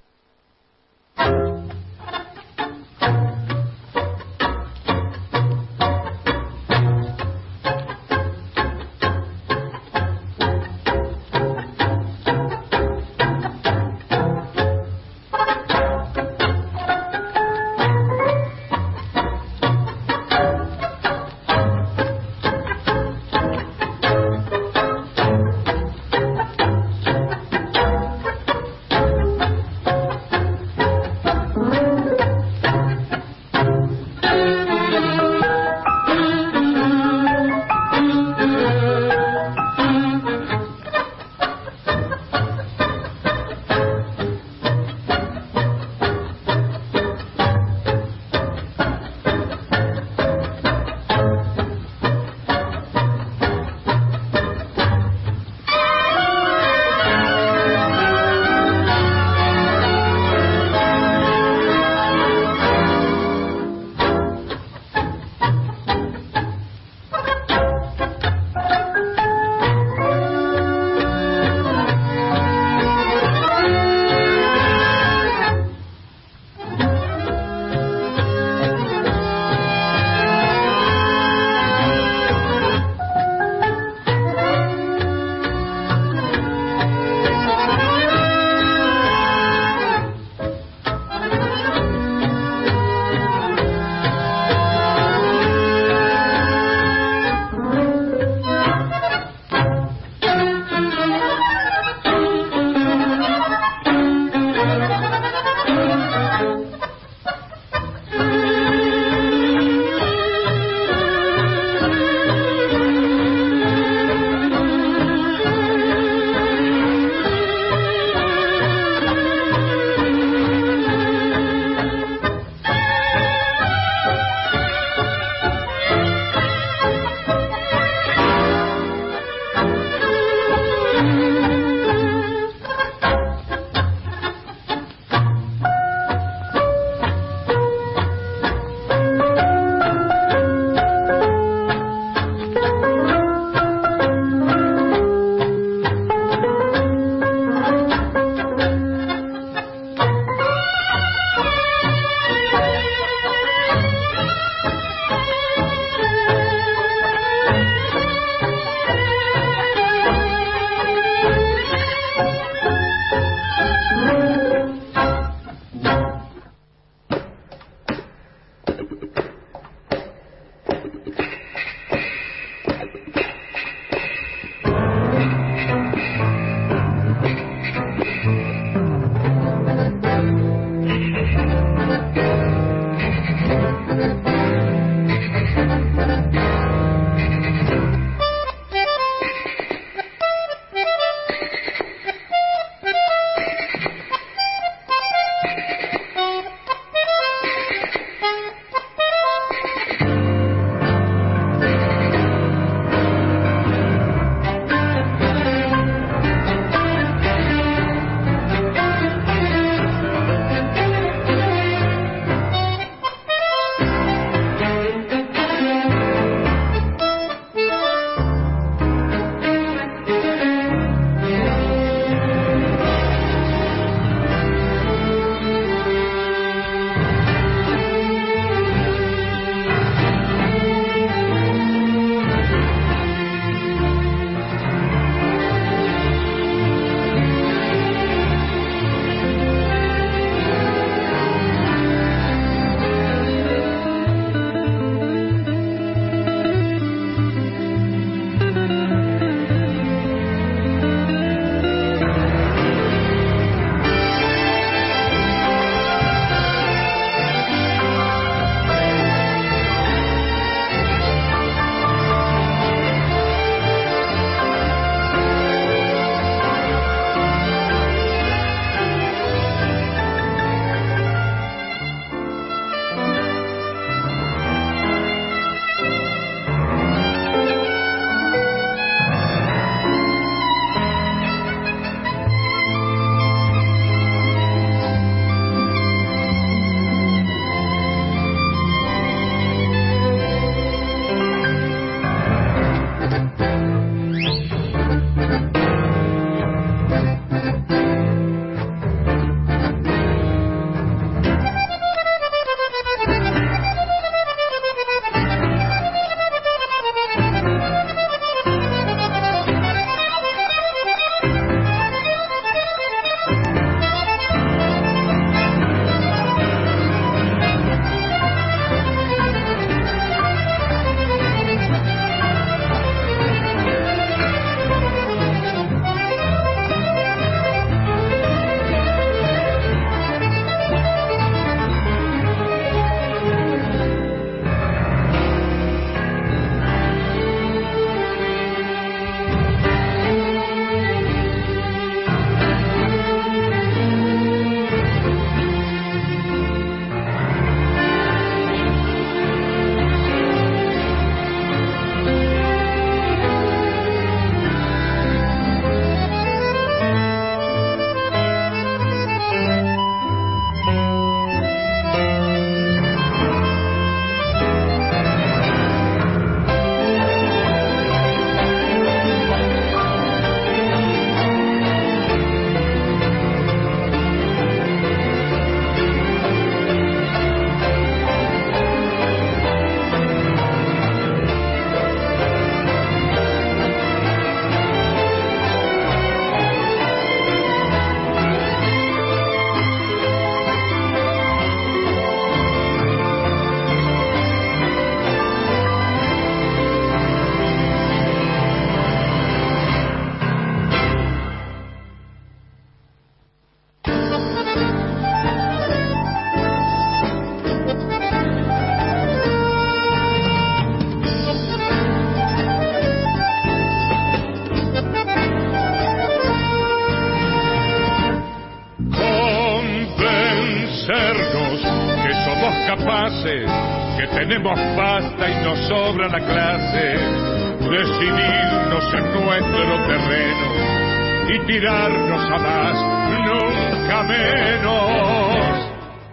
tenemos pasta y nos sobra la clase, decidirnos en nuestro terreno y tirarnos a más, nunca menos.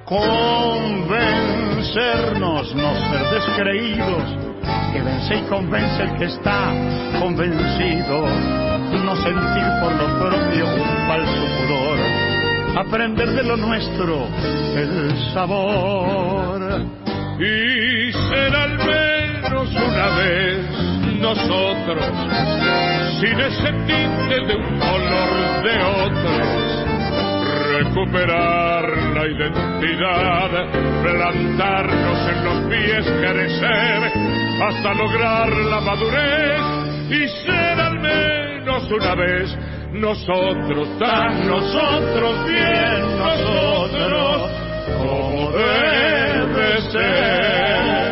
Convencernos, no ser descreídos, que vence y convence el que está convencido, no sentir por lo propio un falso pudor, aprender de lo nuestro el sabor. Y ser al menos una vez nosotros, sin ese tinte de un color de otros, recuperar la identidad, plantarnos en los pies, crecer hasta lograr la madurez y ser al menos una vez nosotros, tan nosotros, bien nosotros, como debe ser.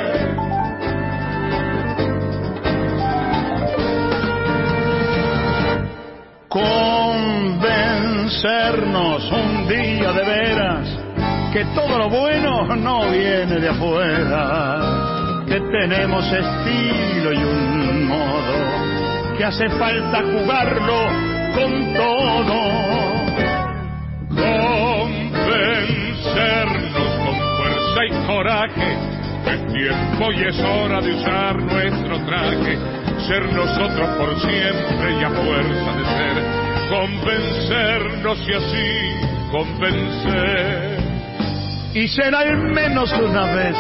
Convencernos un día de veras que todo lo bueno no viene de afuera, que tenemos estilo y un modo, que hace falta jugarlo con todo. Convencernos con fuerza y coraje, es tiempo y es hora de usar nuestro traje, ser nosotros por siempre y a fuerza de ser, convencernos y así convencer. Y ser al menos una vez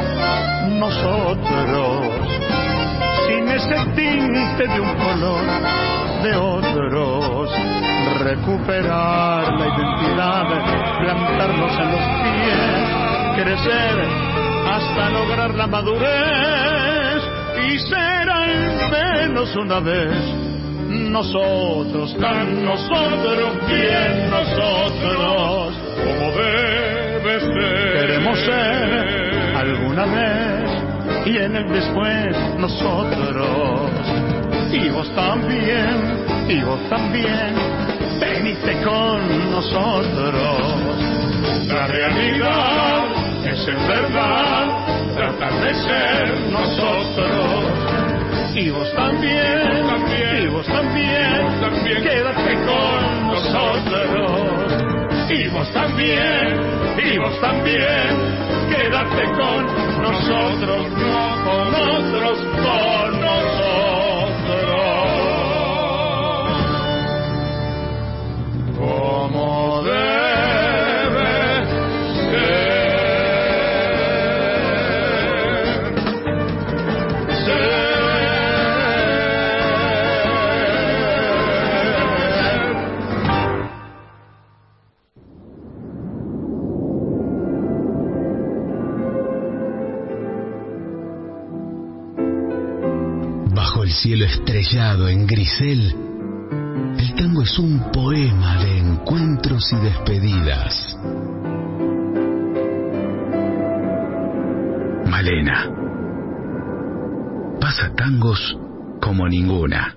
nosotros, sin ese tinte de un color de otros, recuperar la identidad, plantarnos en los pies, crecer hasta lograr la madurez y ser al menos una vez nosotros, tan nosotros, bien nosotros, como debe ser. Queremos ser alguna vez y en el después nosotros. Y vos también, y vos también, venite con nosotros. La realidad es en verdad tratar de ser nosotros. Y vos también, también, y vos también, también, quédate con nosotros. Y vos también, y vos también, quédate con nosotros, no con otros, con nosotros. Como debe ser. Bajo el cielo estrellado en grisel, el tango es un poema de encuentros y despedidas. Malena pasa tangos como ninguna.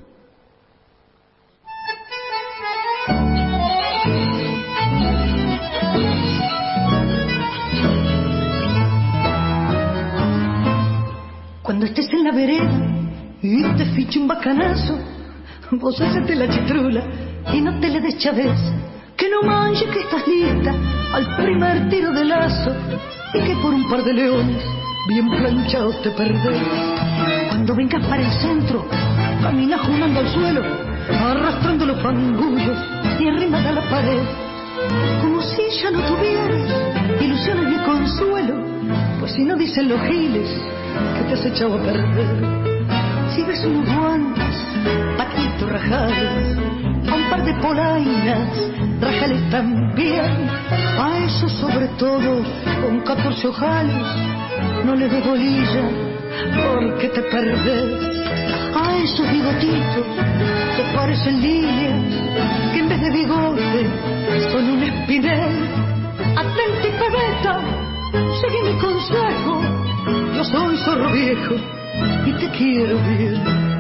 Cuando estés en la vereda y te fiche un bacanazo, vos hacete la chitrula y no te le des chavez, que no manches que estás lista al primer tiro de lazo y que por un par de leones bien planchados te perdés. Cuando vengas para el centro, camina junando al suelo, arrastrando los fangullos y arrimada a la pared, como si ya no tuvieras ilusiones ni consuelo, pues si no dicen los giles que te has echado a perder. Si ves unos guantes, patitos rajados, a un par de polainas, rajales también, a eso sobre todo, con catorce ojales, no le des bolilla, porque te perdés. A esos bigotitos que parecen líneas, que en vez de bigote son un espinel. Atenta y pebeta, seguí mi consejo, yo soy zorro viejo y te quiero bien.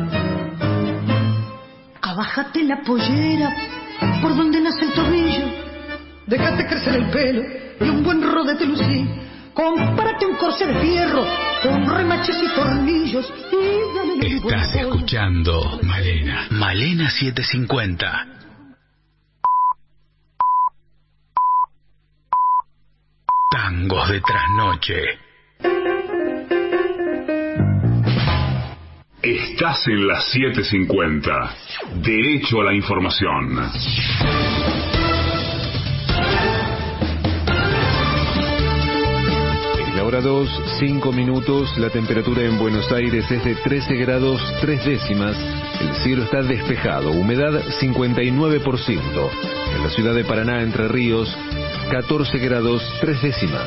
Abájate la pollera por donde nace el tobillo, déjate crecer el pelo y un buen rodete lucí, Cómprate un corsé de fierro con remaches y tornillos y dale un buen Estás polvo. escuchando Malena. Malena setecientos cincuenta. Tangos de trasnoche. Estás en las siete cincuenta. Derecho a la información. Es la hora dos, cinco minutos. La temperatura en Buenos Aires es de trece grados tres décimas. El cielo está despejado. Humedad cincuenta y nueve por ciento. En la ciudad de Paraná, Entre Ríos, catorce grados tres décimas.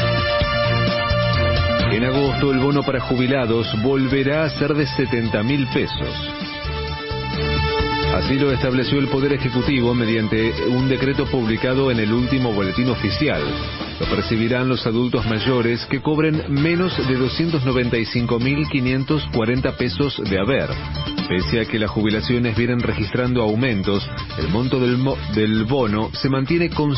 En agosto el bono para jubilados volverá a ser de setenta mil pesos. Así lo estableció el Poder Ejecutivo mediante un decreto publicado en el último boletín oficial. Lo percibirán los adultos mayores que cobren menos de doscientos noventa y cinco mil quinientos cuarenta pesos de haber. Pese a que las jubilaciones vienen registrando aumentos, el monto del, mo- del bono se mantiene constante.